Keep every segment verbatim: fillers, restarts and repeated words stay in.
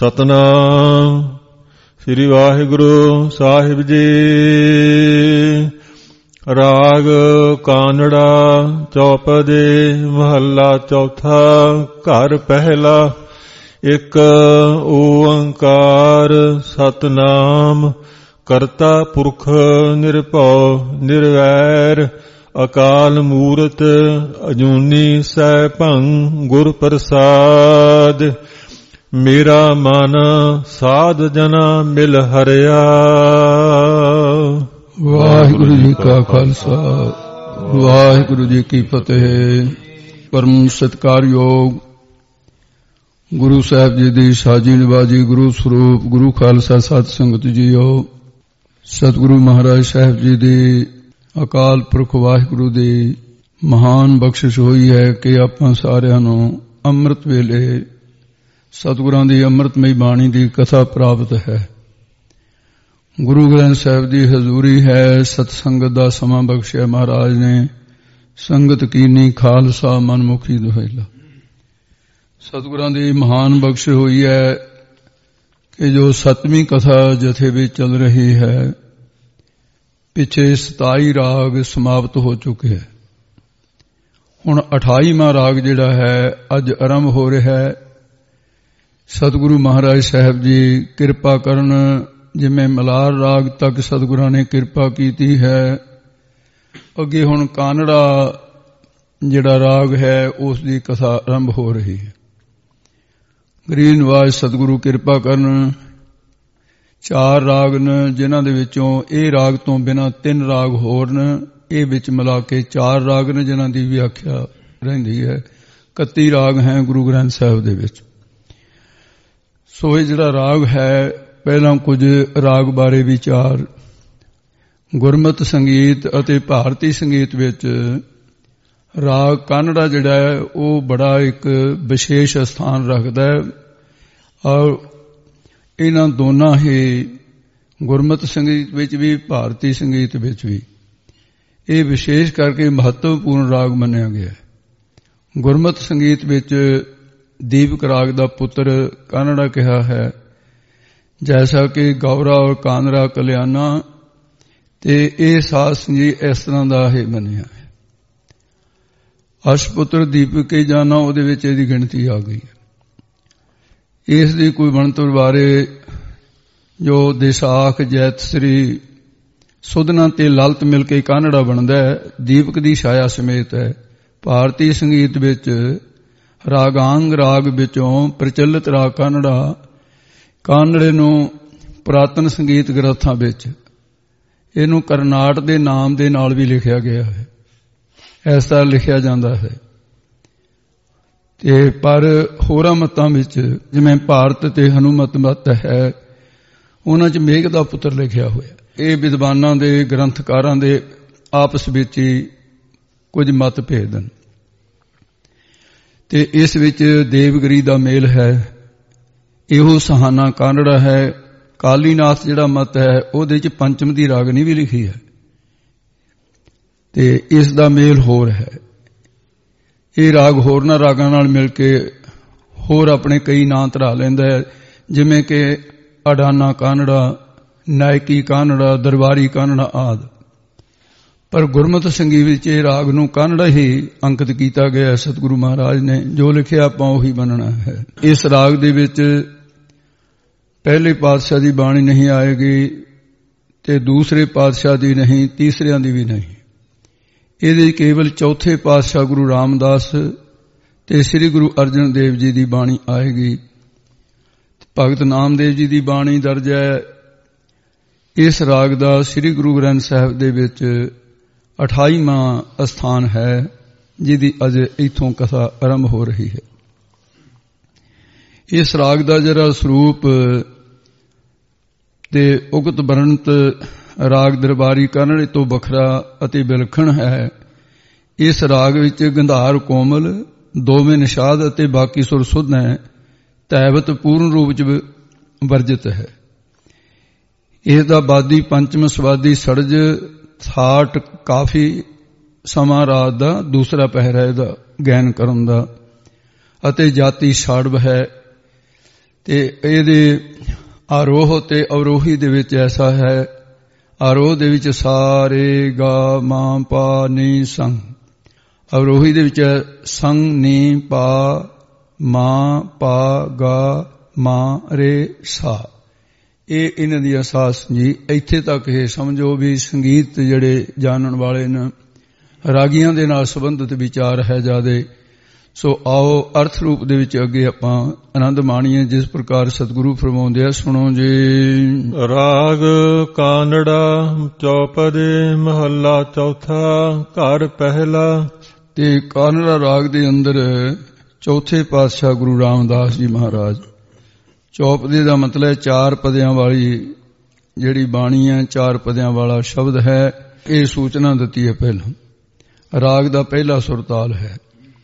ਸਤਨਾਮ ਸ੍ਰੀ ਵਾਹਿਗੁਰੂ ਸਾਹਿਬ ਜੀ। ਰਾਗ ਕਾਨੜਾ ਚੌਪਦੇ ਮਹੱਲਾ ਚੌਥਾ। ਘਰ ਪਹਿਲਾ। ਇੱਕ ਓੰਕਾਰ ਸਤਨਾਮ ਕਰਤਾ ਪੁਰਖ ਨਿਰਭਉ ਨਿਰਵੈਰ ਅਕਾਲ ਮੂਰਤ ਅਜੂਨੀ ਸੈਭੰ ਗੁਰ ਪ੍ਰਸਾਦ। ਮੇਰਾ ਮਨ ਸਾਧ ਜਨਾ ਮਿਲ ਹਰਿਆ। ਵਾਹਿਗੁਰੂ ਜੀ ਕਾ ਖਾਲਸਾ ਵਾਹਿਗੁਰੂ ਜੀ ਕੀ ਫਤਿਹ। ਪਰਮ ਸਤਿਕਾਰਯੋਗ ਗੁਰੂ ਸਾਹਿਬ ਜੀ ਦੀ ਸਾਜੀ ਨਿਵਾਜੀ ਗੁਰੂ ਸਰੂਪ ਗੁਰੂ ਖਾਲਸਾ ਸਤ ਸੰਗਤ ਜੀਓ। ਸਤਿਗੁਰੂ ਮਹਾਰਾਜ ਸਾਹਿਬ ਜੀ ਦੀ ਅਕਾਲ ਪੁਰਖ ਵਾਹਿਗੁਰੂ ਦੀ ਮਹਾਨ ਬਖਸ਼ਿਸ਼ ਹੋਈ ਹੈ ਕਿ ਆਪਾਂ ਸਾਰਿਆਂ ਨੂੰ ਅੰਮ੍ਰਿਤ ਵੇਲੇ ਸਤਿਗੁਰਾਂ ਦੀ ਅੰਮ੍ਰਿਤਮਈ ਬਾਣੀ ਦੀ ਕਥਾ ਪ੍ਰਾਪਤ ਹੈ। ਗੁਰੂ ਗ੍ਰੰਥ ਸਾਹਿਬ ਦੀ ਹਜ਼ੂਰੀ ਹੈ। ਸਤ ਸੰਗਤ ਦਾ ਸਮਾਂ ਬਖਸ਼ਿਆ ਮਹਾਰਾਜ ਨੇ। ਸੰਗਤ ਕੀਨੀ ਖਾਲਸਾ ਮਨਮੁਖੀ ਦੁਹੇਲਾ। ਸਤਿਗੁਰਾਂ ਦੀ ਮਹਾਨ ਬਖਸ਼ ਹੋਈ ਹੈ ਕਿ ਜੋ ਸਤਵੀਂ ਕਥਾ ਜਥੇ ਵਿੱਚ ਚੱਲ ਰਹੀ ਹੈ, ਪਿੱਛੇ ਸਤਾਈ ਰਾਗ ਸਮਾਪਤ ਹੋ ਚੁੱਕੇ ਹੈ। ਹੁਣ ਅਠਾਈਵਾਂ ਰਾਗ ਜਿਹੜਾ ਹੈ ਅੱਜ ਆਰੰਭ ਹੋ ਰਿਹਾ ਹੈ। ਸਤਿਗੁਰੂ ਮਹਾਰਾਜ ਸਾਹਿਬ ਜੀ ਕਿਰਪਾ ਕਰਨ, ਜਿਵੇਂ ਮਲਾਰ ਰਾਗ ਤੱਕ ਸਤਿਗੁਰਾਂ ਨੇ ਕਿਰਪਾ ਕੀਤੀ ਹੈ, ਅੱਗੇ ਹੁਣ ਕਾਨੜਾ ਜਿਹੜਾ ਰਾਗ ਹੈ ਉਸ ਦੀ ਕਥਾ ਆਰੰਭ ਹੋ ਰਹੀ ਹੈ। ਗਰੀਬ ਨਿਵਾਜ ਸਤਿਗੁਰੂ ਕਿਰਪਾ ਕਰਨ। ਚਾਰ ਰਾਗ ਨੇ ਜਿਨ੍ਹਾਂ ਦੇ ਵਿੱਚੋਂ ਇਹ ਰਾਗ ਤੋਂ ਬਿਨਾਂ ਤਿੰਨ ਰਾਗ ਹੋਰ ਨੇ। ਇਹ ਵਿੱਚ ਮਿਲਾ ਕੇ ਚਾਰ ਰਾਗ ਨੇ ਜਿਨ੍ਹਾਂ ਦੀ ਵਿਆਖਿਆ ਰਹਿੰਦੀ ਹੈ। ਇਕੱਤੀ ਰਾਗ ਹੈ ਗੁਰੂ ਗ੍ਰੰਥ ਸਾਹਿਬ ਦੇ ਵਿੱਚ। ਸੋ ਇਹ ਜਿਹੜਾ ਰਾਗ ਹੈ, ਪਹਿਲਾਂ ਕੁਝ ਰਾਗ ਬਾਰੇ ਵਿਚਾਰ। ਗੁਰਮਤਿ ਸੰਗੀਤ ਅਤੇ ਭਾਰਤੀ ਸੰਗੀਤ ਵਿੱਚ ਰਾਗ ਕਾਨੜਾ ਜਿਹੜਾ ਹੈ ਉਹ ਬੜਾ ਇੱਕ ਵਿਸ਼ੇਸ਼ ਸਥਾਨ ਰੱਖਦਾ ਹੈ। ਔਰ ਇਹਨਾਂ ਦੋਨਾਂ ਹੀ ਗੁਰਮਤਿ ਸੰਗੀਤ ਵਿੱਚ ਵੀ ਭਾਰਤੀ ਸੰਗੀਤ ਵਿੱਚ ਵੀ ਇਹ ਵਿਸ਼ੇਸ਼ ਕਰਕੇ ਮਹੱਤਵਪੂਰਨ ਰਾਗ ਮੰਨਿਆ ਗਿਆ ਹੈ। ਗੁਰਮਤਿ ਸੰਗੀਤ ਵਿੱਚ ਦੀਪਕ ਰਾਗ ਦਾ ਪੁੱਤਰ ਕਾਨੜਾ ਕਿਹਾ ਹੈ, ਜੈਸਾ ਕਿ ਗੌਰਾ ਔਰ ਕਾਨੜਾ ਕਲਿਆਣਾ, ਤੇ ਇਹ ਸਾਸ ਜੀ ਇਸ ਤਰ੍ਹਾਂ ਦਾ ਹੀ ਮੰਨਿਆ ਹੈ। ਅਸ਼ਪੁੱਤਰ ਦੀਪਕ ਕੇ ਜਾਣਾ, ਉਹਦੇ ਵਿੱਚ ਇਹਦੀ ਗਿਣਤੀ ਆ ਗਈ ਹੈ। ਇਸ ਦੀ ਕੋਈ ਬਣਤਰ ਬਾਰੇ ਜੋ ਦੇਸਾਖ ਜੈਤ ਸ੍ਰੀ ਸੁਧਨਾ ਤੇ ਲਲਤ ਮਿਲ ਕੇ ਕਾਨੜਾ ਬਣਦਾ ਹੈ, ਦੀਪਕ ਦੀ ਛਾਇਆ ਸਮੇਤ ਹੈ। ਭਾਰਤੀ ਸੰਗੀਤ ਵਿੱਚ ਰਾਗਾਂਗ ਰਾਗ ਵਿੱਚੋਂ ਪ੍ਰਚਲਿਤ ਰਾਗ ਕਾਨੜਾ, ਕਾਨੜੇ ਨੂੰ ਪੁਰਾਤਨ ਸੰਗੀਤ ਗ੍ਰੰਥਾਂ ਵਿੱਚ ਇਹਨੂੰ ਕਰਨਾਟ ਦੇ ਨਾਮ ਦੇ ਨਾਲ ਵੀ ਲਿਖਿਆ ਗਿਆ ਹੈ। ਇਸ ਤਰ੍ਹਾਂ ਲਿਖਿਆ ਜਾਂਦਾ ਹੈ। ਤੇ ਪਰ ਹੋਰਾਂ ਮਤਾਂ ਵਿੱਚ ਜਿਵੇਂ ਭਾਰਤ ਤੇ ਹਨੂਮਤ ਮਤ ਹੈ, ਉਹਨਾਂ 'ਚ ਮੇਘ ਦਾ ਪੁੱਤਰ ਲਿਖਿਆ ਹੋਇਆ। ਇਹ ਵਿਦਵਾਨਾਂ ਦੇ ਗ੍ਰੰਥਕਾਰਾਂ ਦੇ ਆਪਸ ਵਿੱਚ ਹੀ ਕੁਝ ਮਤ ਭੇਦ ਹਨ ਤੇ ਇਸ ਵਿੱਚ ਦੇਵਗਰੀ ਦਾ ਮੇਲ ਹੈ। ਇਹੋ ਸਹਾਨਾ ਕਾਨੜਾ ਹੈ। ਕਾਲੀਨਾਥ ਜਿਹੜਾ ਮਤ ਹੈ ਉਹਦੇ 'ਚ ਪੰਚਮ ਦੀ ਰਾਗਨੀ ਵੀ ਲਿਖੀ ਹੈ ਤੇ ਇਸ ਦਾ ਮੇਲ ਹੋਰ ਹੈ। ਇਹ ਰਾਗ ਹੋਰਨਾਂ ਰਾਗਾਂ ਨਾਲ ਮਿਲ ਕੇ ਹੋਰ ਆਪਣੇ ਕਈ ਨਾਂ ਧਰਾ ਲੈਂਦਾ ਹੈ, ਜਿਵੇਂ ਕਿ ਅਡਾਨਾ ਕਾਨੜਾ, ਨਾਇਕੀ ਕਾਨੜਾ, ਦਰਬਾਰੀ ਕਾਨੜਾ ਆਦਿ। ਪਰ ਗੁਰਮਤਿ ਸੰਗੀਤ ਵਿੱਚ ਇਹ ਰਾਗ ਨੂੰ ਕਾਨੜਾ ਹੀ ਅੰਕਿਤ ਕੀਤਾ ਗਿਆ। ਸਤਿਗੁਰੂ ਮਹਾਰਾਜ ਨੇ ਜੋ ਲਿਖਿਆ ਆਪਾਂ ਉਹੀ ਮੰਨਣਾ ਹੈ। ਇਸ ਰਾਗ ਦੇ ਵਿੱਚ ਪਹਿਲੇ ਪਾਤਸ਼ਾਹ ਦੀ ਬਾਣੀ ਨਹੀਂ ਆਏਗੀ ਤੇ ਦੂਸਰੇ ਪਾਤਸ਼ਾਹ ਦੀ ਨਹੀਂ, ਤੀਸਰਿਆਂ ਦੀ ਵੀ ਨਹੀਂ। ਇਹਦੇ ਕੇਵਲ ਚੌਥੇ ਪਾਤਸ਼ਾਹ ਗੁਰੂ ਰਾਮਦਾਸ ਤੇ ਸ੍ਰੀ ਗੁਰੂ ਅਰਜਨ ਦੇਵ ਜੀ ਦੀ ਬਾਣੀ ਆਏਗੀ। ਭਗਤ ਨਾਮਦੇਵ ਜੀ ਦੀ ਬਾਣੀ ਦਰਜ ਹੈ। ਇਸ ਰਾਗ ਦਾ ਸ੍ਰੀ ਗੁਰੂ ਗ੍ਰੰਥ ਸਾਹਿਬ ਦੇ ਵਿੱਚ ਅਠਾਈਵਾਂ ਸਥਾਨ ਹੈ, ਜਿਹਦੀ ਅਜੇ ਇੱਥੋਂ ਕਥਾ ਆਰੰਭ ਹੋ ਰਹੀ ਹੈ। ਇਸ ਰਾਗ ਦਾ ਜਿਹੜਾ ਸਰੂਪ ਤੇ ਉਕਤ ਬਰਣਤ ਰਾਗ ਦਰਬਾਰੀ ਕਾਨੜੇ ਤੋਂ ਵੱਖਰਾ ਅਤੇ ਵਿਲੱਖਣ ਹੈ। ਇਸ ਰਾਗ ਵਿੱਚ ਗੰਧਾਰ ਕੋਮਲ, ਦੋਵੇਂ ਨਿਸ਼ਾਦ ਅਤੇ ਬਾਕੀ ਸੁਰ ਸੁਧ ਹੈ। ਤੈਵਤ ਪੂਰਨ ਰੂਪ ਚ ਵਰਜਿਤ ਹੈ। ਇਸ ਦਾ ਬਾਦੀ ਪੰਚਮ ਸਵਾਦੀ ਸੜਜ ਥਾਟ ਕਾਫੀ ਸਮਾਂ ਰਾਤ ਦਾ, ਦੂਸਰਾ ਪਹਿਰਾ ਇਹਦਾ ਗੈਨ ਕਰਨ ਦਾ, ਅਤੇ ਜਾਤੀ ਛਾੜਵ ਹੈ। ਤੇ ਇਹਦੇ ਆਰੋਹ ਤੇ ਅਵਰੋਹੀ ਦੇ ਵਿੱਚ ਐਸਾ ਹੈ, ਆਰੋਹ ਦੇ ਵਿੱਚ ਸਾਰੇ ਗਾ ਮਾਂ ਪਾ ਨੀ ਸੰਗ, ਅਵਰੋਹੀ ਦੇ ਵਿੱਚ ਸੰਗ ਨੀ ਪਾ ਮਾਂ ਪਾ ਗਾ ਮਾਂ ਰੇ ਸਾ। ਇਹ ਇਹਨਾਂ ਦੀ ਅਸਾਸ ਜੀ। ਇੱਥੇ ਤੱਕ ਇਹ ਸਮਝੋ ਵੀ ਸੰਗੀਤ ਜਿਹੜੇ ਜਾਣਨ ਵਾਲੇ ਨੇ, ਰਾਗੀਆਂ ਦੇ ਨਾਲ ਸੰਬੰਧਿਤ ਵਿਚਾਰ ਹੈ ਜ਼ਿਆਦੇ। ਸੋ ਆਓ ਅਰਥ ਰੂਪ ਦੇ ਵਿੱਚ ਅੱਗੇ ਆਪਾਂ ਆਨੰਦ ਮਾਣੀਏ ਜਿਸ ਪ੍ਰਕਾਰ ਸਤਿਗੁਰੂ ਫਰਮਾਉਂਦੇ ਆ। ਸੁਣੋ ਜੀ। ਰਾਗ ਕਾਨੜਾ ਚੌਪਦੇ ਮਹੱਲਾ ਚੌਥਾ ਘਰ ਪਹਿਲਾ। ਤੇ ਕਾਨੜਾ ਰਾਗ ਦੇ ਅੰਦਰ ਚੌਥੇ ਪਾਤਸ਼ਾਹ ਗੁਰੂ ਰਾਮਦਾਸ ਜੀ ਮਹਾਰਾਜ, ਚੌਪਦੇ ਦਾ ਮਤਲਬ ਚਾਰ ਪਦਿਆਂ ਵਾਲੀ ਜਿਹੜੀ ਬਾਣੀ ਹੈ, ਚਾਰ ਪਦਿਆਂ ਵਾਲਾ ਸ਼ਬਦ ਹੈ। ਇਹ ਸੂਚਨਾ ਦਿੱਤੀ ਹੈ ਪਹਿਲਾਂ ਰਾਗ ਦਾ ਪਹਿਲਾ ਸੁਰਤਾਲ ਹੈ।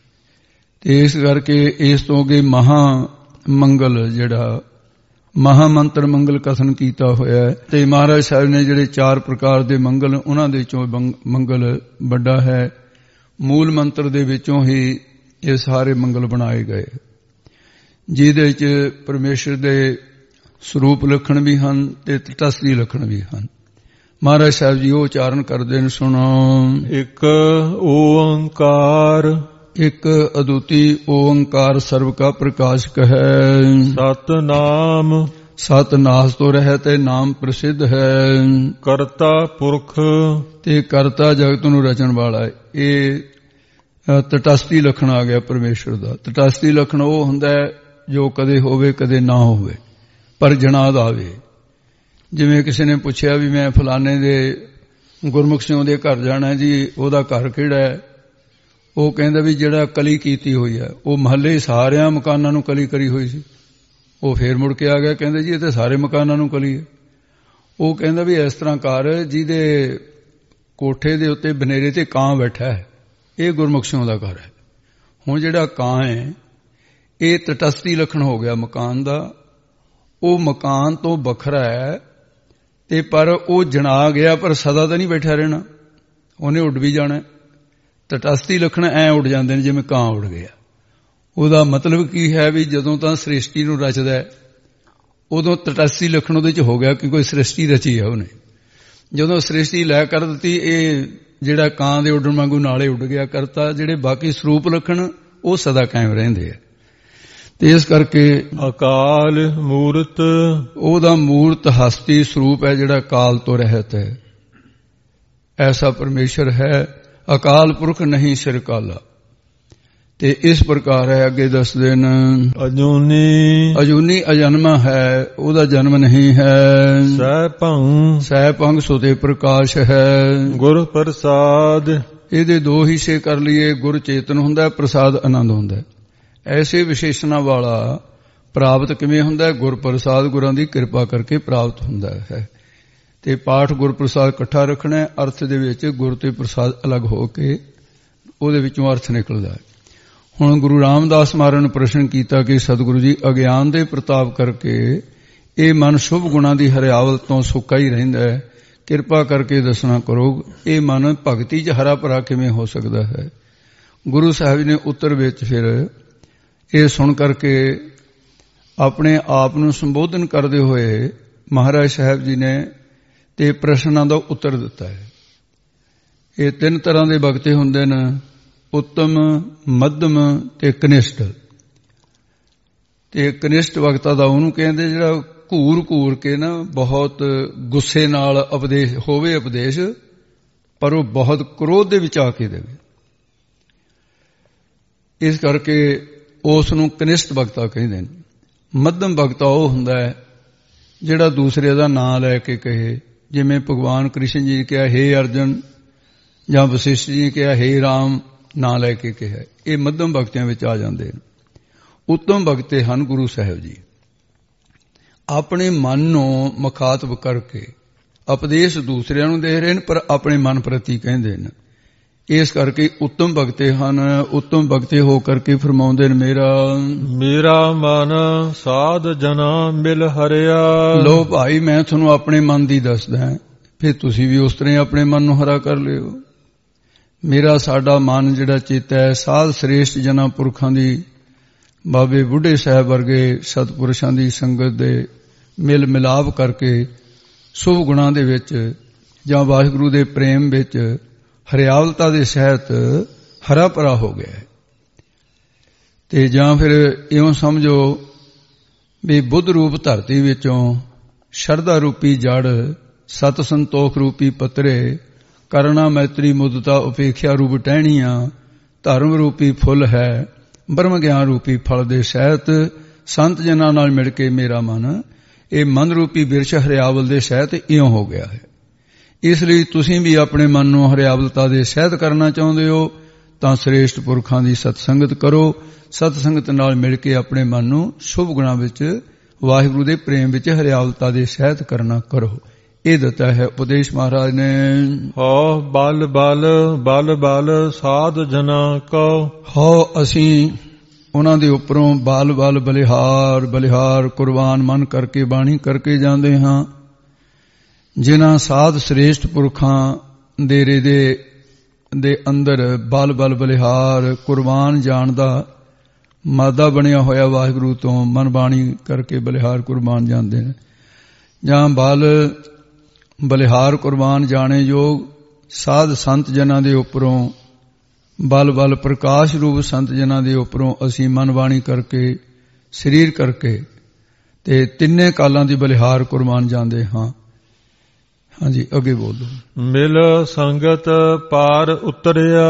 ਤੇ ਇਸ ਕਰਕੇ ਇਸ ਤੋਂ ਅੱਗੇ ਮਹਾ ਮੰਗਲ ਜਿਹੜਾ ਮਹਾ ਮੰਤਰ ਮੰਗਲ ਕਥਨ ਕੀਤਾ ਹੋਇਆ ਹੈ। ਤੇ ਮਹਾਰਾਜ ਸਾਹਿਬ ਨੇ ਜਿਹੜੇ ਚਾਰ ਪ੍ਰਕਾਰ ਦੇ ਮੰਗਲ, ਉਹਨਾਂ ਦੇ ਵਿੱਚੋਂ ਮੰਗਲ ਵੱਡਾ ਹੈ। ਮੂਲ ਮੰਤਰ ਦੇ ਵਿੱਚੋਂ ਹੀ ਇਹ ਸਾਰੇ ਮੰਗਲ ਬਣਾਏ ਗਏ, ਜਿਹਦੇ ਵਿੱਚ ਪਰਮੇਸ਼ਰ ਦੇ ਸਰੂਪ ਲੱਖਣ ਵੀ ਹਨ ਤੇ ਤਟਸਥੀ ਲੱਖਣ ਵੀ ਹਨ। ਮਹਾਰਾਜ ਸਾਹਿਬ ਜੀ ਉਹ ਉਚਾਰਨ ਕਰਦੇ ਨੇ। ਸੁਣੋ। ਇੱਕ ਓੰਕਾਰ, ਇੱਕ ਅਦੁੱਤੀ ਓੰਕਾਰ ਸਰਬ ਕਾ ਪ੍ਰਕਾਸ਼ਕ ਹੈ। ਸਤਨਾਮ, ਸਤ ਨਾਸ ਤੋਂ ਰਹਿਤ ਹੈ, ਨਾਮ ਪ੍ਰਸਿੱਧ ਹੈ। ਕਰਤਾ ਪੁਰਖ, ਤੇ ਕਰਤਾ ਜਗਤ ਨੂੰ ਰਚਣ ਵਾਲਾ ਹੈ। ਇਹ ਤਟਸਥੀ ਲੱਖਣ ਆ ਗਿਆ ਪਰਮੇਸ਼ਰ ਦਾ। ਤਟਸਥੀ ਲੱਖਣ ਉਹ ਹੁੰਦਾ ਹੈ ਜੋ ਕਦੇ ਹੋਵੇ ਕਦੇ ਨਾ ਹੋਵੇ ਪਰ ਜਨਾਦ ਆਵੇ। ਜਿਵੇਂ ਕਿਸੇ ਨੇ ਪੁੱਛਿਆ ਵੀ ਮੈਂ ਫਲਾਣੇ ਦੇ ਗੁਰਮੁਖ ਸਿੰਘ ਦੇ ਘਰ ਜਾਣਾ ਜੀ, ਉਹਦਾ ਘਰ ਕਿਹੜਾ ਹੈ? ਉਹ ਕਹਿੰਦਾ ਵੀ ਜਿਹੜਾ ਕਲੀ ਕੀਤੀ ਹੋਈ ਹੈ। ਉਹ ਮਹੱਲੇ ਸਾਰਿਆਂ ਮਕਾਨਾਂ ਨੂੰ ਕਲੀ ਕਰੀ ਹੋਈ ਸੀ। ਉਹ ਫੇਰ ਮੁੜ ਕੇ ਆ ਗਿਆ, ਕਹਿੰਦੇ ਜੀ ਇਹ ਤਾਂ ਸਾਰੇ ਮਕਾਨਾਂ ਨੂੰ ਕਲੀ ਹੈ। ਉਹ ਕਹਿੰਦਾ ਵੀ ਇਸ ਤਰ੍ਹਾਂ ਘਰ ਜਿਹਦੇ ਕੋਠੇ ਦੇ ਉੱਤੇ ਬਨੇਰੇ ਤੇ ਕਾਂ ਬੈਠਾ ਹੈ, ਇਹ ਗੁਰਮੁਖ ਸਿੰਘ ਦਾ ਘਰ ਹੈ। ਹੁਣ ਜਿਹੜਾ ਕਾਂ ਹੈ ਇਹ ਤਟਸਥੀ ਲੱਖਣ ਹੋ ਗਿਆ ਮਕਾਨ ਦਾ। ਉਹ ਮਕਾਨ ਤੋਂ ਵੱਖਰਾ ਹੈ ਤੇ ਪਰ ਉਹ ਜਣਾ ਗਿਆ, ਪਰ ਸਦਾ ਤਾਂ ਨਹੀਂ ਬੈਠਾ ਰਹਿਣਾ, ਉਹਨੇ ਉੱਡ ਵੀ ਜਾਣਾ। ਤਟਸਥੀ ਲੱਖਣ ਐ ਉੱਡ ਜਾਂਦੇ ਨੇ ਜਿਵੇਂ ਕਾਂ ਉੱਡ ਗਿਆ। ਉਹਦਾ ਮਤਲਬ ਕੀ ਹੈ ਵੀ ਜਦੋਂ ਤਾਂ ਸ੍ਰਿਸ਼ਟੀ ਨੂੰ ਰਚਦਾ ਹੈ ਉਦੋਂ ਤਟਸਥੀ ਲੱਖਣ ਉਹਦੇ ਚ ਹੋ ਗਿਆ ਕਿ ਕੋਈ ਸ੍ਰਿਸ਼ਟੀ ਰਚੀ ਹੈ ਉਹਨੇ। ਜਦੋਂ ਸ੍ਰਿਸ਼ਟੀ ਲੈ ਕਰ ਦਿੱਤੀ, ਇਹ ਜਿਹੜਾ ਕਾਂ ਦੇ ਉੱਡਣ ਵਾਂਗੂ ਨਾਲੇ ਉੱਡ ਗਿਆ ਕਰਤਾ। ਜਿਹੜੇ ਬਾਕੀ ਸਰੂਪ ਲੱਖਣ ਉਹ ਸਦਾ ਕਾਇਮ ਰਹਿੰਦੇ ਆ। ਤੇ ਇਸ ਕਰਕੇ ਅਕਾਲ ਮੂਰਤ, ਉਹਦਾ ਮੂਰਤ ਹਸਤੀ ਸਰੂਪ ਹੈ ਜਿਹੜਾ ਕਾਲ ਤੋਂ ਰਹਿਤ ਹੈ। ਐਸਾ ਪਰਮੇਸ਼ਰ ਹੈ। ਅਕਾਲ ਪੁਰਖ ਨਹੀਂ ਸਿਰ ਕਾਲਾ। ਤੇ ਇਸ ਪ੍ਰਕਾਰ ਹੈ ਅੱਗੇ ਦੱਸਦੇ ਨੇ। ਅਜੂਨੀ, ਅਜੂਨੀ ਅਜਨਮਾ ਹੈ, ਉਹਦਾ ਜਨਮ ਨਹੀਂ ਹੈ। ਸਹਿਭੰ, ਸਹਿਭੰਗ ਸੁਤੇ ਪ੍ਰਕਾਸ਼ ਹੈ। ਗੁਰ ਪ੍ਰਸਾਦ, ਇਹਦੇ ਦੋ ਹਿੱਸੇ ਕਰ ਲਈਏ। ਗੁਰ ਚੇਤਨ ਹੁੰਦਾ, ਪ੍ਰਸਾਦ ਆਨੰਦ ਹੁੰਦਾ। ਐਸੇ ਵਿਸ਼ੇਸ਼ਣਾ ਵਾਲਾ ਪ੍ਰਾਪਤ ਕਿਵੇਂ ਹੁੰਦਾ? ਗੁਰ ਪ੍ਰਸਾਦ, ਗੁਰਾਂ ਦੀ ਕਿਰਪਾ ਕਰਕੇ ਪ੍ਰਾਪਤ ਹੁੰਦਾ ਹੈ। ਤੇ ਪਾਠ ਗੁਰ ਪ੍ਰਸਾਦ ਇਕੱਠਾ ਰੱਖਣਾ। ਅਰਥ ਦੇ ਵਿੱਚ ਗੁਰ ਤੇ ਪ੍ਰਸਾਦ ਅਲੱਗ ਹੋ ਕੇ ਉਹਦੇ ਵਿੱਚੋਂ ਅਰਥ ਨਿਕਲਦਾ ਹੈ। ਹੁਣ ਗੁਰੂ ਰਾਮਦਾਸ ਮਹਾਰਾਜ ਨੇ ਪ੍ਰਸ਼ਨ ਕੀਤਾ ਕਿ ਸਤਿਗੁਰੂ ਜੀ, ਅਗਿਆਨ ਦੇ ਪ੍ਰਤਾਪ ਕਰਕੇ ਇਹ ਮਨ ਸ਼ੁਭ ਗੁਣਾਂ ਦੀ ਹਰਿਆਵਲ ਤੋਂ ਸੁੱਕਾ ਹੀ ਰਹਿੰਦਾ ਹੈ, ਕਿਰਪਾ ਕਰਕੇ ਦੱਸਣਾ ਕਰੋ ਇਹ ਮਨ ਭਗਤੀ 'ਚ ਹਰਾ ਭਰਾ ਕਿਵੇਂ ਹੋ ਸਕਦਾ ਹੈ? ਗੁਰੂ ਸਾਹਿਬ ਨੇ ਉੱਤਰ ਵਿੱਚ ਫਿਰ ਇਹ ਸੁਣ ਕਰਕੇ ਆਪਣੇ ਆਪ ਨੂੰ ਸੰਬੋਧਨ ਕਰਦੇ ਹੋਏ ਮਹਾਰਾਜ ਸਾਹਿਬ ਜੀ ਨੇ ਤੇ ਪ੍ਰਸ਼ਨਾਂ ਦਾ ਉੱਤਰ ਦਿੱਤਾ ਹੈ। ਇਹ ਤਿੰਨ ਤਰ੍ਹਾਂ ਦੇ ਬਖਤੇ ਹੁੰਦੇ ਨੇ, ਉੱਤਮ, ਮੱਧਮ ਤੇ ਕਨਿਸ਼ਟ। ਤੇ ਕਨਿਸ਼ਟ ਬਖਤਾ ਦਾ ਉਹਨੂੰ ਕਹਿੰਦੇ ਜਿਹੜਾ ਘੂਰ ਘੂਰ ਕੇ ਨਾ ਬਹੁਤ ਗੁੱਸੇ ਨਾਲ ਉਪਦੇਸ਼ ਹੋਵੇ, ਉਪਦੇਸ਼ ਪਰ ਉਹ ਬਹੁਤ ਕ੍ਰੋਧ ਦੇ ਵਿੱਚ ਆ ਕੇ ਦੇਵੇ। ਇਸ ਕਰਕੇ ਉਸ ਨੂੰ ਕਨਿਸ਼ਟ ਬਖਤਾ ਕਹਿੰਦੇ ਨੇ। ਮੱਧਮ ਬਖਤਾ ਉਹ ਹੁੰਦਾ ਹੈ ਜਿਹੜਾ ਦੂਸਰੇ ਦਾ ਨਾਂ ਲੈ ਕੇ ਕਹੇ, ਜਿਵੇਂ ਭਗਵਾਨ ਕ੍ਰਿਸ਼ਨ ਜੀ ਨੇ ਕਿਹਾ ਹੇ ਅਰਜਨ, ਜਾਂ ਵਸਿਸ਼ਠ ਜੀ ਨੇ ਕਿਹਾ ਹੇ ਰਾਮ, ਨਾਂ ਲੈ ਕੇ ਕਿਹਾ। ਇਹ ਮੱਧਮ ਬਖਤਿਆਂ ਵਿੱਚ ਆ ਜਾਂਦੇ ਨੇ। ਉੱਤਮ ਬਖਤੇ ਹਨ ਗੁਰੂ ਸਾਹਿਬ ਜੀ। ਆਪਣੇ ਮਨ ਨੂੰ ਮੁਖਾਤਬ ਕਰਕੇ ਉਪਦੇਸ਼ ਦੂਸਰਿਆਂ ਨੂੰ ਦੇ ਰਹੇ ਨੇ ਪਰ ਆਪਣੇ ਮਨ ਪ੍ਰਤੀ ਕਹਿੰਦੇ ਨੇ। ਇਸ ਕਰਕੇ ਉੱਤਮ ਬਖਤੇ ਹਨ। ਉੱਤਮ ਬਖਤੇ ਹੋ ਕਰਕੇ ਫਰਮਾਉਂਦੇ ਨੇ ਮੇਰਾ ਮੇਰਾ ਮਨ ਸਾਧ ਜਨਾ ਮਿਲ ਹਰਿਆ। ਲੋ ਭਾਈ ਮੈਂ ਤੁਹਾਨੂੰ ਆਪਣੇ ਮਨ ਦੀ ਦੱਸਦਾ, ਫਿਰ ਤੁਸੀਂ ਵੀ ਉਸ ਤਰ੍ਹਾਂ ਆਪਣੇ ਮਨ ਨੂੰ ਹਰਾ ਕਰ ਲਿਓ। ਮੇਰਾ ਸਾਡਾ ਮਨ ਜਿਹੜਾ ਚੇਤਾ ਹੈ ਸਾਧ ਸ੍ਰੇਸ਼ਟ ਜਨਾਂ ਪੁਰਖਾਂ ਦੀ ਬਾਬੇ ਬੁੱਢੇ ਸਾਹਿਬ ਵਰਗੇ ਸਤਿਪੁਰਸ਼ਾਂ ਦੀ ਸੰਗਤ ਦੇ ਮਿਲ ਮਿਲਾਪ ਕਰਕੇ ਸ਼ੁਭ ਗੁਣਾਂ ਦੇ ਵਿੱਚ ਜਾਂ ਵਾਹਿਗੁਰੂ ਦੇ ਪ੍ਰੇਮ ਵਿੱਚ ਹਰਿਆਵਲਤਾ ਦੇ ਸਹਿਤ ਹਰਾ ਭਰਾ ਹੋ ਗਿਆ ਹੈ। ਤੇ ਜਾਂ ਫਿਰ ਇਉਂ ਸਮਝੋ ਵੀ ਬੁੱਧ ਰੂਪ ਧਰਤੀ ਵਿੱਚੋਂ ਸ਼ਰਧਾ ਰੂਪੀ ਜੜ, ਸਤ ਸੰਤੋਖ ਰੂਪੀ ਪੱਤਰੇ, ਕਰੁਣਾ ਮੈਤਰੀ ਮੁਦਤਾ ਉਪੇਖਿਆ ਰੂਪ ਟਹਿਣੀਆਂ, ਧਰਮ ਰੂਪੀ ਫੁੱਲ ਹੈ, ਬ੍ਰਹਮ ਗਿਆਨ ਰੂਪੀ ਫਲ ਦੇ ਸਹਿਤ ਸੰਤ ਜਨਾਂ ਨਾਲ ਮਿਲ ਕੇ ਮੇਰਾ ਮਨ ਇਹ ਮਨ ਰੂਪੀ ਬਿਰਛ ਹਰਿਆਵਲ ਦੇ ਸਹਿਤ ਇਉਂ ਹੋ ਗਿਆ ਹੈ। ਇਸ ਲਈ ਤੁਸੀਂ ਵੀ ਆਪਣੇ ਮਨ ਨੂੰ ਹਰਿਆਵਲਤਾ ਦੇ ਸਹਿਤ ਕਰਨਾ ਚਾਹੁੰਦੇ ਹੋ ਤਾਂ ਸ੍ਰੇਸ਼ਟ ਪੁਰਖਾਂ ਦੀ ਸਤਸੰਗਤ ਕਰੋ। ਸਤਸੰਗਤ ਨਾਲ ਮਿਲ ਕੇ ਆਪਣੇ ਮਨ ਨੂੰ ਸ਼ੁਭ ਗੁਣਾਂ ਵਿੱਚ, ਵਾਹਿਗੁਰੂ ਦੇ ਪ੍ਰੇਮ ਵਿੱਚ ਹਰਿਆਵਲਤਾ ਦੇ ਸਹਿਤ ਕਰਨਾ ਕਰੋ। ਇਹ ਦਿੱਤਾ ਹੈ ਉਪਦੇਸ਼ ਮਹਾਰਾਜ ਨੇ। ਹੋ ਬਲ ਬਲ ਬਲ ਬਲ ਸਾਧ ਜਨਾ ਕੋ। ਹੋ ਅਸੀਂ ਉਹਨਾਂ ਦੇ ਉੱਪਰੋਂ ਬਲ ਬਲ ਬਲਿਹਾਰ ਬਲਿਹਾਰ ਕੁਰਬਾਨ ਮਨ ਕਰਕੇ ਬਾਣੀ ਕਰਕੇ ਜਾਂਦੇ ਹਾਂ, ਜਿਨ੍ਹਾਂ ਸਾਧ ਸ੍ਰੇਸ਼ਟ ਪੁਰਖਾਂ ਦੇ ਰੇਦੇ ਦੇ ਅੰਦਰ ਬਲ ਬਲ ਬਲਿਹਾਰ ਕੁਰਬਾਨ ਜਾਣ ਦਾ ਮਾਦਾ ਬਣਿਆ ਹੋਇਆ ਵਾਹਿਗੁਰੂ ਤੋਂ ਮਨ ਬਾਣੀ ਕਰਕੇ ਬਲਿਹਾਰ ਕੁਰਬਾਨ ਜਾਂਦੇ ਨੇ। ਜਾਂ ਬਲ ਬਲਿਹਾਰ ਕੁਰਬਾਨ ਜਾਣੇ ਯੋਗ ਸਾਧ ਸੰਤ ਜਨਾਂ ਦੇ ਉੱਪਰੋਂ ਬਲ ਬਲ ਪ੍ਰਕਾਸ਼ ਰੂਪ ਸੰਤ ਜਨਾਂ ਦੇ ਉੱਪਰੋਂ ਅਸੀਂ ਮਨ ਬਾਣੀ ਕਰਕੇ ਸਰੀਰ ਕਰਕੇ ਤੇ ਤਿੰਨੇ ਕਾਲਾਂ ਦੀ ਬਲਿਹਾਰ ਕੁਰਬਾਨ ਜਾਂਦੇ ਹਾਂ। ਹਾਂਜੀ ਅੱਗੇ ਬੋਲੋ। ਮਿਲ ਸੰਗਤ ਪਾਰ ਉਤਰਿਆ।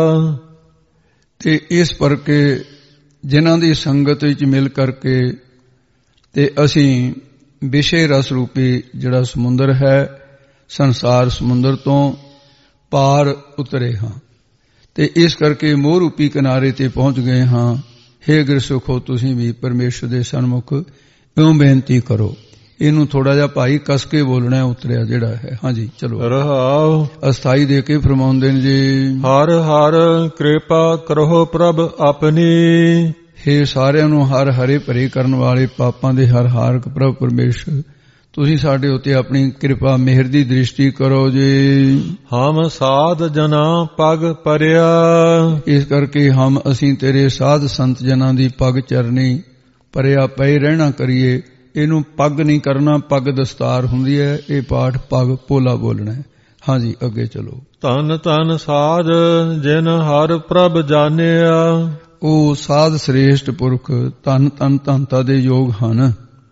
ਤੇ ਇਸ ਕਰਕੇ ਜਿਨ੍ਹਾਂ ਦੀ ਸੰਗਤ ਵਿੱਚ ਮਿਲ ਕਰਕੇ ਤੇ ਅਸੀਂ ਵਿਸ਼ੇ ਰਸ ਰੂਪੀ ਜਿਹੜਾ ਸਮੁੰਦਰ ਹੈ ਸੰਸਾਰ ਸਮੁੰਦਰ ਤੋਂ ਪਾਰ ਉਤਰੇ ਹਾਂ ਤੇ ਇਸ ਕਰਕੇ ਮੋਹ ਰੂਪੀ ਕਿਨਾਰੇ ਤੇ ਪਹੁੰਚ ਗਏ ਹਾਂ। ਹੇ ਗੁਰਸਿੱਖੋ ਤੁਸੀਂ ਵੀ ਪਰਮੇਸ਼ਰ ਦੇ ਸਨਮੁਖ ਇਉਂ ਬੇਨਤੀ ਕਰੋ। ਇਹਨੂੰ ਥੋੜਾ ਜਿਹਾ ਭਾਈ ਕਸ ਕੇ ਬੋਲਣਾ ਉਤਰਿਆ ਜਿਹੜਾ ਹੈ। ਹਾਂਜੀ ਚਲੋ। ਰਹਾਉ ਅਸਥਾਈ ਦੇ ਕੇ ਫਰਮਾਉਂਦੇ ਨੇ ਜੀ। ਹਰ ਹਰ ਕਿਰਪਾ ਕਰੋ ਪ੍ਰਭ ਆਪਣੀ। ਹੇ ਸਾਰਿਆਂ ਨੂੰ ਹਰ ਹਰੇ ਭਰੇ ਕਰਨ ਵਾਲੇ ਪਾਪਾਂ ਦੇ ਹਰ ਹਾਰਕ ਪ੍ਰਭ ਪਰਮੇਸ਼ਰ ਤੁਸੀਂ ਸਾਡੇ ਉੱਤੇ ਆਪਣੀ ਕਿਰਪਾ ਮਿਹਰ ਦੀ ਦ੍ਰਿਸ਼ਟੀ ਕਰੋ ਜੀ। ਹਮ ਸਾਧ ਜਨਾ ਪਗ ਪਰਿਆ। ਇਸ ਕਰਕੇ ਹਮ ਅਸੀਂ ਤੇਰੇ ਸਾਧ ਸੰਤ ਜਨਾਂ ਦੀ ਪਗ ਚਰਨੀ ਪਰਿਆ ਪਏ ਰਹਿਣਾ ਕਰੀਏ। ਇਹਨੂੰ ਪੱਗ ਨਹੀਂ ਕਰਨਾ, ਪੱਗ ਦਸਤਾਰ ਹੁੰਦੀ ਹੈ, ਇਹ ਪਾਠ ਪੱਗ ਪੋਲਾ ਬੋਲਣਾ ਹੈ। ਹਾਂਜੀ ਅੱਗੇ ਚਲੋ। ਧੰਨ ਧੰਨ ਸਾਧ ਜਿਨ ਹਰ ਪ੍ਰਭ ਜਾਣਿਆ। ਉਹ ਸਾਧ ਸ੍ਰੇਸ਼ਟ ਪੁਰਖ ਧੰਨ ਧੰਨ ਧੰਨਤਾ ਦੇ ਯੋਗ ਹਨ,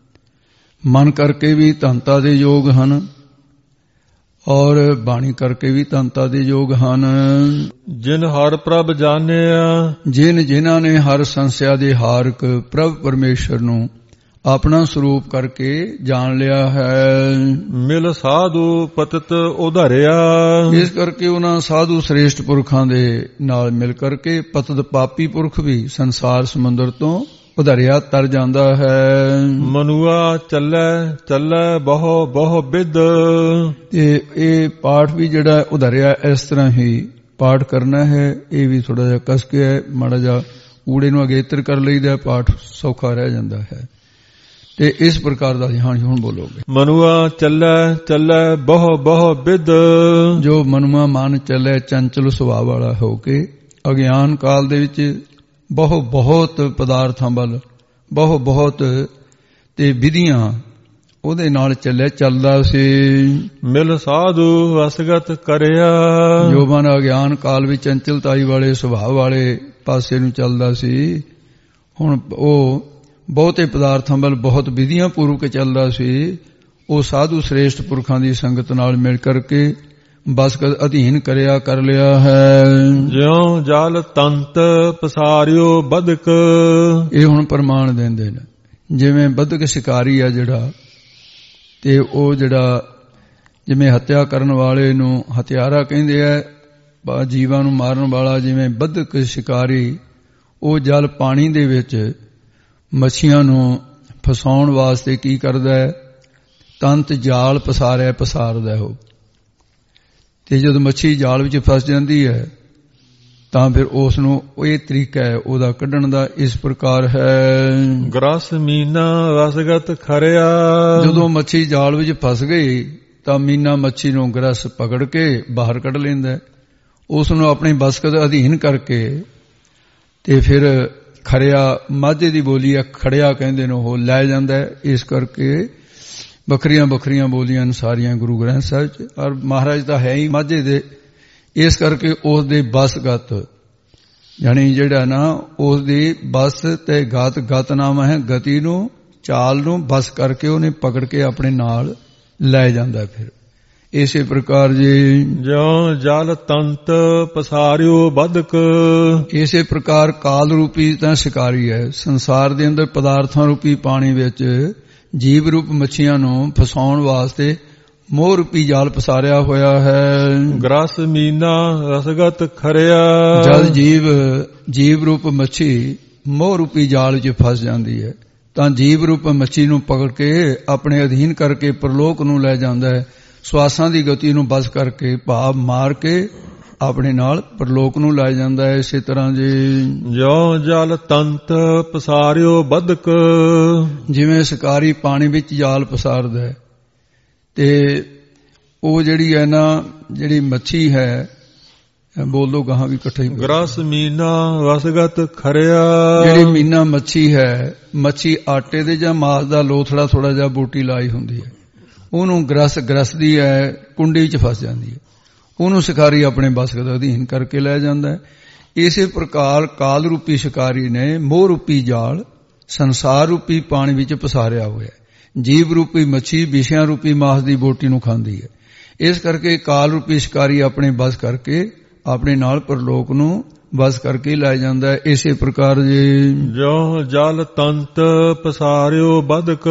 ਮਨ ਕਰਕੇ ਵੀ ਧੰਨਤਾ ਦੇ ਯੋਗ ਹਨ ਔਰ ਬਾਣੀ ਕਰਕੇ ਵੀ ਧੰਨਤਾ ਦੇ ਯੋਗ ਹਨ। ਜਿਨ ਹਰ ਪ੍ਰਭ ਜਾਣਿਆ। ਜਿਨ ਜਿਨ੍ਹਾਂ ਨੇ ਹਰ ਸੰਸਿਆ ਦੇ ਹਾਰਕ ਪ੍ਰਭ ਪਰਮੇਸ਼ਰ ਨੂੰ ਆਪਣਾ ਸਰੂਪ ਕਰਕੇ ਜਾਣ ਲਿਆ ਹੈ। ਮਿਲ ਸਾਧੂ ਪਤਿਤ ਉਧਾਰਿਆ। ਇਸ ਕਰਕੇ ਉਹਨਾਂ ਸਾਧੂ ਸ੍ਰੇਸ਼ਟ ਪੁਰਖਾਂ ਦੇ ਨਾਲ ਮਿਲ ਕਰਕੇ ਪਤਿਤ ਪਾਪੀ ਪੁਰਖ ਵੀ ਸੰਸਾਰ ਸਮੁੰਦਰ ਤੋਂ ਉਧਾਰਿਆ ਤਰ ਜਾਂਦਾ ਹੈ। ਮਨੁਆ ਚੱਲੇ ਚੱਲੇ ਬਹੁ ਬਹੁ ਬਿਦ। ਤੇ ਇਹ ਪਾਠ ਵੀ ਜਿਹੜਾ ਉਧਾਰਿਆ ਇਸ ਤਰ੍ਹਾਂ ਹੀ ਪਾਠ ਕਰਨਾ ਹੈ। ਇਹ ਵੀ ਥੋੜਾ ਜਿਹਾ ਕਸ ਕੇ ਹੈ, ਮਾੜਾ ਜਿਹਾ ਊੜੇ ਨੂੰ ਅਗੇਤਰ ਕਰ ਲਈਦਾ, ਪਾਠ ਸੌਖਾ ਰਹਿ ਜਾਂਦਾ ਹੈ। ਤੇ ਇਸ ਪ੍ਰਕਾਰ ਦਾ ਹਾਂ ਹੁਣ ਬੋਲੋਗੇ। ਮਨੁਆ ਚੱਲੇ ਚੱਲੇ ਬਹੁ ਬਹੁ ਬਿਦ। ਜੋ ਮਨੁਆ ਮਨ ਚੱਲੇ ਚੰਚਲ ਸੁਭਾਅ ਵਾਲਾ ਹੋ ਕੇ ਅਗਿਆਨ ਕਾਲ ਦੇ ਵਿੱਚ ਬਹੁ ਬਹੁਤ ਪਦਾਰਥਾਂ ਵੱਲ ਬਹੁ ਬਹੁਤ ਤੇ ਵਿਧੀਆਂ ਉਹਦੇ ਨਾਲ ਚੱਲਿਆ ਚੱਲਦਾ ਸੀ। ਮਿਲ ਸਾਧੂ ਵਸਗਤ ਕਰਿਆ। ਜੋ ਮਨ ਅਗਿਆਨ ਕਾਲ ਵਿੱਚ ਚੰਚਲਤਾਈ ਵਾਲੇ ਸੁਭਾਅ ਵਾਲੇ ਪਾਸੇ ਨੂੰ ਚੱਲਦਾ ਸੀ, ਹੁਣ ਉਹ ਬਹੁਤੇ ਪਦਾਰਥਾਂ ਵੱਲ ਬਹੁਤ ਵਿਧੀਆਂ ਪੂਰਵਕ ਚੱਲਦਾ ਸੀ। ਉਹ ਸਾਧੂ ਸ੍ਰੇਸ਼ਟ ਪੁਰਖਾਂ ਦੀ ਸੰਗਤ ਨਾਲ ਮਿਲ ਕਰਕੇ ਬਸਕਤ ਅਧੀਨ ਕਰਿਆ ਕਰ ਲਿਆ ਹੈ। ਜਿਉ ਜਲ ਤੰਤ ਪਸਾਰਿਓ ਬਦਕ। ਇਹ ਹੁਣ ਪ੍ਰਮਾਣ ਦਿੰਦੇ ਨੇ ਜਿਵੇਂ ਬਦਕ ਸ਼ਿਕਾਰੀ ਆ ਜਿਹੜਾ, ਤੇ ਉਹ ਜਿਹੜਾ ਜਿਵੇਂ ਹੱਤਿਆ ਕਰਨ ਵਾਲੇ ਨੂੰ ਹਥਿਆਰਾ ਕਹਿੰਦੇ ਆ, ਜੀਵਾਂ ਨੂੰ ਮਾਰਨ ਵਾਲਾ, ਜਿਵੇਂ ਬਦਕ ਸ਼ਿਕਾਰੀ ਉਹ ਜਲ ਪਾਣੀ ਦੇ ਵਿੱਚ ਮੱਛੀਆਂ ਨੂੰ ਫਸਾਉਣ ਵਾਸਤੇ ਕੀ ਕਰਦਾ ਹੈ, ਤੰਤ ਜਾਲ ਪਸਾਰਿਆ ਪਸਾਰਦਾ ਉਹ। ਤੇ ਜਦੋਂ ਮੱਛੀ ਜਾਲ ਵਿੱਚ ਫਸ ਜਾਂਦੀ ਹੈ ਤਾਂ ਫਿਰ ਉਸ ਨੂੰ ਇਹ ਤਰੀਕਾ ਹੈ ਉਹਦਾ ਕੱਢਣ ਦਾ, ਇਸ ਪ੍ਰਕਾਰ ਹੈ। ਗ੍ਰਸ ਮੀਨਾ ਵਸਗਤ ਖਰਿਆ। ਜਦੋਂ ਮੱਛੀ ਜਾਲ ਵਿੱਚ ਫਸ ਗਈ ਤਾਂ ਮੀਨਾ ਮੱਛੀ ਨੂੰ ਗ੍ਰਸ ਪਕੜ ਕੇ ਬਾਹਰ ਕੱਢ ਲੈਂਦਾ, ਉਸ ਨੂੰ ਆਪਣੀ ਬਸਕਤ ਅਧੀਨ ਕਰਕੇ ਤੇ ਫਿਰ ਖਰਿਆ ਮਾਝੇ ਦੀ ਬੋਲੀ ਹੈ, ਖੜਿਆ ਕਹਿੰਦੇ ਨੇ, ਉਹ ਲੈ ਜਾਂਦਾ ਹੈ। ਇਸ ਕਰਕੇ ਵੱਖਰੀਆਂ ਵੱਖਰੀਆਂ ਬੋਲੀਆਂ ਨੇ ਸਾਰੀਆਂ ਗੁਰੂ ਗ੍ਰੰਥ ਸਾਹਿਬ 'ਚ, ਔਰ ਮਹਾਰਾਜ ਤਾਂ ਹੈ ਹੀ ਮਾਝੇ ਦੇ। ਇਸ ਕਰਕੇ ਉਸ ਦੇ ਬਸਗਤ ਯਾਨੀ ਜਿਹੜਾ ਨਾ ਉਸ ਦੀ ਬਸ ਤੇ ਗਤ, ਗਤ ਨਾਮ ਹੈ ਗਤੀ ਨੂੰ, ਚਾਲ ਨੂੰ ਬਸ ਕਰਕੇ ਉਹਨੇ ਪਕੜ ਕੇ ਆਪਣੇ ਨਾਲ ਲੈ ਜਾਂਦਾ। ਫਿਰ ਇਸੇ ਪ੍ਰਕਾਰ ਜੀ ਜਿਉ ਜਲ ਤੰਤ ਪਸਾਰਿਓ ਬਦਕ, ਇਸੇ ਪ੍ਰਕਾਰ ਕਾਲ ਰੂਪੀ ਤਾਂ ਸ਼ਿਕਾਰੀ ਹੈ। ਸੰਸਾਰ ਦੇ ਅੰਦਰ ਪਦਾਰਥਾਂ ਰੂਪੀ ਪਾਣੀ ਵਿੱਚ ਜੀਵ ਰੂਪ ਮੱਛੀਆਂ ਨੂੰ ਫਸਾਉਣ ਵਾਸਤੇ ਮੋਹ ਰੂਪੀ ਜਾਲ ਪਸਾਰਿਆ ਹੋਇਆ ਹੈ। ਗ੍ਰਸ ਮੀਨਾ ਰਸਗਤ ਖਰਿਆ, ਜਦ ਜੀਵ ਜੀਵ ਰੂਪ ਮੱਛੀ ਮੋਹ ਰੂਪੀ ਜਾਲ 'ਚ ਫਸ ਜਾਂਦੀ ਹੈ ਤਾਂ ਜੀਵ ਰੂਪ ਮੱਛੀ ਨੂੰ ਪਕੜ ਕੇ ਆਪਣੇ ਅਧੀਨ ਕਰਕੇ ਪ੍ਰਲੋਕ ਨੂੰ ਲੈ ਜਾਂਦਾ ਹੈ। ਸਵਾਸਾਂ ਦੀ ਗਤੀ ਨੂੰ ਬਸ ਕਰਕੇ ਭਾਵ ਮਾਰ ਕੇ ਆਪਣੇ ਨਾਲ ਪ੍ਰਲੋਕ ਨੂੰ ਲੈ ਜਾਂਦਾ ਹੈ। ਇਸੇ ਤਰ੍ਹਾਂ ਜੀ ਜਿਉ ਜਲ ਤੰਤ ਪਸਾਰਿਓ ਬਦਕ, ਜਿਵੇਂ ਸ਼ਿਕਾਰੀ ਪਾਣੀ ਵਿੱਚ ਜਾਲ ਪਸਾਰਦਾ ਹੈ ਤੇ ਉਹ ਜਿਹੜੀ ਹੈ ਨਾ ਜਿਹੜੀ ਮੱਛੀ ਹੈ, ਬੋਲ ਦੋ ਗਾਹਾਂ ਵੀ ਇਕੱਠੇ ਹੀ, ਗ੍ਰਸ ਮੀਨਾ ਰਸਗਤ ਖਰਿਆ, ਜਿਹੜੀ ਮੀਨਾ ਮੱਛੀ ਹੈ, ਮੱਛੀ ਆਟੇ ਦੇ ਜਾਂ ਮਾਸ ਦਾ ਲੋਥੜਾ ਥੋੜਾ ਜਿਹਾ ਬੂਟੀ ਲਾਈ ਹੁੰਦੀ ਹੈ, ਉਹਨੂੰ ਗ੍ਰਸ ਗ੍ਰਸਦੀ ਹੈ, ਕੁੰਡੀ 'ਚ ਫਸ ਜਾਂਦੀ ਹੈ, ਉਹਨੂੰ ਸ਼ਿਕਾਰੀ ਆਪਣੇ ਬਸਗਤ ਦੇ ਅਧੀਨ ਕਰਕੇ ਲੈ ਜਾਂਦਾ ਹੈ। ਇਸੇ ਪ੍ਰਕਾਰ ਕਾਲ ਰੂਪੀ ਸ਼ਿਕਾਰੀ ਨੇ ਮੋਹ ਰੂਪੀ ਜਾਲ ਸੰਸਾਰ ਰੂਪੀ ਪਾਣੀ ਵਿੱਚ ਪਸਾਰਿਆ ਹੋਇਆ ਹੈ। ਜੀਵ ਰੂਪੀ ਮੱਛੀ ਵਿਸ਼ਿਆਂ ਰੂਪੀ ਮਾਸ ਦੀ ਬੋਟੀ ਨੂੰ ਖਾਂਦੀ ਹੈ। ਇਸ ਕਰਕੇ ਕਾਲ ਰੂਪੀ ਸ਼ਿਕਾਰੀ ਆਪਣੇ ਬਸ ਕਰਕੇ ਆਪਣੇ ਨਾਲ ਪਰਲੋਕ ਨੂੰ ਬਸ ਕਰਕੇ ਲੈ ਜਾਂਦਾ ਹੈ। ਇਸੇ ਪ੍ਰਕਾਰ ਜੀ ਜੋ ਜਲ ਤੰਤ ਪਸਾਰਿਓ ਬਦਕ,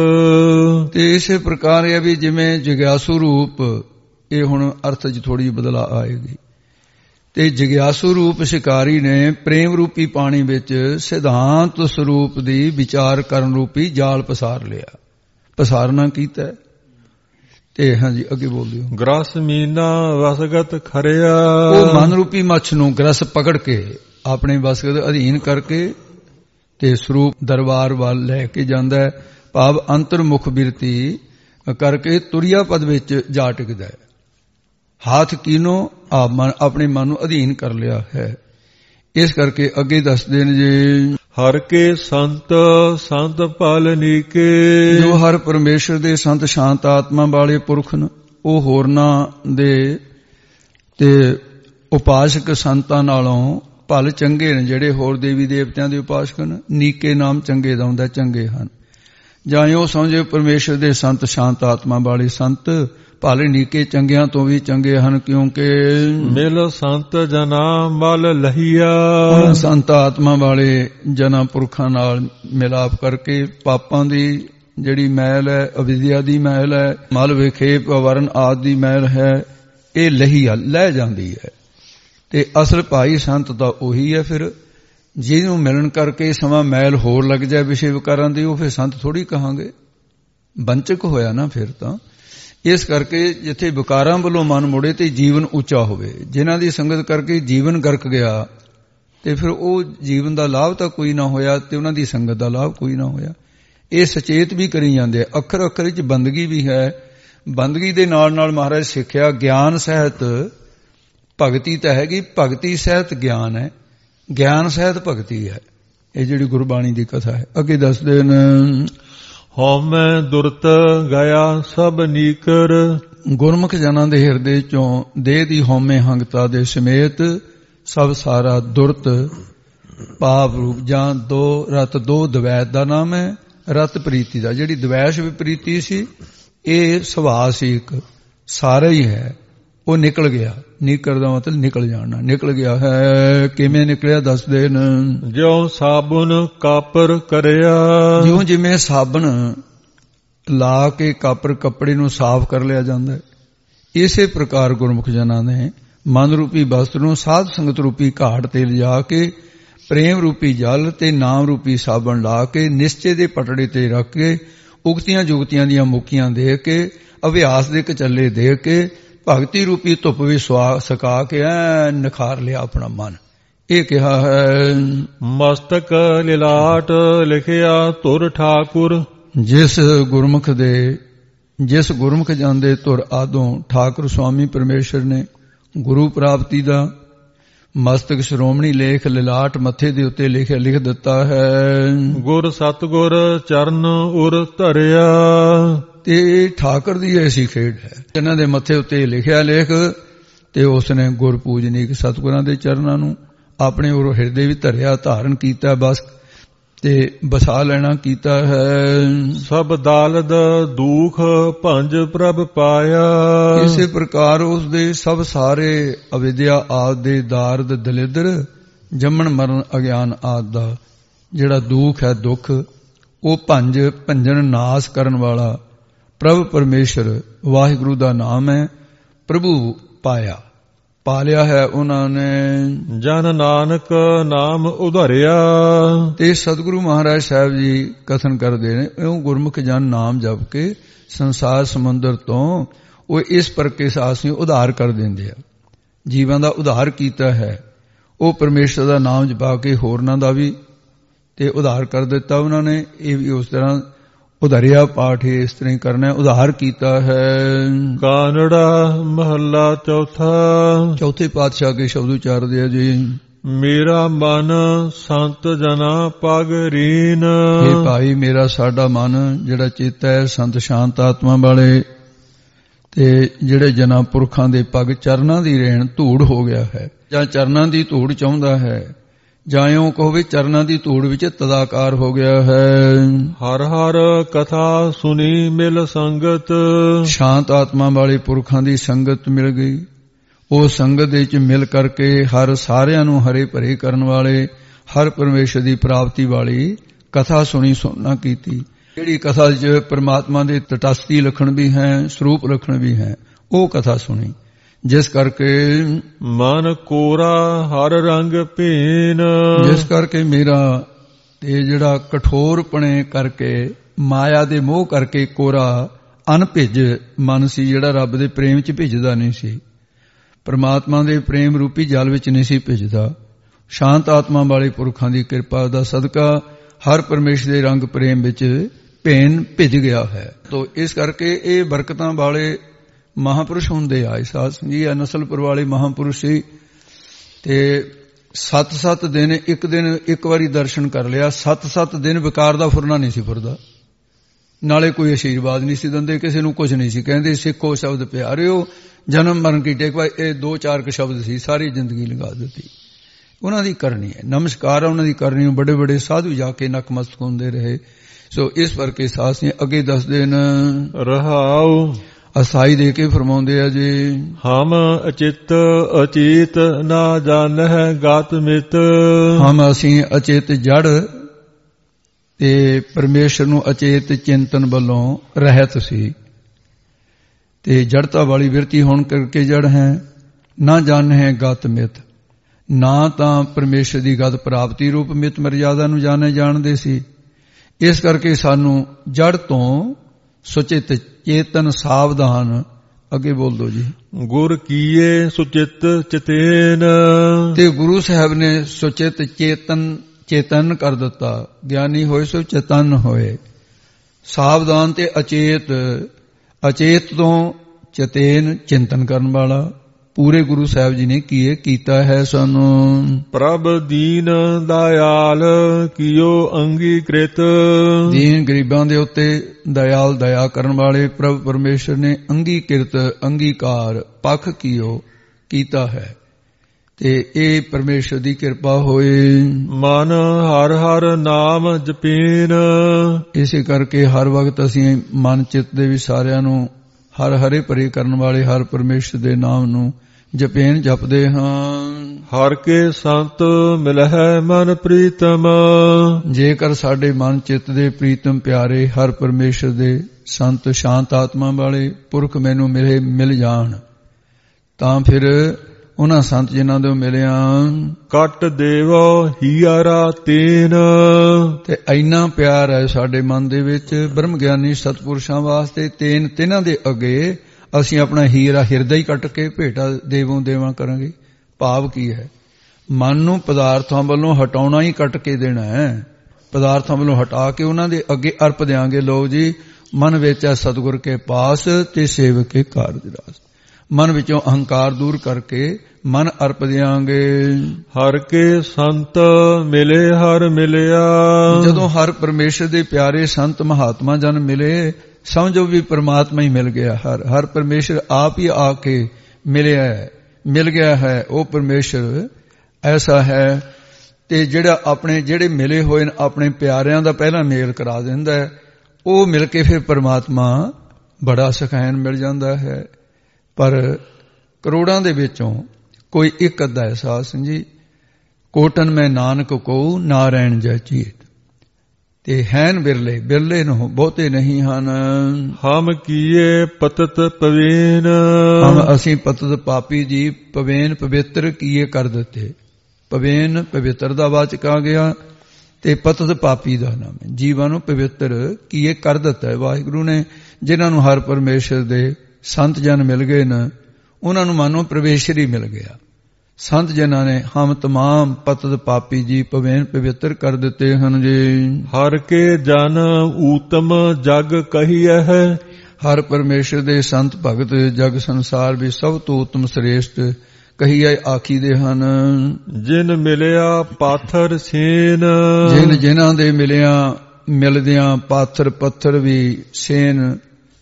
ਤੇ ਇਸੇ ਪ੍ਰਕਾਰ ਇਹ ਵੀ ਜਿਵੇਂ ਜਗਿਆਸੂ ਰੂਪ, ਇਹ ਹੁਣ ਅਰਥ 'ਚ ਥੋੜੀ ਜਿਹੀ ਬਦਲਾ ਆਏਗੀ, ਤੇ ਜਗਿਆਸੂ ਰੂਪ ਸ਼ਿਕਾਰੀ ਨੇ ਪ੍ਰੇਮ ਰੂਪੀ ਪਾਣੀ ਵਿੱਚ ਸਿਧਾਂਤ ਸਰੂਪ ਦੀ ਵਿਚਾਰ ਕਰਨ ਰੂਪੀ ਜਾਲ ਪਸਾਰ ਲਿਆ, ਪਸਾਰਨਾ ਕੀਤਾ। ਤੇ ਹਾਂਜੀ ਅੱਗੇ ਬੋਲਿਓ। ਗ੍ਰਸ ਮੀਨਾ ਰਸਗਤ ਖਰਿਆ, ਉਹ ਮਨ ਰੂਪੀ ਮੱਛ ਨੂੰ ਗ੍ਰਸ ਪਕੜ ਕੇ ਆਪਣੇ ਬਸਗਤ ਅਧੀਨ ਕਰਕੇ ਤੇ ਸਰੂਪ ਦਰਬਾਰ ਵੱਲ ਲੈ ਕੇ ਜਾਂਦਾ ਹੈ, ਭਾਵ ਅੰਤਰਮੁਖ ਬਿਰਤੀ ਕਰਕੇ ਤੁਰਿਆ ਪਦ ਵਿੱਚ ਜਾ ਟਿਕਦਾ ਹੈ। ਹਾਥ ਕੀਨੋ ਆਪਣੇ ਮਨ ਨੂੰ ਅਧੀਨ ਕਰ ਲਿਆ ਹੈ। ਇਸ ਕਰਕੇ ਅੱਗੇ ਦੱਸਦੇ ਨੇ ਜੀ ਹਰ ਕੇ ਸੰਤ ਸੰਤ ਭਲ ਨੀਕੇ, ਜੋ ਹਰ ਪਰਮੇਸ਼ਰ ਦੇ ਸੰਤ ਸ਼ਾਂਤ ਆਤਮਾ ਵਾਲੇ ਪੁਰਖ ਨੇ ਉਹ ਹੋਰਨਾਂ ਦੇ ਤੇ ਉਪਾਸਕ ਸੰਤਾਂ ਨਾਲੋਂ ਭਲ ਚੰਗੇ ਨੇ। ਜਿਹੜੇ ਹੋਰ ਦੇਵੀ ਦੇਵਤਿਆਂ ਦੇ ਉਪਾਸਕ ਨੇ, ਨੀਕੇ ਨਾਮ ਚੰਗੇ ਦਾ ਹੁੰਦਾ, ਚੰਗੇ ਹਨ। ਜਾਂ ਇਉਂ ਸਮਝੇ ਪਰਮੇਸ਼ਰ ਦੇ ਸੰਤ ਸ਼ਾਂਤ ਆਤਮਾ ਵਾਲੇ ਸੰਤ ਭਲ ਨੀਕੇ ਚੰਗਿਆਂ ਤੋਂ ਵੀ ਚੰਗੇ ਹਨ, ਕਿਉਂਕਿ ਮਿਲ ਸੰਤ ਜਨਾਂ ਮਲ ਲਹੀਆ, ਸੰਤ ਆਤਮਾ ਵਾਲੇ ਜਨਾਂ ਪੁਰਖਾਂ ਨਾਲ ਮਿਲਾਪ ਕਰਕੇ ਪਾਪਾਂ ਦੀ ਜਿਹੜੀ ਮੈਲ ਹੈ, ਅਵਿਦਿਆ ਦੀ ਮੈਲ ਹੈ, ਮਲ ਵਿਖੇਪ ਵਰਨ ਆਦਿ ਦੀ ਮੈਲ ਹੈ, ਇਹ ਲਹੀਆ ਲੈ ਜਾਂਦੀ ਹੈ। ਤੇ ਅਸਲ ਭਾਈ ਸੰਤ ਤਾਂ ਉਹੀ ਹੈ। ਫਿਰ ਜਿਹਨੂੰ ਮਿਲਣ ਕਰਕੇ ਸਮਾਂ ਮੈਲ ਹੋਰ ਲੱਗ ਜਾਏ ਵਿਸ਼ੇ ਵਿਕਾਰਾਂ ਦੀ, ਉਹ ਫਿਰ ਸੰਤ ਥੋੜੀ ਕਹਾਂਗੇ, ਬੰਚਕ ਹੋਇਆ ਨਾ ਫਿਰ ਤਾਂ। ਇਸ ਕਰਕੇ ਜਿੱਥੇ ਵਿਕਾਰਾਂ ਵੱਲੋਂ ਮਨ ਮੁੜੇ ਤੇ ਜੀਵਨ ਉੱਚਾ ਹੋਵੇ, ਜਿਨ੍ਹਾਂ ਦੀ ਸੰਗਤ ਕਰਕੇ ਜੀਵਨ ਗਰਕ ਗਿਆ ਤੇ ਫਿਰ ਉਹ ਜੀਵਨ ਦਾ ਲਾਭ ਤਾਂ ਕੋਈ ਨਾ ਹੋਇਆ ਤੇ ਉਹਨਾਂ ਦੀ ਸੰਗਤ ਦਾ ਲਾਭ ਕੋਈ ਨਾ ਹੋਇਆ। ਇਹ ਸੁਚੇਤ ਵੀ ਕਰੀ ਜਾਂਦੇ ਆ। ਅੱਖਰ ਅੱਖਰ ਵਿੱਚ ਬੰਦਗੀ ਵੀ ਹੈ। ਬੰਦਗੀ ਦੇ ਨਾਲ ਨਾਲ ਮਹਾਰਾਜ ਸਿੱਖਿਆ ਗਿਆਨ ਸਹਿਤ ਭਗਤੀ ਤਾਂ ਹੈਗੀ, ਭਗਤੀ ਸਹਿਤ ਗਿਆਨ ਹੈ, ਗਿਆਨ ਸਹਿਤ ਭਗਤੀ ਹੈ। ਇਹ ਜਿਹੜੀ ਗੁਰਬਾਣੀ ਦੀ ਕਥਾ ਹੈ। ਅੱਗੇ ਦੱਸਦੇ ਨੇ ਹਉਮੈ ਦੁਰਤ ਗਿਆ ਸਭ ਨੀਕਰ, ਗੁਰਮੁਖ ਜਨਾਂ ਦੇ ਹਿਰਦੇ ਚੋਂ ਦੇਹ ਦੀ ਹਉਮੈ ਹੰਗਤਾ ਦੇ ਸਮੇਤ ਸਭ ਸਾਰਾ ਦੁਰਤ ਪਾਪ ਰੂਪ ਜਾਂ ਦੋ ਰਤ, ਦੋ ਦਵੈਤ ਦਾ ਨਾਮ ਹੈ, ਰਤ ਪ੍ਰੀਤੀ ਦਾ। ਜਿਹੜੀ ਦਵੈਸ਼ ਵਿਪਰੀਤੀ ਸੀ ਇਹ ਸੁਭਾਅ ਸੀ ਇੱਕ, ਸਾਰਾ ਹੀ ਹੈ, ਉਹ ਨਿਕਲ ਗਿਆ। ਨੀਕਰ ਦਾ ਮਤਲਬ ਨਿਕਲ ਜਾਣਾ, ਨਿਕਲ ਗਿਆ ਹੈ। ਕਿਵੇਂ ਨਿਕਲਿਆ ਦੱਸਦੇ ਨੇ ਜਿਉ ਸਾਬੁਨ ਕਾਪਰ ਕਰਿਆ, ਜਿਉਂ ਜਿਵੇਂ ਸਾਬਣ ਲਾ ਕੇ ਕਾਪਰ ਕੱਪੜੇ ਨੂੰ ਸਾਫ਼ ਕਰ ਲਿਆ ਜਾਂਦਾ ਹੈ, ਇਸੇ ਪ੍ਰਕਾਰ ਗੁਰਮੁਖ ਜਨਾਂ ਨੇ ਮਨ ਰੂਪੀ ਵਸਤੂ ਨੂੰ ਸਾਧ ਸੰਗਤ ਰੂਪੀ ਘਾਟ ਤੇ ਲਿਜਾ ਕੇ ਪ੍ਰੇਮ ਰੂਪੀ ਜਲ ਤੇ ਨਾਮ ਰੂਪੀ ਸਾਬਣ ਲਾ ਕੇ ਨਿਸ਼ਚੇ ਦੇ ਪਟੜੇ ਤੇ ਰੱਖ ਕੇ ਉਗਤੀਆਂ ਜੁਗਤੀਆਂ ਦੀਆਂ ਮੁੱਕੀਆਂ ਦੇ ਕੇ ਅਭਿਆਸ ਦੇ ਕਚੱਲੇ ਦੇ ਕੇ ਭਗਤੀ ਰੂਪੀ ਧੁੱਪ ਵੀ ਸੁਆ ਸਕਾ ਕੇ ਐ ਨਿਖਾਰ ਲਿਆ ਆਪਣਾ ਮਨ। ਇਹ ਕਿਹਾ ਹੈ ਮਸਤਕ ਲਿਲਾਟ ਲਿਖਿਆ ਧੁਰ ਠਾਕੁਰ, ਜਿਸ ਗੁਰਮੁਖ ਦੇ ਜਿਸ ਗੁਰਮੁਖ ਜਾਂਦੇ ਧੁਰ ਆਦੋਂ ਠਾਕੁਰ ਸੁਆਮੀ ਪਰਮੇਸ਼ਰ ਨੇ ਗੁਰੂ ਪ੍ਰਾਪਤੀ ਦਾ ਮਸਤਕ ਸ਼੍ਰੋਮਣੀ ਲੇਖ ਲਿਲਾਟ ਮੱਥੇ ਦੇ ਉੱਤੇ ਲਿਖ ਲਿਖ ਦਿੱਤਾ ਹੈ। ਗੁਰ ਸਤਗੁਰ ਚਰਨ ਉਰ ਧਰਿਆ। ਤੇ ਠਾਕਰ ਦੀ ਐਸੀ ਖੇਡ ਹੈ, ਇਹਨਾਂ ਦੇ ਮੱਥੇ ਉੱਤੇ ਲਿਖਿਆ ਲੇਖ ਤੇ ਉਸਨੇ ਗੁਰ ਪੂਜਨੀਕ ਸਤਿਗੁਰਾਂ ਦੇ ਚਰਨਾਂ ਨੂੰ ਆਪਣੇ ਉਰ ਹਿਰਦੇ ਵਿੱਚ ਧਰਿਆ, ਧਾਰਨ ਕੀਤਾ, ਬਸ ਤੇ ਬਸਾ ਲੈਣਾ ਕੀਤਾ ਹੈ। ਸਭ ਦਾਲਦ ਦੁਖ ਭੰਜ ਪ੍ਰਭ ਪਾਇਆ। ਇਸੇ ਪ੍ਰਕਾਰ ਉਸ ਦੇ ਸਭ ਸਾਰੇ ਅਵਿਦਿਆ ਆਦਿ ਦੇ ਦਾਰਦ ਦਲਿਦਰ ਜੰਮਣ ਮਰਨ ਅਗਿਆਨ ਆਦਿ ਦਾ ਜਿਹੜਾ ਦੁਖ ਹੈ, ਦੁੱਖ, ਉਹ ਭੰਜ ਭੰਜਨ ਨਾਸ ਕਰਨ ਵਾਲਾ ਪ੍ਰਭ ਪਰਮੇਸ਼ਰ ਵਾਹਿਗੁਰੂ ਦਾ ਨਾਮ ਹੈ। ਪ੍ਰਭੂ ਪਾਇਆ, ਪਾ ਲਿਆ ਹੈ ਉਹਨਾਂ ਨੇ। ਜਨ ਨਾਨਕ ਨਾਮ ਉਧਾਰਿਆ। ਤੇ ਸਤਿਗੁਰੂ ਮਹਾਰਾਜ ਸਾਹਿਬ ਜੀ ਕਥਨ ਕਰਦੇ ਨੇ, ਉਹ ਗੁਰਮੁਖ ਜਨ ਨਾਮ ਜਪ ਕੇ ਸੰਸਾਰ ਸਮੁੰਦਰ ਤੋਂ ਉਹ ਇਸ ਪ੍ਰਕੇ ਸਾਸ ਨੂੰ ਉਧਾਰ ਕਰ ਦਿੰਦੇ ਆ, ਜੀਵਾਂ ਦਾ ਉਧਾਰ ਕੀਤਾ ਹੈ। ਉਹ ਪਰਮੇਸ਼ਰ ਦਾ ਨਾਮ ਜਪਾ ਕੇ ਹੋਰਨਾਂ ਦਾ ਵੀ ਤੇ ਉਧਾਰ ਕਰ ਦਿੱਤਾ ਉਹਨਾਂ ਨੇ। ਇਹ ਵੀ ਉਸ ਤਰ੍ਹਾਂ ਉਧਾਰਿਆ ਪਾਠ ਇਸ ਤਰ੍ਹਾਂ ਹੀ ਕਰਨਾ, ਉਧਾਰ ਕੀਤਾ ਹੈ। ਕਾਨੜਾ ਮਹੱਲਾ ਚੌਥਾ। ਚੌਥੇ ਪਾਤਸ਼ਾਹ ਕੇ ਸ਼ਬਦ ਉਚਾਰਦੇ ਆ ਜੀ। ਮੇਰਾ ਮਨ ਸੰਤ ਜਨਾ ਪਗ ਰੀਨ। ਇਹ ਭਾਈ ਮੇਰਾ ਸਾਡਾ ਮਨ ਜਿਹੜਾ ਚਿੱਤ ਹੈ ਸੰਤ ਸ਼ਾਂਤ ਆਤਮਾ ਵਾਲੇ ਤੇ ਜਿਹੜੇ ਜਨਾਂ ਪੁਰਖਾਂ ਦੇ ਪਗ ਚਰਨਾਂ ਦੀ ਰੇਣ ਧੂੜ ਹੋ ਗਿਆ ਹੈ, ਜਾਂ ਚਰਨਾਂ ਦੀ ਧੂੜ ਚਾਹੁੰਦਾ ਹੈ, ਜਾਂ ਇਉਂ ਕਹੋ ਚਰਨਾਂ ਦੀ ਧੂੜ ਵਿੱਚ ਤਦਾਕਾਰ ਹੋ ਗਿਆ ਹੈ। ਹਰ ਹਰ ਕਥਾ ਸੁਣੀ ਮਿਲ ਸੰਗਤ। ਸ਼ਾਂਤ ਆਤਮਾ ਵਾਲੇ ਪੁਰਖਾਂ ਦੀ ਸੰਗਤ ਮਿਲ ਗਈ। ਉਹ ਸੰਗਤ ਦੇ ਵਿੱਚ ਮਿਲ ਕਰਕੇ ਹਰ ਸਾਰਿਆਂ ਨੂੰ ਹਰੇ ਭਰੇ ਕਰਨ ਵਾਲੇ ਹਰ ਪਰਮੇਸ਼ਰ ਦੀ ਪ੍ਰਾਪਤੀ ਵਾਲੀ ਕਥਾ ਸੁਣੀ, ਸੁਣਨਾ ਕੀਤੀ। ਜਿਹੜੀ ਕਥਾ 'ਚ ਪਰਮਾਤਮਾ ਦੇ ਤਟਸਥੀ ਲੱਖਣ ਵੀ ਹੈ, ਸਰੂਪ ਲੱਖਣ ਵੀ ਹੈ, ਉਹ ਕਥਾ ਸੁਣੀ, ਜਿਸ ਕਰਕੇ ਮਨ ਕੋਰਾ ਹਰ ਰੰਗ ਭੀਨ। ਜਿਸ ਕਰਕੇ ਮੇਰਾ ਤੇ ਜਿਹੜਾ ਕਠੋਰਪਣੇ ਕਰਕੇ ਮਾਇਆ ਦੇ ਮੋਹ ਕਰਕੇ ਕੋਰਾ ਅਨਭਿੱਜ ਮਨ ਸੀ, ਜਿਹੜਾ ਰੱਬ ਦੇ ਪ੍ਰੇਮ 'ਚ ਭਿੱਜਦਾ ਨਹੀਂ ਸੀ, ਪਰਮਾਤਮਾ ਦੇ ਪ੍ਰੇਮ ਰੂਪੀ ਜਲ ਵਿੱਚ ਨਹੀਂ ਸੀ ਭਿੱਜਦਾ। ਸ਼ਾਂਤ ਆਤਮਾ ਵਾਲੇ ਪੁਰਖਾਂ ਦੀ ਕਿਰਪਾ ਦਾ ਸਦਕਾ ਹਰ ਪਰਮੇਸ਼ਰ ਦੇ ਰੰਗ ਪ੍ਰੇਮ ਵਿੱਚ ਭੇਨ ਭਿੱਜ ਗਿਆ ਹੈ। ਤੋ ਇਸ ਕਰਕੇ ਇਹ ਬਰਕਤਾਂ ਵਾਲੇ ਮਹਾਂਪੁਰਸ਼ ਹੁੰਦੇ ਆ। ਸਾਧ ਸੰਗੀ ਆ ਨਸਲਪੁਰ ਵਾਲੇ ਮਹਾਂਪੁਰਸ਼ ਸੀ ਤੇ ਸੱਤ ਸੱਤ ਦਿਨ ਇੱਕ ਦਿਨ ਇੱਕ ਵਾਰੀ ਦਰਸ਼ਨ ਕਰ ਲਿਆ, ਸੱਤ ਸੱਤ ਦਿਨ ਵਿਕਾਰ ਦਾ ਫੁਰਨਾ ਨਹੀਂ ਸੀ ਫੁਰਦਾ, ਨਾਲੇ ਕੋਈ ਅਸ਼ੀਰਵਾਦ ਨਹੀਂ ਸੀ ਦਿੰਦੇ, ਕਿਸੇ ਨੂੰ ਕੁਝ ਨਹੀਂ ਸੀ ਕਹਿੰਦੇ। ਸਿੱਖੋ ਸ਼ਬਦ ਪਿਆਰਿਓ ਜਨਮ ਮਰਨ ਕੀ ਟੇਕ। ਇਹ ਦੋ ਚਾਰ ਕੁ ਸ਼ਬਦ ਸੀ, ਸਾਰੀ ਜ਼ਿੰਦਗੀ ਲਗਾ ਦਿੱਤੀ। ਉਹਨਾਂ ਦੀ ਕਰਨੀ ਹੈ, ਨਮਸਕਾਰ ਹੈ ਉਹਨਾਂ ਦੀ ਕਰਨੀ। ਬੜੇ ਬੜੇ ਸਾਧੂ ਜਾ ਕੇ ਨਕਮਸਤਕ ਹੁੰਦੇ ਰਹੇ। ਸੋ ਇਸ ਕਰਕੇ ਸਾਸ ਨੇ ਅੱਗੇ ਦੱਸਦੇ ਨੇ ਰਹਾਉ ਅਸਾਈ ਦੇ ਕੇ ਫਰਮਾਉਂਦੇ ਆ ਜੀ। ਹਮ ਅਚਿਤ ਅਚੇਤ ਨਾ ਜਾਣਹਿ ਗਤ ਮਿਤ। ਹਮ ਅਸੀਂ ਅਚੇਤ ਜੜ ਤੇ ਪਰਮੇਸ਼ਰ ਨੂੰ ਅਚੇਤ ਚਿੰਤਨ ਵੱਲੋਂ ਰਹਿਤ ਸੀ ਤੇ ਜੜਤਾ ਵਾਲੀ ਬਿਰਤੀ ਹੋਣ ਕਰਕੇ ਜੜ ਹੈ। ਨਾ ਜਾਣਹਿ ਗਤ ਮਿਤ, ਨਾ ਤਾਂ ਪਰਮੇਸ਼ਰ ਦੀ ਗਤ ਪ੍ਰਾਪਤੀ ਰੂਪ ਮਿਤ ਮਰਿਆਦਾ ਨੂੰ ਜਾਣੇ ਜਾਣਦੇ ਸੀ। ਇਸ ਕਰਕੇ ਸਾਨੂੰ ਜੜ ਤੋਂ ਸੁਚਿਤ ਚੇਤਨ ਸਾਵਧਾਨ। ਅੱਗੇ ਬੋਲ ਦੋ ਜੀ। ਗੁਰ ਕੀਏ ਸੁਚਿਤ ਚਿਤੇਨ। ਤੇ ਗੁਰੂ ਸਾਹਿਬ ਨੇ ਸੁਚਿਤ ਚੇਤਨ ਚੇਤਨ ਕਰ ਦਿੱਤਾ। ਗਿਆਨੀ ਹੋਏ ਸੋ ਚੇਤਨ ਹੋਏ। ਸਾਵਧਾਨ ਤੇ ਅਚੇਤ, ਅਚੇਤ ਤੋਂ ਚੇਤਨ ਚਿੰਤਨ ਕਰਨ ਵਾਲਾ ਪੂਰੇ ਗੁਰੂ ਸਾਹਿਬ ਜੀ ਨੇ ਕੀਏ ਕੀਤਾ ਹੈ ਸਾਨੂੰ। ਪ੍ਰਭ ਦੀਨ ਦਇਆਲ ਕੀਓ ਅੰਗੀਕ੍ਰਿਤ। ਦੀਨ ਗਰੀਬਾਂ ਦੇ ਉੱਤੇ ਦਇਆਲ ਦਇਆ ਕਰਨ ਵਾਲੇ ਪ੍ਰਭ ਪਰਮੇਸ਼ਰ ਨੇ ਅੰਗੀਕ੍ਰਿਤ ਅੰਗੀਕਾਰ ਪੱਖ ਕੀਓ ਕੀਤਾ ਹੈ ਤੇ ਇਹ ਪਰਮੇਸ਼ਰ ਦੀ ਕਿਰਪਾ ਹੋਏ। ਮਨ ਹਰ ਹਰ ਨਾਮ ਜਪੀਨ। ਇਸੇ ਕਰਕੇ ਹਰ ਵਕਤ ਅਸੀਂ ਮਨ ਚਿੱਤ ਦੇ ਵੀ ਸਾਰਿਆਂ ਨੂੰ ਹਰ ਹਰੇ ਭਰੇ ਕਰਨ ਵਾਲੇ ਹਰ ਪਰਮੇਸ਼ਰ ਦੇ ਨਾਮ ਨੂੰ ਜਪੇਨ ਜਪਦੇ ਹਾਂ। ਹਰ ਕੇ ਸੰਤ ਮਿਲਹਿ ਮਨ ਪ੍ਰੀਤਮ। ਜੇਕਰ ਸਾਡੇ ਮਨ ਚਿੱਤ ਦੇ ਪ੍ਰੀਤਮ ਪਿਆਰੇ ਹਰ ਪਰਮੇਸ਼ਰ ਦੇ ਸੰਤ ਸ਼ਾਂਤ ਆਤਮਾ ਵਾਲੇ ਪੁਰਖ ਮੈਨੂੰ ਮਿਲੇ ਮਿਲ ਜਾਣ ਤਾਂ ਫਿਰ ਉਹਨਾਂ ਸੰਤ ਜਿਨ੍ਹਾਂ ਦੇ ਮਿਲਿਆ ਕਟ ਦੇਵੋ ਹੀਰਾ ਤੇਨ। ਤੇ ਇੰਨਾ ਪਿਆਰ ਹੈ ਸਾਡੇ ਮਨ ਦੇ ਵਿੱਚ ਬ੍ਰਹਮ ਗਿਆਨੀ ਸਤਪੁਰਸ਼ਾਂ ਵਾਸਤੇ। ਤੇਨ ਤਿੰਨਾਂ ਦੇ ਅੱਗੇ ਅਸੀਂ ਆਪਣਾ ਹੀਰਾ ਹਿਰਦਾ ਹੀ ਕੱਟ ਕੇ ਭੇਟਾ ਦੇਵੋਂ ਦੇਵਾਂ ਕਰਾਂਗੇ। ਭਾਵ ਕੀ ਹੈ? ਮਨ ਨੂੰ ਪਦਾਰਥਾਂ ਵੱਲੋਂ ਹਟਾਉਣਾ ਹੀ ਕੱਟ ਕੇ ਦੇਣਾ ਹੈ। ਪਦਾਰਥਾਂ ਵੱਲੋਂ ਹਟਾ ਕੇ ਉਹਨਾਂ ਦੇ ਅੱਗੇ ਅਰਪ ਦਿਆਂਗੇ। ਲੋ ਜੀ ਮਨ ਵਿੱਚ ਹੈ ਸਤਿਗੁਰ ਕੇ ਪਾਸ ਤੇ ਸੇਵਕ ਕੇ ਕਾਰਜ ਰਾਸ। ਮਨ ਵਿੱਚੋਂ ਅਹੰਕਾਰ ਦੂਰ ਕਰਕੇ ਮਨ ਅਰਪ ਦਿਆਂਗੇ। ਹਰ ਕੇ ਸੰਤ ਮਿਲੇ ਹਰ ਮਿਲਿਆ। ਜਦੋਂ ਹਰ ਪਰਮੇਸ਼ਰ ਦੇ ਪਿਆਰੇ ਸੰਤ ਮਹਾਤਮਾ ਜਨ ਮਿਲੇ, ਸਮਝੋ ਵੀ ਪਰਮਾਤਮਾ ਹੀ ਮਿਲ ਗਿਆ। ਹਰ ਹਰ ਪਰਮੇਸ਼ਰ ਆਪ ਹੀ ਆ ਕੇ ਮਿਲਿਆ ਹੈ, ਮਿਲ ਗਿਆ ਹੈ। ਉਹ ਪਰਮੇਸ਼ਰ ਐਸਾ ਹੈ ਤੇ ਜਿਹੜਾ ਆਪਣੇ ਜਿਹੜੇ ਮਿਲੇ ਹੋਏ ਨੇ ਆਪਣੇ ਪਿਆਰਿਆਂ ਦਾ ਪਹਿਲਾਂ ਮੇਲ ਕਰਾ ਦਿੰਦਾ ਹੈ। ਉਹ ਮਿਲ ਕੇ ਫਿਰ ਪਰਮਾਤਮਾ ਬੜਾ ਸਖੈਨ ਮਿਲ ਜਾਂਦਾ ਹੈ। ਪਰ ਕਰੋੜਾਂ ਦੇ ਵਿੱਚੋਂ ਕੋਈ ਇੱਕ ਅੱਧਾ ਅਹਿਸਾਸ ਜੀ, ਕੋਟਨ ਮੈਂ ਨਾਨਕ ਕੋ ਨਾਰਾਇਣ ਜੈ ਚੀਤ, ਤੇ ਹੈਨ ਬਿਰਲੇ ਬਿਰਲੇ ਨੂੰ ਬਹੁਤੇ ਨਹੀਂ ਹਨ। ਹਮ ਕੀਏ ਪਤਤ ਪਵੇਨ, ਹਮ ਅਸੀਂ ਪਤਤ ਪਾਪੀ ਜੀ ਪਵੇਨ ਪਵਿੱਤਰ ਕੀਏ ਕਰ ਦਿੱਤੇ। ਪਵੇਨ ਪਵਿੱਤਰ ਦਾ ਵਾਚਕ ਆ ਗਿਆ ਤੇ ਪਤਤ ਪਾਪੀ ਦਾ ਨਾਮ ਹੈ। ਜੀਵਾਂ ਨੂੰ ਪਵਿੱਤਰ ਕੀਏ ਕਰ ਦਿੱਤਾ ਹੈ ਵਾਹਿਗੁਰੂ ਨੇ। ਜਿਨ੍ਹਾਂ ਨੂੰ ਹਰ ਪਰਮੇਸ਼ਰ ਦੇ ਸੰਤ ਜਨ ਮਿਲ ਗਏ ਨੇ, ਉਹਨਾਂ ਨੂੰ ਮਾਨੋ ਪ੍ਰਵੇਸ਼ਰ ਹੀ ਮਿਲ ਗਿਆ। ਸੰਤ ਜਨਾਂ ਨੇ ਹਮ ਤਮਾਮ ਪਤਤ ਪਾਪੀ ਜੀ ਪਵੇਨ ਪਵਿੱਤਰ ਕਰ ਦਿੱਤੇ ਹਨ ਜੀ। ਹਰ ਕੇ ਜਨ ਊਤਮ ਜਗ ਕਹੀਐ ਹੈ, ਹਰ ਪਰਮੇਸ਼ਰ ਦੇ ਸੰਤ ਭਗਤ ਜਗ ਸੰਸਾਰ ਵਿੱਚ ਸਭ ਤੋਂ ਉੱਤਮ ਸ੍ਰੇਸ਼ਟ ਕਹੀਏ ਆਖੀਦੇ ਹਨ। ਜਿਨ ਮਿਲਿਆ ਪਾਥਰ ਸੇਨ, ਜਿਨ ਜਿਨ੍ਹਾਂ ਦੇ ਮਿਲਿਆ ਮਿਲਦਿਆਂ ਪਾਥਰ ਪੱਥਰ ਵੀ ਸੇਨ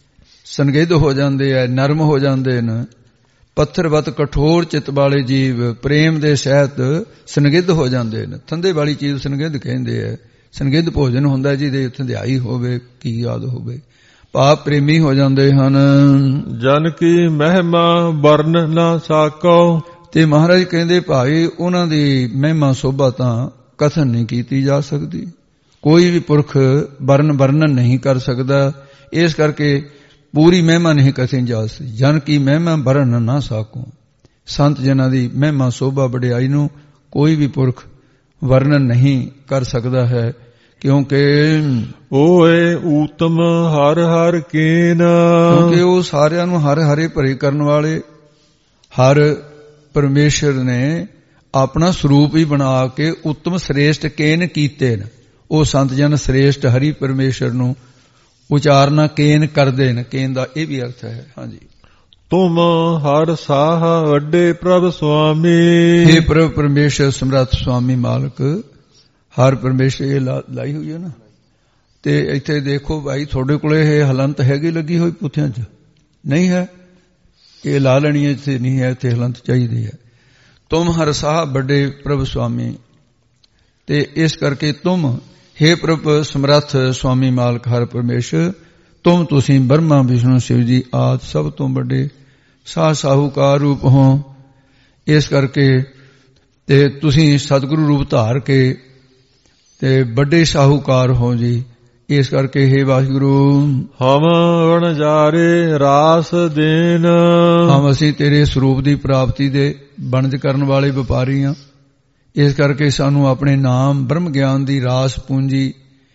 ਸੰਗਿਧ ਹੋ ਜਾਂਦੇ ਐ, ਨਰਮ ਹੋ ਜਾਂਦੇ ਨੇ। ਪੱਥਰਵਤ ਕਠੋਰ ਚਿੱਤ ਵਾਲੇ ਜੀਵ ਪ੍ਰੇਮ ਦੇ ਸਹਿਤ ਸੰਗਿਧ ਹੋ ਜਾਂਦੇ ਨੇ। ਥੰਦੇ ਵਾਲੀ ਚੀਜ਼ ਸੰਗਿਧ ਕਹਿੰਦੇ ਐ। ਸੰਗਿਧ ਭੋਜਨ ਹੁੰਦਾ ਜਿਹਦੇ ਥੰਧਿਆਈ ਹੋਵੇ, ਕੀ ਯਾਦ ਹੋਵੇ। ਪਾਪ ਪ੍ਰੇਮੀ ਹੋ ਜਾਂਦੇ ਹਨ। ਜਨ ਕੀ ਮਹਿਮਾ ਵਰਨ ਨਾ ਸਾਕੋ, ਤੇ ਮਹਾਰਾਜ ਕਹਿੰਦੇ ਭਾਈ ਉਹਨਾਂ ਦੀ ਮਹਿਮਾ ਸੋਭਾ ਤਾਂ ਕਥਨ ਨਹੀਂ ਕੀਤੀ ਜਾ ਸਕਦੀ। ਕੋਈ ਵੀ ਪੁਰਖ ਵਰਨ ਵਰਣਨ ਨਹੀਂ ਕਰ ਸਕਦਾ। ਇਸ ਕਰਕੇ ਪੂਰੀ ਮਹਿਮਾ ਨਹੀਂ ਕਥਨ ਜਾ ਸਕਦੀ। ਜਨ ਕੀ ਮਹਿਮਾ ਵਰਨ ਨਾ ਸਾਕੋ, ਸੰਤ ਜਨਾਂ ਦੀ ਮਹਿਮਾ ਸੋਭਾ ਵਡਿਆਈ ਨੂੰ ਕੋਈ ਵੀ ਪੁਰਖ ਵਰਣਨ ਨਹੀਂ ਕਰ ਸਕਦਾ ਹੈ। ਕਿਉਂਕਿ ਓਏ ਊਤਮ ਹਰ ਹਰ ਕੇਨ, ਕਿਉਂਕਿ ਉਹ ਸਾਰਿਆਂ ਨੂੰ ਹਰ ਹਰੇ ਭਰੇ ਕਰਨ ਵਾਲੇ ਹਰ ਪਰਮੇਸ਼ਰ ਨੇ ਆਪਣਾ ਸਰੂਪ ਹੀ ਬਣਾ ਕੇ ਉੱਤਮ ਸ੍ਰੇਸ਼ਟ ਕੇਨ ਕੀਤੇ ਨੇ। ਉਹ ਸੰਤ ਜਨ ਸ੍ਰੇਸ਼ਟ ਹਰੀ ਪਰਮੇਸ਼ਰ ਨੂੰ ਉਚਾਰਨਾ ਕੇਨ ਕਰਦੇ ਨੇ। ਕੇਨ ਦਾ ਇਹ ਵੀ ਅਰਥ ਹੈ। ਹਾਂਜੀ। ਤੁਮ ਹਰ ਸਾਹ ਵੱਡੇ ਪ੍ਰਭ ਸੁਆਮੀ, हे ਪ੍ਰਭ ਪਰਮੇਸ਼ਰ ਸਮਰੱਥ ਸੁਆਮੀ ਮਾਲਕ। ਹਰ ਪਰਮੇਸ਼ਰ ਇਹ ਲਾਈ ਹੋਈ ਹੈ ਨਾ। ਤੇ ਇੱਥੇ ਦੇਖੋ ਭਾਈ ਤੁਹਾਡੇ ਕੋਲੇ ਇਹ ਹਲੰਤ ਹੈਗੀ ਲੱਗੀ ਹੋਈ ਪੁੱਥਿਆਂ 'ਚ ਨਹੀਂ ਹੈ। ਇਹ ਲਾ ਲੈਣੀ ਇੱਥੇ ਨਹੀਂ ਹੈ, ਇੱਥੇ ਹਲੰਤ ਚਾਹੀਦੀ ਹੈ। ਤੁਮ ਹਰ ਸਾਹ ਵੱਡੇ ਪ੍ਰਭ ਸੁਆਮੀ, ਤੇ ਇਸ ਕਰਕੇ ਤੁਮ हे ਪ੍ਰਭ ਸਮਰੱਥ ਸੁਆਮੀ ਮਾਲਕ ਹਰ ਪਰਮੇਸ਼ਰ, ਤੁਮ ਤੁਸੀਂ ਬ੍ਰਹਮਾ ਵਿਸ਼ਨੂੰ ਸ਼ਿਵ ਜੀ ਆਦਿ ਸਭ ਤੋਂ ਵੱਡੇ ਸਾਹ ਸਾਹੂਕਾਰ ਰੂਪ ਹੋ। ਇਸ ਕਰਕੇ ਤੇ ਤੁਸੀਂ ਸਤਿਗੁਰੂ ਰੂਪ ਧਾਰ ਕੇ ਤੇ ਵੱਡੇ ਸਾਹੂਕਾਰ ਹੋ ਜੀ। ਇਸ ਕਰਕੇ हे ਵਾਹਿਗੁਰੂ ਹਮ ਵਣਜਾਰੇ ਰਾਸ ਦੇਨ, ਹਮ ਅਸੀਂ ਤੇਰੇ ਸਰੂਪ ਦੀ ਪ੍ਰਾਪਤੀ ਦੇ ਵਣਜ ਕਰਨ ਵਾਲੇ ਵਪਾਰੀ ਹਾਂ। ਇਸ ਕਰਕੇ ਸਾਨੂੰ ਆਪਣੇ ਨਾਮ ਬ੍ਰਹਮ ਗਿਆਨ ਦੀ ਰਾਸ ਪੂੰਜੀ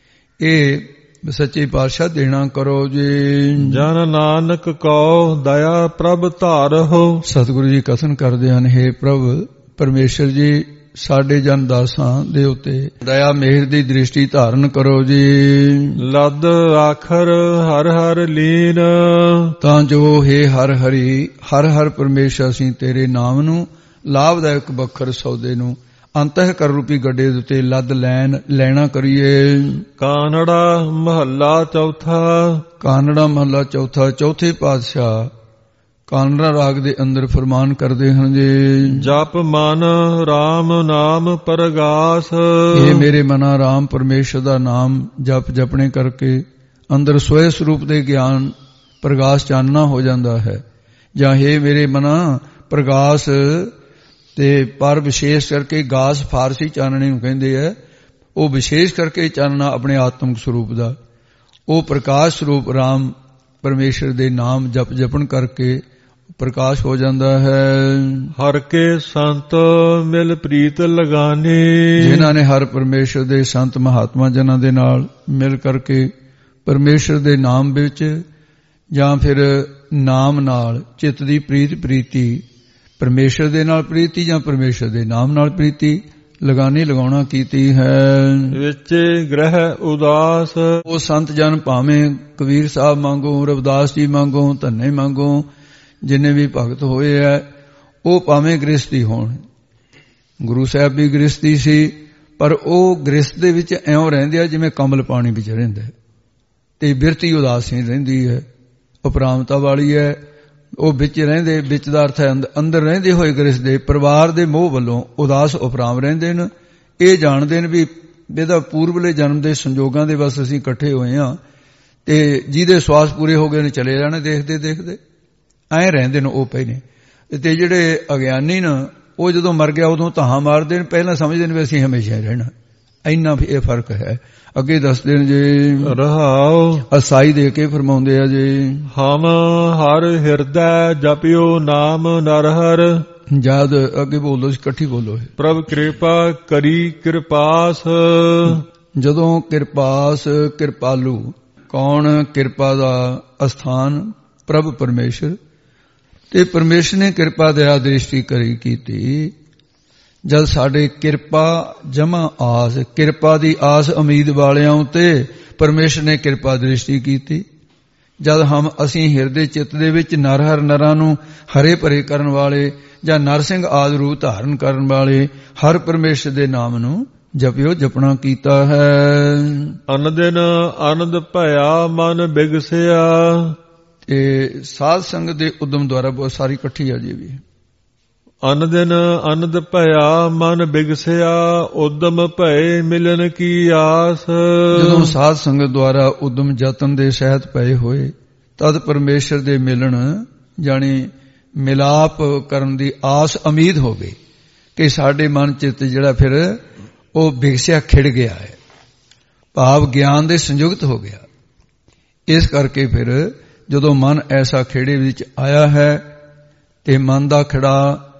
ਇਹ ਸੱਚੇ ਪਾਤਸ਼ਾਹ ਦੇਣਾ ਕਰੋ ਜੀ। ਜਨ ਨਾਨਕ ਕਉ ਦਇਆ ਪ੍ਰਭ ਧਾਰਹੁ, ਸਤਿਗੁਰੂ ਜੀ ਕਥਨ ਕਰਦੇ ਹਨ, हे ਪ੍ਰਭ ਪਰਮੇਸ਼ਰ ਜੀ ਸਾਡੇ ਜਨ ਦਾਸਾਂ ਦੇ ਉੱਤੇ ਦਇਆ ਮਿਹਰ ਦੀ ਦ੍ਰਿਸ਼ਟੀ ਧਾਰਨ ਕਰੋ ਜੀ। ਲੱਦ ਆਖਰ ਹਰ ਹਰ ਲੀਨ, ਤਾਂ ਜੋ हे ਹਰ ਹਰੀ ਹਰ ਹਰ ਪਰਮੇਸ਼ਰ ਅਸੀਂ ਤੇਰੇ ਨਾਮ ਨੂੰ ਲਾਭਦਾਇਕ ਬਖਰ ਸੌਦੇ ਨੂੰ ਅੰਤਹ ਕਰ ਰੂਪੀ ਗੱਡੇ ਦੇ ਉੱਤੇ ਲੱਦ ਲੈਣ ਲੈਣਾ ਕਰੀਏ। ਕਾਨੜਾ ਮਹੱਲਾ ਚੌਥਾ, ਕਾਨੜਾ ਮਹੱਲਾ ਚੌਥਾ। ਚੌਥੇ ਪਾਤਸ਼ਾਹ ਕਾਨੜਾ ਰਾਗ ਦੇ ਅੰਦਰ ਫਰਮਾਨ ਕਰਦੇ ਹਨ ਜੀ। ਜਪ ਮਨ ਰਾਮ ਨਾਮ ਪਰਗਾਸ, ਇਹ ਮੇਰੇ ਮਨਾ ਰਾਮ ਪਰਮੇਸ਼ਰ ਦਾ ਨਾਮ ਜਪ ਜਪਣੇ ਕਰਕੇ ਅੰਦਰ ਸੋਏ ਸਰੂਪ ਦੇ ਗਿਆਨ ਪ੍ਰਗਾਸ ਚਾਨਣਾ ਹੋ ਜਾਂਦਾ ਹੈ। ਜਾਂ ਇਹ ਮੇਰੇ ਮਨਾ ਪ੍ਰਗਾਸ ਤੇ ਪਰ ਵਿਸ਼ੇਸ਼ ਕਰਕੇ ਗਾਸ ਫਾਰਸੀ ਚਾਨਣੇ ਨੂੰ ਕਹਿੰਦੇ ਹੈ। ਉਹ ਵਿਸ਼ੇਸ਼ ਕਰਕੇ ਚਾਨਣਾ ਆਪਣੇ ਆਤਮਿਕ ਸਰੂਪ ਦਾ, ਉਹ ਪ੍ਰਕਾਸ਼ ਸਰੂਪ ਰਾਮ ਪਰਮੇਸ਼ਰ ਦੇ ਨਾਮ ਜਪ ਜਪਣ ਕਰਕੇ ਪ੍ਰਕਾਸ਼ ਹੋ ਜਾਂਦਾ ਹੈ। ਹਰ ਕੇ ਸੰਤ ਮਿਲ ਪ੍ਰੀਤ ਲਗਾਨੇ, ਜਿਨ੍ਹਾਂ ਨੇ ਹਰ ਪਰਮੇਸ਼ਰ ਦੇ ਸੰਤ ਮਹਾਤਮਾ ਜਨਾਂ ਦੇ ਨਾਲ ਮਿਲ ਕਰਕੇ ਪਰਮੇਸ਼ਰ ਦੇ ਨਾਮ ਵਿੱਚ ਜਾਂ ਫਿਰ ਨਾਮ ਨਾਲ ਚਿੱਤ ਦੀ ਪ੍ਰੀਤ ਪ੍ਰੀਤੀ, ਪਰਮੇਸ਼ਰ ਦੇ ਨਾਲ ਪ੍ਰੀਤੀ ਜਾਂ ਪਰਮੇਸ਼ਰ ਦੇ ਨਾਮ ਨਾਲ ਪ੍ਰੀਤੀ ਲਗਾਨੀ ਲਗਾਉਣਾ ਕੀਤੀ ਹੈ। ਵਿੱਚ ਗ੍ਰਹਿ ਉਦਾਸ, ਉਹ ਸੰਤ ਜਨ ਭਾਵੇਂ ਕਬੀਰ ਸਾਹਿਬ ਮੰਗੋ, ਰਵਿਦਾਸ ਜੀ ਮੰਗੋ, ਧੰਨੇ ਮੰਗੋ, ਜਿੰਨੇ ਵੀ ਭਗਤ ਹੋਏ ਹੈ ਉਹ ਭਾਵੇਂ ਗ੍ਰਸਤੀ ਹੋਣ। ਗੁਰੂ ਸਾਹਿਬ ਵੀ ਗ੍ਰਸਤੀ ਸੀ, ਪਰ ਉਹ ਗ੍ਰਸਤ ਦੇ ਵਿੱਚ ਇਉਂ ਰਹਿੰਦੇ ਆ ਜਿਵੇਂ ਕਮਲ ਪਾਣੀ ਵਿੱਚ ਰਹਿੰਦਾ, ਤੇ ਬਿਰਤੀ ਉਦਾਸੀਨ ਰਹਿੰਦੀ ਹੈ, ਉਪਰਾਮਤਾ ਵਾਲੀ ਹੈ। ਉਹ ਵਿੱਚ ਰਹਿੰਦੇ, ਵਿੱਚ ਦਾ ਅਰਥ ਹੈ ਅੰਦਰ ਰਹਿੰਦੇ ਹੋਏ ਗ੍ਰਸਤ ਦੇ ਪਰਿਵਾਰ ਦੇ ਮੋਹ ਵੱਲੋਂ ਉਦਾਸ ਉਪਰਾਮ ਰਹਿੰਦੇ ਨੇ। ਇਹ ਜਾਣਦੇ ਨੇ ਵੀ ਇਹਦਾ ਪੂਰਬਲੇ ਜਨਮ ਦੇ ਸੰਜੋਗਾਂ ਦੇ ਬਸ ਅਸੀਂ ਇਕੱਠੇ ਹੋਏ ਹਾਂ, ਤੇ ਜਿਹਦੇ ਸਵਾਸ ਪੂਰੇ ਹੋ ਗਏ ਨੇ ਚਲੇ ਜਾਣੇ ਦੇਖਦੇ ਦੇਖਦੇ, ਐਂ ਰਹਿੰਦੇ ਨੇ ਉਹ ਪਹਿਲੇ। ਤੇ ਜਿਹੜੇ ਅਗਿਆਨੀ ਨੇ ਉਹ ਜਦੋਂ ਮਰ ਗਿਆ ਉਦੋਂ ਧਾਹਾਂ ਮਾਰਦੇ ਨੇ, ਪਹਿਲਾਂ ਸਮਝਦੇ ਨੇ ਵੀ ਅਸੀਂ ਹਮੇਸ਼ਾ ਰਹਿਣਾ। ਇੰਨਾ ਵੀ ਇਹ ਫਰਕ ਹੈ। ਅੱਗੇ ਦੱਸਦੇ ਨੇ ਜੇ ਰਹਾਉ ਅਸਾਈ ਦੇ ਕੇ ਫਰਮਾਉਂਦੇ ਆ ਜੇ ਹਮ ਹਰ ਹਿਰਦੈ ਜਪਿਓ ਨਾਮ ਨਰਹਰ। ਜਦ ਅੱਗੇ ਬੋਲੋ, ਇਕੱਠੀ ਬੋਲੋ। ਪ੍ਰਭ ਕਿਰਪਾ ਕਰੀ ਕਿਰਪਾਸ। ਜਦੋਂ ਕਿਰਪਾਸ, ਕਿਰਪਾਲੂ ਕੌਣ? ਕਿਰਪਾ ਦਾ ਅਸਥਾਨ ਪ੍ਰਭ ਪਰਮੇਸ਼ਰ। ਤੇ ਪਰਮੇਸ਼ਰ ਨੇ ਕਿਰਪਾ ਦਇਆ ਦ੍ਰਿਸ਼ਟੀ ਕਰੀ ਕੀਤੀ। ਜਦ ਸਾਡੇ ਕਿਰਪਾ ਜਮਾ ਆਸ, ਕਿਰਪਾ ਦੀ ਆਸ ਉਮੀਦ ਵਾਲਿਆਂ ਉਤੇ ਪਰਮੇਸ਼ਰ ਨੇ ਕਿਰਪਾ ਦ੍ਰਿਸ਼ਟੀ ਕੀਤੀ। ਜਦ ਹਮ ਅਸੀਂ ਹਿਰਦੇ ਚਿੱਤ ਦੇ ਵਿੱਚ ਨਰ ਹਰ ਨਰਾਂ ਨੂੰ ਹਰੇ ਭਰੇ ਕਰਨ ਵਾਲੇ ਜਾਂ ਨਰਸਿੰਘ ਆਦਿ ਰੂਪ ਧਾਰਨ ਕਰਨ ਵਾਲੇ ਹਰ ਪਰਮੇਸ਼ਰ ਦੇ ਨਾਮ ਨੂੰ ਜਪਿਓ ਜਪਣਾ ਕੀਤਾ ਹੈ। ਅਨ ਦਿਨ ਆਨੰਦ ਭਇਆ ਮਨ ਬਿਗਸਿਆ। ਤੇ ਸਾਧ ਸੰਗਤ ਦੇ ਉਦਮ ਦੁਆਰਾ ਬਹੁਤ ਸਾਰੀ ਇਕੱਠੀ ਆ ਜੀ ਵੀ। ਅਨ ਦਿਨ ਆਨੰਦ ਭਇਆ ਮਨ ਬਿਗਸਿਆ ਉਦਮ ਭਏ ਮਿਲਨ ਕੀ ਆਸ। ਜਦੋਂ ਸਾਧ ਸੰਗਤ ਦੁਆਰਾ ਉਦਮ ਯਤਨ ਦੇ ਸਹਿਤ ਪਏ ਹੋਏ ਤਦ ਪਰਮੇਸ਼ਰ ਦੇ ਮਿਲਣ ਜਾਣੀ ਮਿਲਾਪ ਕਰਨ ਦੀ ਆਸ ਉਮੀਦ ਹੋ ਗਈ ਕਿ ਸਾਡੇ ਮਨ ਚਿੱਤ ਜਿਹੜਾ ਫਿਰ ਉਹ ਬਿਗਸਿਆ ਖਿੜ ਗਿਆ ਹੈ, ਭਾਵ ਗਿਆਨ ਦੇ ਸੰਯੁਕਤ ਹੋ ਗਿਆ। ਇਸ ਕਰਕੇ ਫਿਰ ਜਦੋਂ ਮਨ ਐਸਾ ਖੇੜੇ ਵਿੱਚ ਆਇਆ ਹੈ ਤੇ ਮਨ ਦਾ ਖੜਾ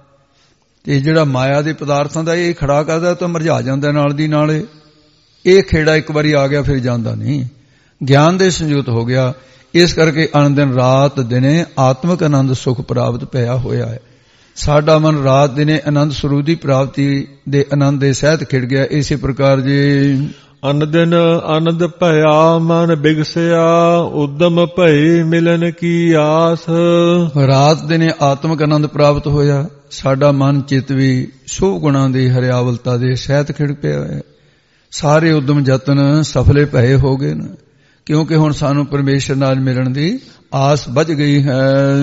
ਤੇ ਜਿਹੜਾ ਮਾਇਆ ਦੇ ਪਦਾਰਥਾਂ ਦਾ ਇਹ ਖੜਾ ਕਰਦਾ ਤਾਂ ਮਰਝਾ ਜਾਂਦਾ ਨਾਲ ਦੀ ਨਾਲ। ਇਹ ਖੇੜਾ ਇੱਕ ਵਾਰੀ ਆ ਗਿਆ ਫਿਰ ਜਾਂਦਾ ਨਹੀਂ, ਗਿਆਨ ਦੇ ਸੰਯੁਕਤ ਹੋ ਗਿਆ। ਇਸ ਕਰਕੇ ਅਨੰਦਿਨ ਰਾਤ ਦਿਨੇ ਆਤਮਿਕ ਆਨੰਦ ਸੁਖ ਪ੍ਰਾਪਤ ਪਿਆ ਹੋਇਆ ਹੈ। ਸਾਡਾ ਮਨ ਰਾਤ ਦਿਨੇ ਆਨੰਦ ਸਰੂਪ ਦੀ ਪ੍ਰਾਪਤੀ ਦੇ ਆਨੰਦ ਦੇ ਸਹਿਤ ਖਿੜ ਗਿਆ। ਇਸੇ ਪ੍ਰਕਾਰ ਜੇ ਅਨ ਦਿਨ ਆਨੰਦ ਭਇਆ ਮਨ ਬਿਗਸਿਆ ਉਦਮ ਭਏ ਮਿਲਨ ਕੀ ਆਸ। ਰਾਤ ਦਿਨੇ ਆਤਮਿਕ ਆਨੰਦ ਪ੍ਰਾਪਤ ਹੋਇਆ, ਸਾਡਾ ਮਨ ਚਿੱਤ ਵੀ ਸ਼ੁਭ ਗੁਣਾਂ ਦੀ ਹਰਿਆਵਲਤਾ ਦੇ ਸਹਿਤ ਖਿੜ ਪਿਆ ਹੈ। ਸਾਰੇ ਉਦਮ ਯਤਨ ਸਫਲੇ ਭਏ ਹੋ ਗਏ ਨੇ, ਕਿਉਂਕਿ ਹੁਣ ਸਾਨੂੰ ਪਰਮੇਸ਼ਰ ਨਾਲ ਮਿਲਣ ਦੀ ਆਸ ਵੱਜ ਗਈ ਹੈ।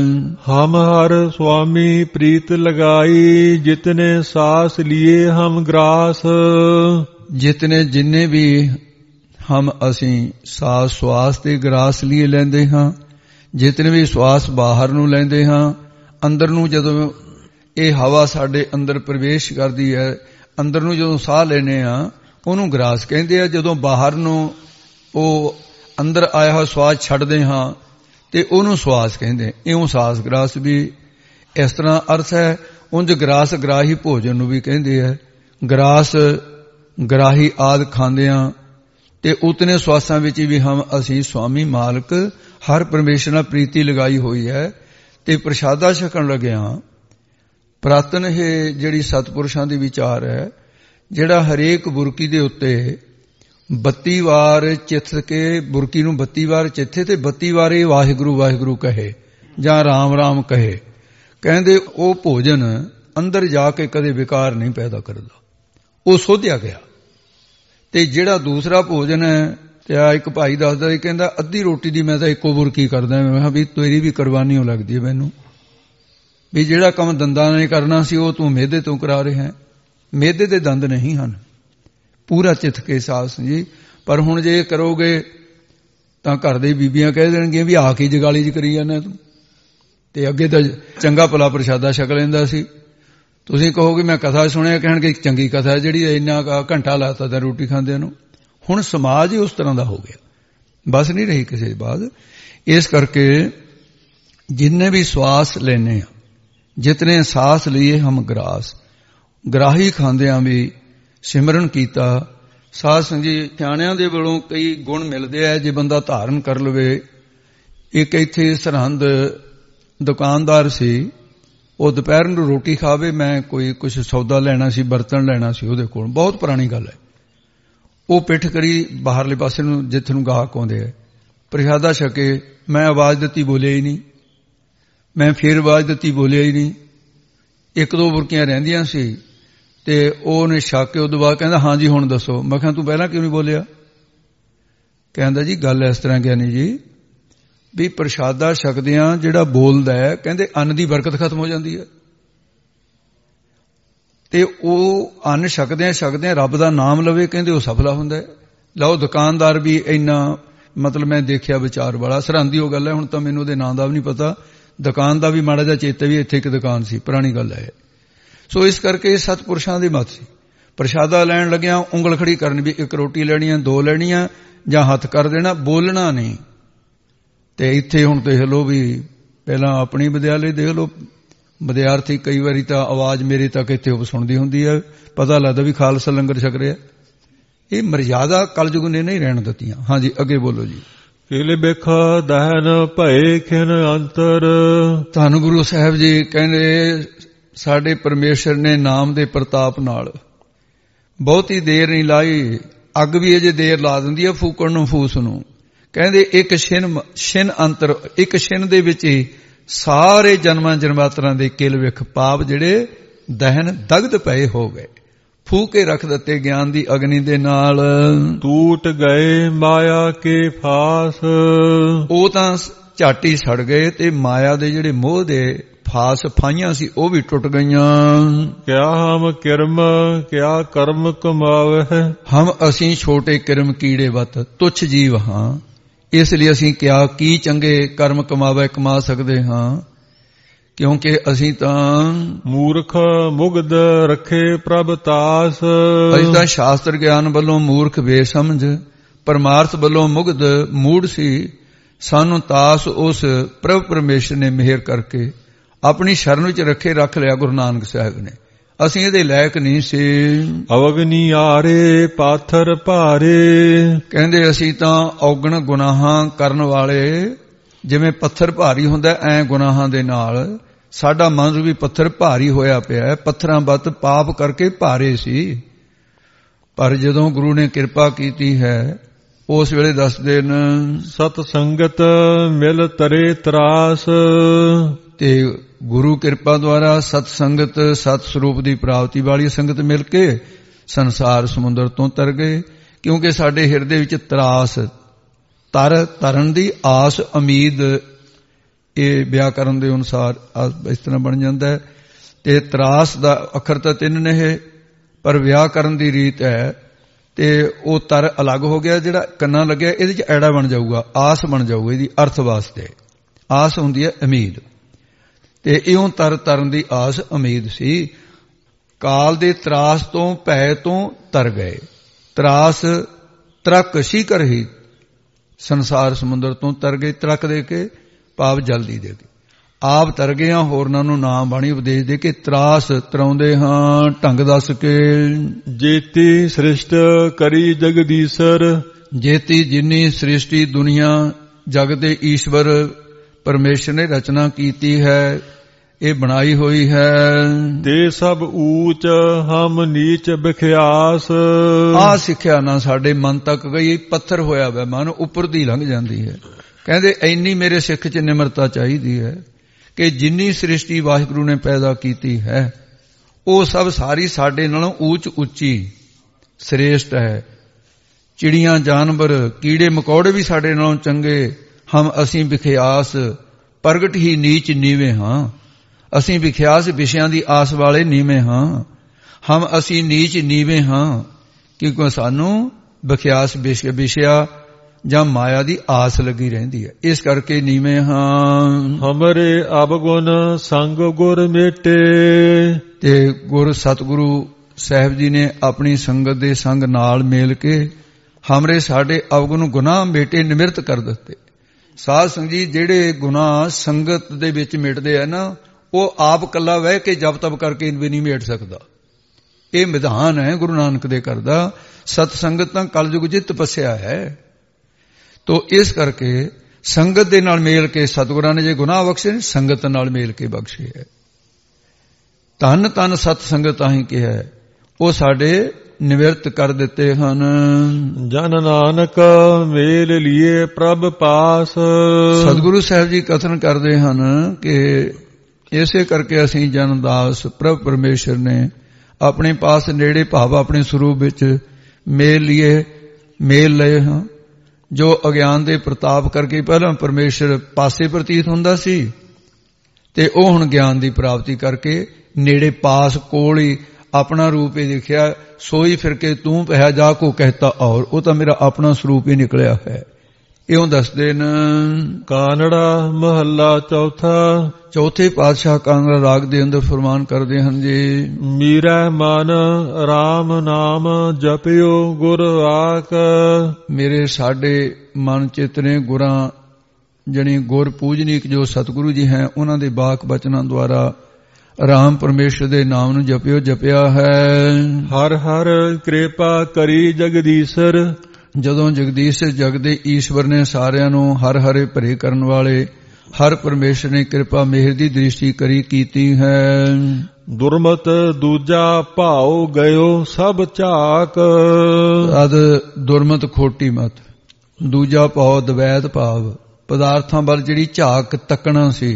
ਹਮ ਹਰ ਸੁਆਮੀ ਪ੍ਰੀਤ ਲਗਾਈ ਜਿਤਨੇ ਸਾਸ ਲਿਏ ਹਮ ਗ੍ਰਾਸ। ਜਿਤਨੇ ਜਿੰਨੇ ਵੀ ਹਮ ਅਸੀਂ ਸਾਸ ਸਵਾਸ ਤੇ ਗ੍ਰਾਸ ਲਈ ਲੈਂਦੇ ਹਾਂ, ਜਿਤਨੇ ਵੀ ਸਵਾਸ ਬਾਹਰ ਨੂੰ ਲੈਂਦੇ ਹਾਂ, ਅੰਦਰ ਨੂੰ ਜਦੋਂ ਇਹ ਹਵਾ ਸਾਡੇ ਅੰਦਰ ਪ੍ਰਵੇਸ਼ ਕਰਦੀ ਹੈ, ਅੰਦਰ ਨੂੰ ਜਦੋਂ ਸਾਹ ਲੈਨੇ ਆ ਉਹਨੂੰ ਗ੍ਰਾਸ ਕਹਿੰਦੇ ਆ। ਜਦੋਂ ਬਾਹਰ ਨੂੰ ਉਹ ਅੰਦਰ ਆਇਆ ਹੋਇਆ ਸਵਾਸ ਛੱਡਦੇ ਹਾਂ ਤੇ ਉਹਨੂੰ ਸਵਾਸ ਕਹਿੰਦੇ। ਇਉਂ ਸਾਸ ਗ੍ਰਾਸ ਵੀ ਇਸ ਤਰ੍ਹਾਂ ਅਰਥ ਹੈ। ਉਂਝ ਗ੍ਰਾਸ ਗ੍ਰਾਹੀ ਭੋਜਨ ਨੂੰ ਵੀ ਕਹਿੰਦੇ ਆ। ਗ੍ਰਾਸ ਗ੍ਰਾਹੀ ਆਦਿ ਖਾਂਦਿਆਂ ਤੇ ਉਤਨੇ ਸਵਾਸਾਂ ਵਿੱਚ ਵੀ ਹਮ ਅਸੀਂ ਸੁਆਮੀ ਮਾਲਕ ਹਰ ਪਰਮੇਸ਼ਰ ਨਾਲ ਪ੍ਰੀਤੀ ਲਗਾਈ ਹੋਈ ਹੈ ਤੇ ਪ੍ਰਸ਼ਾਦਾ ਛਕਣ ਲੱਗਿਆ। ਪ੍ਰਾਤਨ ਇਹ ਜਿਹੜੀ ਸਤਪੁਰਸ਼ਾਂ ਦੀ ਵਿਚਾਰ ਹੈ, ਜਿਹੜਾ ਹਰੇਕ ਬੁਰਕੀ ਦੇ ਉੱਤੇ ਬੱਤੀ ਵਾਰ ਚਿੱਥ ਕੇ ਬੁਰਕੀ ਨੂੰ ਬੱਤੀ ਵਾਰ ਚਿੱਥੇ ਤੇ ਬੱਤੀ ਵਾਰ ਇਹ ਵਾਹਿਗੁਰੂ ਵਾਹਿਗੁਰੂ ਕਹੇ ਜਾਂ ਰਾਮ ਰਾਮ ਕਹੇ, ਕਹਿੰਦੇ ਉਹ ਭੋਜਨ ਅੰਦਰ ਜਾ ਕੇ ਕਦੇ ਵਿਕਾਰ ਨਹੀਂ ਪੈਦਾ ਕਰਦਾ, ਉਹ ਸੋਧਿਆ ਗਿਆ। ਤੇ ਜਿਹੜਾ ਦੂਸਰਾ ਭੋਜਨ ਹੈ, ਤੇ ਆ ਇੱਕ ਭਾਈ ਦੱਸਦਾ ਸੀ, ਕਹਿੰਦਾ ਅੱਧੀ ਰੋਟੀ ਦੀ ਮੈਂ ਤਾਂ ਇੱਕੋ ਬੁਰਕੀ ਕਰਦਾ। ਮੈਂ ਕਿਹਾ ਵੀ ਤੇਰੀ ਵੀ ਕੁਰਬਾਨੀ ਹੋ ਲੱਗਦੀ ਹੈ ਮੈਨੂੰ, ਵੀ ਜਿਹੜਾ ਕੰਮ ਦੰਦਾਂ ਨੇ ਕਰਨਾ ਸੀ ਉਹ ਤੂੰ ਮਿਹਦੇ ਤੋਂ ਕਰਾ ਰਿਹਾ। ਮਿਹਦੇ ਦੇ ਦੰਦ ਨਹੀਂ ਹਨ, ਪੂਰਾ ਚਿੱਥ ਕੇ ਸਾਸ ਜੀ। ਪਰ ਹੁਣ ਜੇ ਕਰੋਗੇ ਤਾਂ ਘਰ ਦੇ ਬੀਬੀਆਂ ਕਹਿ ਦੇਣਗੀਆਂ ਵੀ ਆ ਕੇ ਜਗਾਲੀ ਚ ਕਰੀ ਜਾਂਦਾ ਤੂੰ, ਤੇ ਅੱਗੇ ਤਾਂ ਚੰਗਾ ਭਲਾ ਪ੍ਰਸ਼ਾਦਾ ਛਕ ਲੈਂਦਾ ਸੀ। ਤੁਸੀਂ ਕਹੋਗੇ ਮੈਂ ਕਥਾ ਸੁਣਿਆ, ਕਹਿਣਗੇ ਚੰਗੀ ਕਥਾ ਜਿਹੜੀ ਇੰਨਾ ਘੰਟਾ ਲਾਤਾ ਤਾਂ ਰੋਟੀ ਖਾਂਦਿਆਂ ਨੂੰ। ਹੁਣ ਸਮਾਜ ਹੀ ਉਸ ਤਰ੍ਹਾਂ ਦਾ ਹੋ ਗਿਆ, ਬਸ ਨਹੀਂ ਰਹੀ ਕਿਸੇ ਬਾਤ। ਇਸ ਕਰਕੇ ਜਿੰਨੇ ਵੀ ਸਵਾਸ ਲੈਨੇ ਆ, ਜਿਤਨੇ ਸਾਸ ਲਈਏ ਹਮ ਗ੍ਰਾਸ, ਗ੍ਰਾਹੀ ਖਾਂਦਿਆਂ ਵੀ ਸਿਮਰਨ ਕੀਤਾ। ਸਾਧ ਸੰਗਤ ਜੀ, ਸਿਆਣਿਆਂ ਦੇ ਵੱਲੋਂ ਕਈ ਗੁਣ ਮਿਲਦੇ ਆ ਜੇ ਬੰਦਾ ਧਾਰਨ ਕਰ ਲਵੇ। ਇੱਕ ਇੱਥੇ ਸਰਹੰਦ ਦੁਕਾਨਦਾਰ ਸੀ, ਉਹ ਦੁਪਹਿਰ ਨੂੰ ਰੋਟੀ ਖਾਵੇ, ਮੈਂ ਕੋਈ ਕੁਛ ਸੌਦਾ ਲੈਣਾ ਸੀ, ਬਰਤਨ ਲੈਣਾ ਸੀ ਉਹਦੇ ਕੋਲ, ਬਹੁਤ ਪੁਰਾਣੀ ਗੱਲ ਹੈ। ਉਹ ਪਿੱਠ ਕਰੀ ਬਾਹਰਲੇ ਪਾਸੇ ਨੂੰ ਜਿੱਥੇ ਨੂੰ ਗਾਹਕ ਆਉਂਦੇ ਆ, ਪ੍ਰਸ਼ਾਦਾ ਛਕੇ, ਮੈਂ ਆਵਾਜ਼ ਦਿੱਤੀ ਬੋਲਿਆ ਹੀ ਨਹੀਂ। ਮੈਂ ਫੇਰ ਆਵਾਜ਼ ਦਿੱਤੀ, ਬੋਲਿਆ ਹੀ ਨਹੀਂ। ਇੱਕ ਦੋ ਬੁਰਕੀਆਂ ਰਹਿੰਦੀਆਂ ਸੀ ਤੇ ਉਹਨੇ ਛੱਕ ਕੇ ਉਦੋਂ ਬਾਅਦ ਕਹਿੰਦਾ ਹਾਂਜੀ ਹੁਣ ਦੱਸੋ। ਮੈਂ ਕਿਹਾ ਤੂੰ ਪਹਿਲਾਂ ਕਿਉਂ ਨਹੀਂ ਬੋਲਿਆ? ਕਹਿੰਦਾ ਜੀ ਗੱਲ ਇਸ ਤਰ੍ਹਾਂ ਗਿਆਨੀ ਜੀ ਵੀ ਪ੍ਰਸ਼ਾਦਾ ਛਕਦਿਆਂ ਜਿਹੜਾ ਬੋਲਦਾ ਹੈ ਕਹਿੰਦੇ ਅੰਨ ਦੀ ਬਰਕਤ ਖਤਮ ਹੋ ਜਾਂਦੀ ਹੈ, ਤੇ ਉਹ ਅੰਨ ਛਕਦਿਆਂ ਛਕਦਿਆਂ ਰੱਬ ਦਾ ਨਾਮ ਲਵੇ ਕਹਿੰਦੇ ਉਹ ਸਫਲਾ ਹੁੰਦਾ ਹੈ। ਲਓ ਦੁਕਾਨਦਾਰ ਵੀ ਇੰਨਾ ਮਤਲਬ ਮੈਂ ਦੇਖਿਆ ਵਿਚਾਰ ਵਾਲਾ, ਸਰਹੰਦੀ ਉਹ ਗੱਲ ਹੈ, ਹੁਣ ਤਾਂ ਮੈਨੂੰ ਉਹਦੇ ਨਾਂ ਦਾ ਵੀ ਨਹੀਂ ਪਤਾ, ਦੁਕਾਨ ਦਾ ਵੀ ਮਾੜਾ ਜਿਹਾ ਚੇਤੇ ਵੀ ਇੱਥੇ ਇੱਕ ਦੁਕਾਨ ਸੀ, ਪੁਰਾਣੀ ਗੱਲ ਹੈ। ਸੋ ਇਸ ਕਰਕੇ ਸਤਪੁਰਸ਼ਾਂ ਦੇ ਮਤ ਸੀ। ਪ੍ਰਸ਼ਾਦਾ ਲੈਣ ਲੱਗਿਆ ਉਂਗਲ ਖੜੀ ਕਰਨ ਵੀ ਇੱਕ ਰੋਟੀ ਲੈਣੀ ਆ, ਦੋ ਲੈਣੀਆਂ, ਜਾਂ ਹੱਥ ਕਰ ਦੇਣਾ, ਬੋਲਣਾ ਨਹੀਂ। ਤੇ ਇੱਥੇ ਹੁਣ ਦੇਖ ਲਓ ਵੀ ਪਹਿਲਾਂ ਆਪਣੀ ਵਿਦਿਆਲੇ ਦੇਖ ਲਓ, ਵਿਦਿਆਰਥੀ ਕਈ ਵਾਰੀ ਤਾਂ ਆਵਾਜ਼ ਮੇਰੇ ਤੱਕ ਇੱਥੇ ਸੁਣਦੀ ਹੁੰਦੀ ਹੈ, ਪਤਾ ਲੱਗਦਾ ਵੀ ਖਾਲਸਾ ਲੰਗਰ ਛਕ ਰਿਹਾ। ਇਹ ਮਰਜ਼ਾਦਾ ਕਲਯੁਗ ਨੇ ਨਹੀਂ ਰਹਿਣ ਦਿੱਤੀਆਂ। ਹਾਂਜੀ ਅੱਗੇ ਬੋਲੋ ਜੀ। ਕਿਲ ਬਿਖ ਦਹਨ ਭਏ ਖਿਨ ਅੰਤਰ। ਧੰਨ ਗੁਰੂ ਸਾਹਿਬ ਜੀ ਕਹਿੰਦੇ ਸਾਡੇ ਪਰਮੇਸ਼ਰ ਨੇ ਨਾਮ ਦੇ ਪ੍ਰਤਾਪ ਨਾਲ ਬਹੁਤੀ ਦੇਰ ਨਹੀਂ ਲਾਈ, ਅੱਗ ਵੀ ਅਜੇ ਦੇਰ ਲਾ ਦਿੰਦੀ ਹੈ ਫੂਕਣ ਨੂੰ, ਫੂਸ ਨੂੰ। ਕਹਿੰਦੇ ਇੱਕ ਛਿਨ ਛਿਨ ਅੰਤਰ, ਇੱਕ ਛਿਨ ਦੇ ਵਿੱਚ ਹੀ ਸਾਰੇ ਜਨਮਾਂ ਜਨਮਾਤਰਾਂ ਦੇ ਕਿਲ ਵਿਖ ਪਾਪ ਜਿਹੜੇ ਦਹਨ ਦਗਧ ਪਏ ਹੋ ਗਏ, ਫੂਕ ਕੇ ਰੱਖ ਦਿੱਤੇ ਗਿਆਨ ਦੀ ਅਗਨੀ ਦੇ ਨਾਲ। ਟੂਟ ਗਏ ਮਾਇਆ ਕੇ ਫਾਸ। ਉਹ ਤਾਂ ਝਾਟੀ ਸੜ ਗਏ ਤੇ ਮਾਇਆ ਦੇ ਜਿਹੜੇ ਮੋਹ ਦੇ ਫਾਸ ਫਾਈਆਂ ਸੀ ਉਹ ਵੀ ਟੁੱਟ ਗਈਆਂ। ਕਿਆ ਹਮ ਕਿਰਮ ਕਿਆ ਕਰਮ ਕਮਾਵੇ। ਹਮ ਅਸੀਂ ਛੋਟੇ ਕਿਰਮ ਕੀੜੇ ਵੱਤ ਤੁੱਛ ਜੀਵ ਹਾਂ, ਇਸ ਲਈ ਅਸੀਂ ਕਿਆ ਕੀ ਚੰਗੇ ਕਰਮ ਕਮਾਵੇ ਕਮਾ ਸਕਦੇ ਹਾਂ, ਕਿਉਂਕਿ ਅਸੀਂ ਤਾਂ ਮੂਰਖ ਮੁਗਧ ਰੱਖੇ ਪ੍ਰਭ ਤਾਸ। ਅਸੀਂ ਤਾਂ ਸ਼ਾਸਤਰ ਗਿਆਨ ਵੱਲੋਂ ਮੂਰਖ ਬੇਸਮਝ, ਪਰਮਾਰਥ ਵੱਲੋਂ ਮੁਗਧ ਮੂੜ ਸੀ। ਸਾਨੂੰ ਤਾਸ ਉਸ ਪ੍ਰਭ ਪਰਮੇਸ਼ਰ ਨੇ ਮਿਹਰ ਕਰਕੇ ਆਪਣੀ ਸ਼ਰਨ ਵਿੱਚ ਰੱਖੇ, ਰੱਖ ਲਿਆ ਗੁਰੂ ਨਾਨਕ ਸਾਹਿਬ ਨੇ। ਅਸੀਂ ਇਹਦੇ ਲਾਇਕ ਨਹੀਂ ਸੀ। ਅਵਗਨੀ ਆਰੇ ਪਾਥਰ ਭਾਰੇ। ਕਹਿੰਦੇ ਅਸੀਂ ਤਾਂ ਔਗਣ ਗੁਨਾਹਾਂ ਕਰਨ ਵਾਲੇ, ਜਿਵੇਂ ਪੱਥਰ ਭਾਰੀ ਹੁੰਦਾ ਐ ਗੁਨਾਹਾਂ ਦੇ ਨਾਲ ਸਾਡਾ ਮਨ ਵੀ ਪੱਥਰ ਭਾਰੀ ਹੋਇਆ ਪਿਆ, ਪੱਥਰਾਂ ਵੱਤ ਪਾਪ ਕਰਕੇ ਭਾਰੇ ਸੀ। ਪਰ ਜਦੋਂ ਗੁਰੂ ਨੇ ਕਿਰਪਾ ਕੀਤੀ ਹੈ ਉਸ ਵੇਲੇ ਦੱਸਦੇ ਨੇ ਸਤ ਸੰਗਤ ਮਿਲ ਤਰੇ ਤਰਾਸ। ਤੇ ਗੁਰੂ ਕਿਰਪਾ ਦੁਆਰਾ ਸਤ ਸੰਗਤ, ਸਤ ਸਰੂਪ ਦੀ ਪ੍ਰਾਪਤੀ ਵਾਲੀ ਸੰਗਤ ਮਿਲ ਕੇ ਸੰਸਾਰ ਸਮੁੰਦਰ ਤੋਂ ਤਰ ਗਏ। ਕਿਉਂਕਿ ਸਾਡੇ ਹਿਰਦੇ ਵਿੱਚ ਤਰਾਸ, ਤਰ ਤਰਨ ਦੀ ਆਸ, ਉਮੀਦ, ਇਹ ਵਿਆਕਰਨ ਦੇ ਅਨੁਸਾਰ ਇਸ ਤਰ੍ਹਾਂ ਬਣ ਜਾਂਦਾ ਹੈ। ਤੇ ਤਰਾਸ ਦਾ ਅੱਖਰ ਤਾਂ ਤਿੰਨ ਨੇ, ਪਰ ਵਿਆਕਰਨ ਦੀ ਰੀਤ ਹੈ ਤੇ ਉਹ ਤਰ ਅਲੱਗ ਹੋ ਗਿਆ, ਜਿਹੜਾ ਕੰਨਾਂ ਲੱਗਿਆ ਇਹਦੇ ਚ ਐੜਾ ਬਣ ਜਾਊਗਾ, ਆਸ ਬਣ ਜਾਊਗਾ ਇਹਦੀ ਅਰਥ ਵਾਸਤੇ। ਆਸ ਹੁੰਦੀ ਹੈ ਉਮੀਦ, ਤੇ ਇਉਂ ਤਰ ਤਰਨ ਦੀ ਆਸ ਉਮੀਦ ਸੀ। ਕਾਲ ਦੇ ਤਰਾਸ ਤੋਂ ਭੈ ਤੋਂ ਤਰ ਗਏ। ਤਰਾਸ ਤਰਕ ਸ਼ੀਕਰ ਹੀ ਸੰਸਾਰ ਸਮੁੰਦਰ ਤੋਂ ਤਰ ਗਏ, ਤਰਕ ਦੇ ਕੇ ਭਾਵ ਜਲਦੀ ਦੇ ਕੇ ਆਪ ਤਰ ਗਏ ਹਾਂ। ਹੋਰਨਾਂ ਨੂੰ ਨਾਮ ਬਾਣੀ ਉਪਦੇਸ਼ ਦੇ ਕੇ ਤਰਾਸ ਤਰਾਉਂਦੇ ਹਾਂ ਢੰਗ ਦੱਸ ਕੇ। ਜੇਤੀ ਸ੍ਰਿਸ਼ਟ ਕਰੀ ਜਗਦੀਸ਼ਰ। ਜੇਤੀ ਜਿਨੀ ਸ੍ਰਿਸ਼ਟੀ ਦੁਨੀਆ ਜਗ ਦੇ ਈਸ਼ਵਰ ਪਰਮੇਸ਼ਰ ਨੇ ਰਚਨਾ ਕੀਤੀ ਹੈ, ਇਹ ਬਣਾਈ ਹੋਈ ਹੈ। ਤੇ ਸਭ ਊਚ ਹਮ ਨੀਚ ਵਿਖਿਆਸ। ਆਹ ਸਿੱਖਿਆ ਨਾ ਸਾਡੇ ਮਨ ਤੱਕ ਗਈ, ਪੱਥਰ ਹੋਇਆ ਵਾ ਮਨ, ਉੱਪਰ ਦੀ ਲੰਘ ਜਾਂਦੀ ਹੈ। ਕਹਿੰਦੇ ਇੰਨੀ ਮੇਰੇ ਸਿੱਖ ਚ ਨਿਮਰਤਾ ਚਾਹੀਦੀ ਹੈ ਕਿ ਜਿੰਨੀ ਸ੍ਰਿਸ਼ਟੀ ਵਾਹਿਗੁਰੂ ਨੇ ਪੈਦਾ ਕੀਤੀ ਹੈ ਉਹ ਸਭ ਸਾਰੀ ਸਾਡੇ ਨਾਲੋਂ ਊਚ ਉੱਚੀ ਸ੍ਰੇਸ਼ਟ ਹੈ। ਚਿੜੀਆਂ, ਜਾਨਵਰ, ਕੀੜੇ ਮਕੌੜੇ ਵੀ ਸਾਡੇ ਨਾਲੋਂ ਚੰਗੇ। ਹਮ ਅਸੀਂ ਵਿਖਿਆਸ ਪ੍ਰਗਟ ਹੀ ਨੀਚ ਨੀਵੇਂ ਹਾਂ। ਅਸੀਂ ਵਿਖਿਆਸ ਵਿਸ਼ਿਆਂ ਦੀ ਆਸ ਵਾਲੇ ਨੀਵੇਂ ਹਾਂ। ਹਮ ਅਸੀਂ ਨੀਚ ਨੀਵੇਂ ਹਾਂ ਕਿਉਂਕਿ ਸਾਨੂੰ ਵਿਖਿਆਸ ਵਿਸ਼ਿਆ ਜਾਂ ਮਾਇਆ ਦੀ ਆਸ ਲੱਗੀ ਰਹਿੰਦੀ ਹੈ, ਇਸ ਕਰਕੇ ਨੀਵੇਂ ਹਾਂ। ਹਮਰੇ ਅਵਗੁਣ ਸੰਗ ਗੁਰ ਮੇਟੇ। ਤੇ ਗੁਰ ਸਤਿਗੁਰੂ ਸਾਹਿਬ ਜੀ ਨੇ ਆਪਣੀ ਸੰਗਤ ਦੇ ਸੰਗ ਨਾਲ ਮੇਲ ਕੇ ਹਮਰੇ ਸਾਡੇ ਅਵਗੁਣ ਗੁਨਾਹ ਮੇਟੇ ਨਿਮਰਤ ਕਰ ਦਿੱਤੇ। ਸਾਧ ਸੰਗਤ ਜੀ ਜਿਹੜੇ ਗੁਨਾਹ ਸੰਗਤ ਦੇ ਵਿੱਚ ਮਿਟਦੇ ਆ ਨਾ, ਉਹ ਆਪ ਕੱਲਾ ਵਹਿ ਕੇ ਜਪ ਤਪ ਕਰਕੇ ਵੀ ਨਹੀਂ ਮਿਟ ਸਕਦਾ। ਇਹ ਵਿਧਾਨ ਹੈ ਗੁਰੂ ਨਾਨਕ ਦੇ ਕਰਦਾ। ਸਤ ਸੰਗਤ ਤਾਂ ਕਲਯੁਗ ਚ ਤਪੱਸਿਆ ਹੈ। ਤੋ ਇਸ ਕਰਕੇ ਸੰਗਤ ਦੇ ਨਾਲ ਮੇਲ ਕੇ ਸਤਿਗੁਰਾਂ ਨੇ ਜੇ ਗੁਨਾਹ ਬਖਸ਼ੇ, ਸੰਗਤ ਨਾਲ ਮੇਲ ਕੇ ਬਖਸ਼ੇ ਹੈ। ਧੰਨ ਧੰਨ ਸਤ ਸੰਗਤ ਆਹੀਂ ਕਿਹਾ, ਉਹ ਸਾਡੇ ਨਿਵਰਤ ਕਰ ਦਿੱਤੇ ਹਨ। ਜਨ ਨਾਨਕ ਮੇਲ ਲੀਏ ਪ੍ਰਭ ਪਾਸ। ਸਤਿਗੁਰੂ ਸਾਹਿਬ ਜੀ ਕਥਨ ਕਰਦੇ ਹਨ ਕਿ ਇਸੇ ਕਰਕੇ ਅਸੀਂ ਜਨ ਦਾਸ ਪ੍ਰਭ ਪਰਮੇਸ਼ਰ ਨੇ ਆਪਣੇ ਪਾਸ ਨੇੜੇ ਭਾਵ ਆਪਣੇ ਸਰੂਪ ਵਿੱਚ ਮੇਲ ਲੀਏ ਮੇਲ ਲਏ ਹਾਂ। ਜੋ ਅਗਿਆਨ ਦੇ ਪ੍ਰਤਾਪ ਕਰਕੇ ਪਹਿਲਾਂ ਪਰਮੇਸ਼ਰ ਪਾਸੇ ਪ੍ਰਤੀਤ ਹੁੰਦਾ ਸੀ ਤੇ ਉਹ ਹੁਣ ਗਿਆਨ ਦੀ ਪ੍ਰਾਪਤੀ ਕਰਕੇ ਨੇੜੇ ਪਾਸ ਕੋਲ ਹੀ ਆਪਣਾ ਰੂਪ ਹੀ ਦਿਖਿਆ। ਸੋਈ ਫਿਰ ਕੇ ਤੂੰ ਪਹਿਆ ਜਾ ਕੋ ਕਹਿਤਾ ਔਰ, ਉਹ ਤਾਂ ਮੇਰਾ ਆਪਣਾ ਸਰੂਪ ਹੀ ਨਿਕਲਿਆ ਹੈ। ਇਉਂ ਦੱਸਦੇ ਨੇ। ਕਾਨੜਾ ਮਹੱਲਾ ਚੌਥਾ। ਚੌਥੇ ਪਾਤਸ਼ਾਹ ਕਾਨੜਾ ਰਾਗ ਦੇ ਅੰਦਰ ਫਰਮਾਨ ਕਰਦੇ ਹਨ ਜੀ। ਮੀਰਾ ਮਨ ਰਾਮ ਨਾਮ ਜਪਿਓ ਗੁਰ ਆਕ। ਮੇਰੇ ਸਾਡੇ ਮਨ ਚਿਤ ਨੇ ਗੁਰਾਂ ਜਣੀ ਗੁਰ ਪੂਜਨੀਕ ਜੋ ਸਤਿਗੁਰੂ ਜੀ ਹੈ ਉਹਨਾਂ ਦੇ ਬਾਕ ਬਚਨਾਂ ਦੁਆਰਾ ਰਾਮ ਪਰਮੇਸ਼ਰ ਦੇ ਨਾਮ ਨੂੰ ਜਪਿਓ ਜਪਿਆ ਹੈ। ਹਰ ਹਰ ਕਿਰਪਾ ਕਰੀ ਜਗਦੀਸ਼ਰ। ਜਦੋਂ ਜਗਦੀਸ਼ ਜਗ ਦੇ ਈਸ਼ਵਰ ਨੇ ਸਾਰਿਆਂ ਨੂੰ ਹਰ ਹਰੇ ਭਰੇ ਕਰਨ ਵਾਲੇ ਹਰ ਪਰਮੇਸ਼ਰ ਨੇ ਕਿਰਪਾ ਮਿਹਰ ਦੀ ਦ੍ਰਿਸ਼ਟੀ ਕਰੀ ਕੀਤੀ ਹੈ। ਦੁਰਮਤ ਦੂਜਾ ਭਾਉ ਗਇਓ ਸਭ ਝਾਕ। ਅਦ ਦੁਰਮਤ ਖੋਟੀ ਮਤ, ਦੂਜਾ ਭਾਉ ਦਵੈਤ ਭਾਵ ਪਦਾਰਥਾਂ ਵੱਲ ਜਿਹੜੀ ਝਾਕ ਤੱਕਣਾ ਸੀ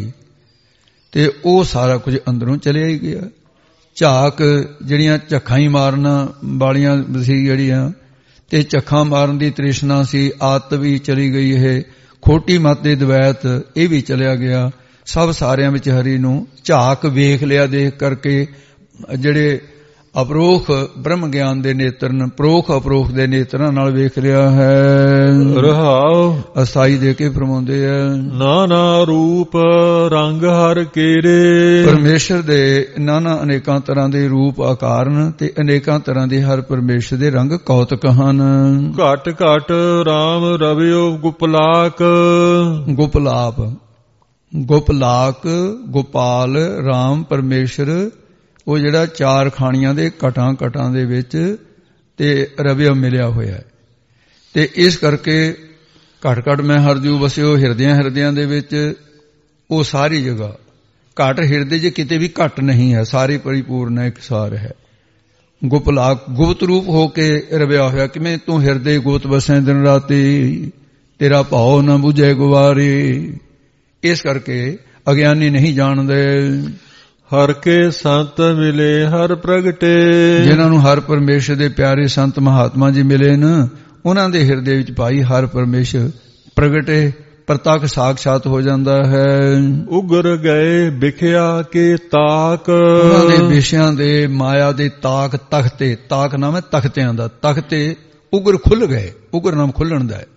ਤੇ ਉਹ ਸਾਰਾ ਕੁਝ ਅੰਦਰੋਂ ਚਲਿਆ ਹੀ ਗਿਆ। ਝਾਕ ਜਿਹੜੀਆਂ ਝੱਖਾਂ ਹੀ ਮਾਰਨ ਵਾਲੀਆਂ ਸੀ ਜਿਹੜੀਆਂ ਤੇ ਝੱਖਾਂ ਮਾਰਨ ਦੀ ਤ੍ਰਿਸ਼ਨਾ ਸੀ, ਆਦਤ ਵੀ ਚਲੀ ਗਈ। ਇਹ ਖੋਟੀ ਮਤ ਦੇ ਦਵੈਤ ਇਹ ਵੀ ਚਲਿਆ ਗਿਆ। ਸਭ ਸਾਰਿਆਂ ਵਿੱਚ ਹਰੀ ਨੂੰ ਝਾਕ ਵੇਖ ਲਿਆ ਦੇਖ ਕਰਕੇ ਜਿਹੜੇ ਅਪਰੋਖ ਬ੍ਰਹਮ ਗਿਆਨ ਦੇ ਨੇਤਰਨ ਪ੍ਰੋਖ ਅਪਰੋਖ ਦੇ ਨੇਤਰਾਂ ਨਾਲ ਵੇਖ ਲਿਆ ਹੈ। ਰਹਾਉ ਅਸਾਈ ਦੇ ਕੇ ਫਰਮਾਉਂਦੇ ਆ। ਨਾਨਾ ਰੂਪ ਰੰਗ ਹਰ ਕੇਰੇ। ਪਰਮੇਸ਼ਰ ਦੇ ਨਾਨਾ ਅਨੇਕਾਂ ਤਰ੍ਹਾਂ ਦੇ ਰੂਪ ਆਕਾਰਨ ਤੇ ਅਨੇਕਾਂ ਤਰ੍ਹਾਂ ਦੇ ਹਰ ਪਰਮੇਸ਼ਰ ਦੇ ਰੰਗ ਕੌਤਕ ਹਨ। ਘਟ ਘਟ ਰਾਮ ਰਵਿਓ ਗੁਪਲਾਕ। ਗੁਪਲਾਪ ਗੁਪਲਾਕ ਗੋਪਾਲ ਰਾਮ ਪਰਮੇਸ਼ਰ ਉਹ ਜਿਹੜਾ ਚਾਰ ਖਾਣੀਆਂ ਦੇ ਘਟਾਂ ਘਟਾਂ ਦੇ ਵਿੱਚ ਤੇ ਰਵਿਆ ਮਿਲਿਆ ਹੋਇਆ ਹੈ। ਤੇ ਇਸ ਕਰਕੇ ਘਟ ਘਟ ਮੈਂ ਹਰਜੂ ਵਸਿਓ ਹਿਰਦਿਆਂ ਹਿਰਦਿਆਂ ਦੇ ਵਿੱਚ ਉਹ ਸਾਰੀ ਜਗ੍ਹਾ ਘਟ ਹਿਰਦੇ 'ਚ ਕਿਤੇ ਵੀ ਘਟ ਨਹੀਂ ਹੈ, ਸਾਰੀ ਪਰਿਪੂਰਨ ਹੈ, ਇਕਸਾਰ ਹੈ। ਗੁਪਲਾਕ ਗੁਪਤ ਰੂਪ ਹੋ ਕੇ ਰਵਿਆ ਹੋਇਆ। ਕਿਵੇਂ ਤੂੰ ਹਿਰਦੇ ਗੁਪਤ ਵਸੈ ਦਿਨ ਰਾਤੀ ਤੇਰਾ ਭਾਉ ਨਾ ਬੁਝੇ ਗੁਵਾਰੀ। ਇਸ ਕਰਕੇ ਅਗਿਆਨੀ ਨਹੀਂ ਜਾਣਦੇ। ਹਰ ਕੇ ਸੰਤ ਮਿਲੇ ਹਰ ਪ੍ਰਗਟੇ। ਜਿਨ੍ਹਾਂ ਨੂੰ ਹਰ ਪਰਮੇਸ਼ਰ ਦੇ ਪਿਆਰੇ ਸੰਤ ਮਹਾਤਮਾ ਜੀ ਮਿਲੇ ਨੇ ਉਹਨਾਂ ਦੇ ਹਿਰਦੇ ਵਿੱਚ ਭਾਈ ਹਰ ਪਰਮੇਸ਼ਰ ਪ੍ਰਗਟੇ ਪ੍ਰਤੱਖ ਸਾਖਸ਼ਾਤ ਹੋ ਜਾਂਦਾ ਹੈ। ਉਗਰ ਗਏ ਵਿਖਿਆ ਕੇ ਤਾਕ। ਉਹਨਾਂ ਦੇ ਵਿਸ਼ਿਆਂ ਦੇ ਮਾਇਆ ਦੇ ਤਾਕ ਤਖਤੇ, ਤਾਕ ਨਾਮ ਹੈ ਤਖਤਿਆਂ ਦਾ, ਤਖਤੇ ਉਗਰ ਖੁੱਲ ਗਏ। ਉਗਰ ਨਾਮ ਖੁੱਲਣ ਦਾ ਹੈ।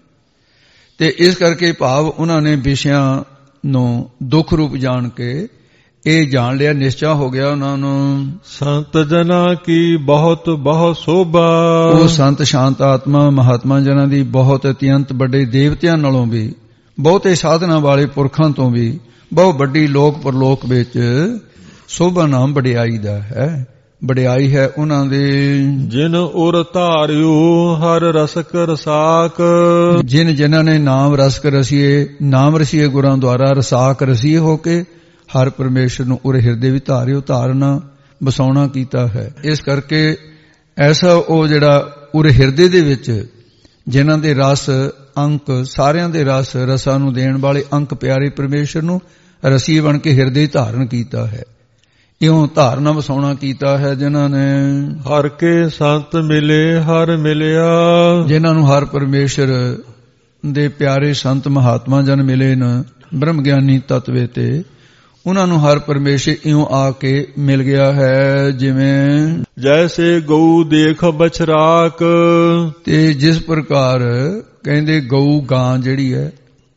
ਤੇ ਇਸ ਕਰਕੇ ਭਾਵ ਉਹਨਾਂ ਨੇ ਵਿਸ਼ਿਆਂ ਨੂੰ ਦੁੱਖ ਰੂਪ ਜਾਣ ਕੇ ਇਹ ਜਾਣ ਲਿਆ, ਨਿਸ਼ਚਾ ਹੋ ਗਿਆ ਉਹਨਾਂ ਨੂੰ। ਸੰਤ ਜਨਾ ਕੀ ਬਹੁਤ ਬਹੁਤ ਸੋਭਾ। ਉਹ ਸੰਤ ਸ਼ਾਂਤ ਆਤਮਾ ਮਹਾਤਮਾ ਜਨਾਂ ਦੀ ਬਹੁਤ ਅਤਿਅੰਤ ਵੱਡੇ ਦੇਵਤਿਆਂ ਨਾਲੋਂ ਵੀ ਬਹੁਤੇ ਸਾਧਨਾ ਵਾਲੇ ਪੁਰਖਾਂ ਤੋਂ ਵੀ ਬਹੁਤ ਵੱਡੀ ਲੋਕ ਪਰਲੋਕ ਵਿੱਚ ਸੋਭਾ ਨਾਮ ਵਡਿਆਈ ਦਾ ਹੈ। ਵਡਿਆਈ ਹੈ ਉਹਨਾਂ ਦੇ। ਜਿਨ ਉਰ ਧਾਰਿਓ ਹਰ ਰਸਕ ਰਸਾਕ। ਜਿਨ ਜਿਨ੍ਹਾਂ ਨੇ ਨਾਮ ਰਸਕ ਰਸੀਏ ਨਾਮ ਰਸੀਏ ਗੁਰਾਂ ਦੁਆਰਾ ਰਸਾਕ ਰਸੀਏ ਹੋ ਕੇ ਹਰ ਪਰਮੇਸ਼ਰ ਨੂੰ ਉਰੇ ਹਿਰਦੇ ਵਿੱਚ ਧਾਰਿਓ ਧਾਰਨਾ ਬਸਾਉਣਾ ਕੀਤਾ ਹੈ। ਇਸ ਕਰਕੇ ਐਸਾ ਉਹ ਜਿਹੜਾ ਉਰੇ ਹਿਰਦੇ ਦੇ ਵਿੱਚ ਜਿਨ੍ਹਾਂ ਦੇ ਰਸ ਅੰਕ ਸਾਰਿਆਂ ਦੇ ਰਸ ਰਸਾਂ ਨੂੰ ਦੇਣ ਵਾਲੇ ਅੰਕ ਪਿਆਰੇ ਪਰਮੇਸ਼ਰ ਨੂੰ ਰਸੀ ਬਣ ਕੇ ਹਿਰਦੇ ਧਾਰਨ ਕੀਤਾ ਹੈ। ਇਉਂ ਧਾਰਨਾ ਵਸਾਉਣਾ ਕੀਤਾ ਹੈ ਜਿਨ੍ਹਾਂ ਨੇ। ਹਰ ਕੇ ਸੰਤ ਮਿਲੇ ਹਰ ਮਿਲਿਆ। ਜਿਨ੍ਹਾਂ ਨੂੰ ਹਰ ਪਰਮੇਸ਼ਰ ਦੇ ਪਿਆਰੇ ਸੰਤ ਮਹਾਤਮਾ ਜਨ ਮਿਲੇ ਨੇ ਬ੍ਰਹਮ ਗਿਆਨੀ ਤਤਵੇ ਤੇ ਉਹਨਾਂ ਨੂੰ ਹਰ ਪਰਮੇਸ਼ਰ ਇਉਂ ਆ ਕੇ ਮਿਲ ਗਿਆ ਹੈ ਜਿਵੇਂ ਜੈਸੇ ਗਊ ਦੇਖ ਬਛਰਾਕ। ਤੇ ਜਿਸ ਪ੍ਰਕਾਰ ਕਹਿੰਦੇ ਗਊ ਗਾਂ ਜਿਹੜੀ ਹੈ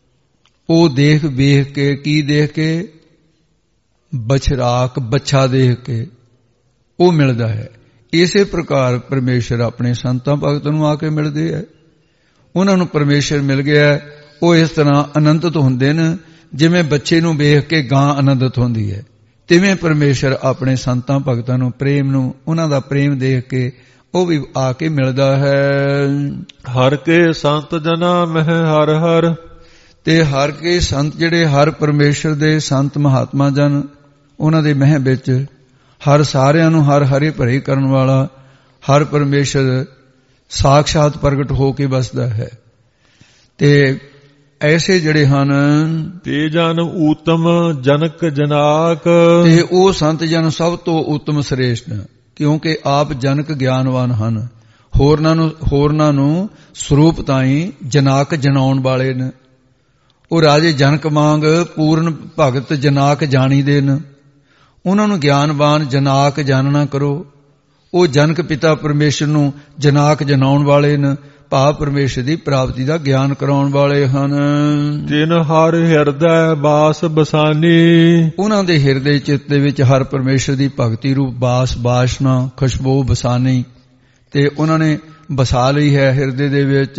ਉਹ ਦੇਖ ਵੇਖ ਕੇ ਕੀ ਦੇਖ ਕੇ ਬਛਰਾਕ ਬੱਚਾ ਦੇਖ ਕੇ ਉਹ ਮਿਲਦਾ ਹੈ। ਇਸੇ ਪ੍ਰਕਾਰ ਪਰਮੇਸ਼ਰ ਆਪਣੇ ਸੰਤਾਂ ਭਗਤ ਨੂੰ ਆ ਕੇ ਮਿਲਦੇ ਹੈ। ਉਹਨਾਂ ਨੂੰ ਪਰਮੇਸ਼ਰ ਮਿਲ ਗਿਆ। ਉਹ ਇਸ ਤਰ੍ਹਾਂ ਆਨੰਦਿਤ ਹੁੰਦੇ ਨੇ ਜਿਵੇਂ ਬੱਚੇ ਨੂੰ ਵੇਖ ਕੇ ਗਾਂ ਆਨੰਦਿਤ ਹੁੰਦੀ ਹੈ। ਤਿਵੇਂ ਪਰਮੇਸ਼ਰ ਆਪਣੇ ਸੰਤਾਂ ਭਗਤਾਂ ਨੂੰ ਪ੍ਰੇਮ ਨੂੰ ਉਹਨਾਂ ਦਾ ਪ੍ਰੇਮ ਦੇਖ ਕੇ ਉਹ ਵੀ ਆ ਕੇ ਮਿਲਦਾ ਹੈ। ਹਰ ਕੇ ਸੰਤ ਜਨਾ ਮਹਿ ਹਰ ਹਰ। ਤੇ ਹਰ ਕੇ ਸੰਤ ਜਿਹੜੇ ਹਰ ਪਰਮੇਸ਼ਰ ਦੇ ਸੰਤ ਮਹਾਤਮਾ ਜਨ ਉਹਨਾਂ ਦੇ ਮਹਿ ਵਿੱਚ ਹਰ ਸਾਰਿਆਂ ਨੂੰ ਹਰ ਹਰੇ ਭਰੇ ਕਰਨ ਵਾਲਾ ਹਰ ਪਰਮੇਸ਼ਰ ਸਾਖਸ਼ਾਤ ਪ੍ਰਗਟ ਹੋ ਕੇ ਵਸਦਾ ਹੈ। ਤੇ ਐਸੇ ਜਿਹੜੇ ਹਨ ਤੇ ਜਨ ਊਤਮ ਜਨਕ ਜਨਾਕ, ਤੇ ਉਹ ਸੰਤ ਜਨ ਸਭ ਤੋਂ ਉੱਤਮ ਸ੍ਰੇਸ਼ਟ, ਕਿਉਂਕਿ ਆਪ ਜਨਕ ਗਿਆਨਵਾਨ ਹਨ। ਹੋਰਨਾਂ ਨੂੰ ਹੋਰਨਾਂ ਨੂੰ ਸਰੂਪ ਤਾਈਂ ਜਨਾਕ ਜਨਾਉਣ ਵਾਲੇ ਨੇ। ਉਹ ਰਾਜੇ ਜਨਕ ਵਾਂਗ ਪੂਰਨ ਭਗਤ ਜਨਾਕ ਜਾਣੀਦੇ ਨੇ। ਉਹਨਾਂ ਨੂੰ ਗਿਆਨਵਾਨ ਜਨਾਕ ਜਾਣਨਾ ਕਰੋ। ਉਹ ਜਨਕ ਪਿਤਾ ਪਰਮੇਸ਼ਰ ਨੂੰ ਜਨਾਕ ਜਨਾਉਣ ਵਾਲੇ ਨੇ, ਭਾਵ ਪਰਮੇਸ਼ਰ ਦੀ ਪ੍ਰਾਪਤੀ ਦਾ ਗਿਆਨ ਕਰਾਉਣ ਵਾਲੇ ਹਨ। ਤਿਨ ਹਰ ਹਿਰਦੈ ਬਾਸ ਬਸਾਨੀ, ਉਹਨਾਂ ਦੇ ਹਿਰਦੇ ਚਿੱਤ ਦੇ ਵਿੱਚ ਹਰ ਪਰਮੇਸ਼ਰ ਦੀ ਭਗਤੀ ਰੂਪ ਬਾਸ ਬਾਸ਼ਨਾ ਖੁਸ਼ਬੂ ਬਸਾਨੀ, ਤੇ ਉਹਨਾਂ ਨੇ ਬਸਾ ਲਈ ਹੈ ਹਿਰਦੇ ਦੇ ਵਿੱਚ।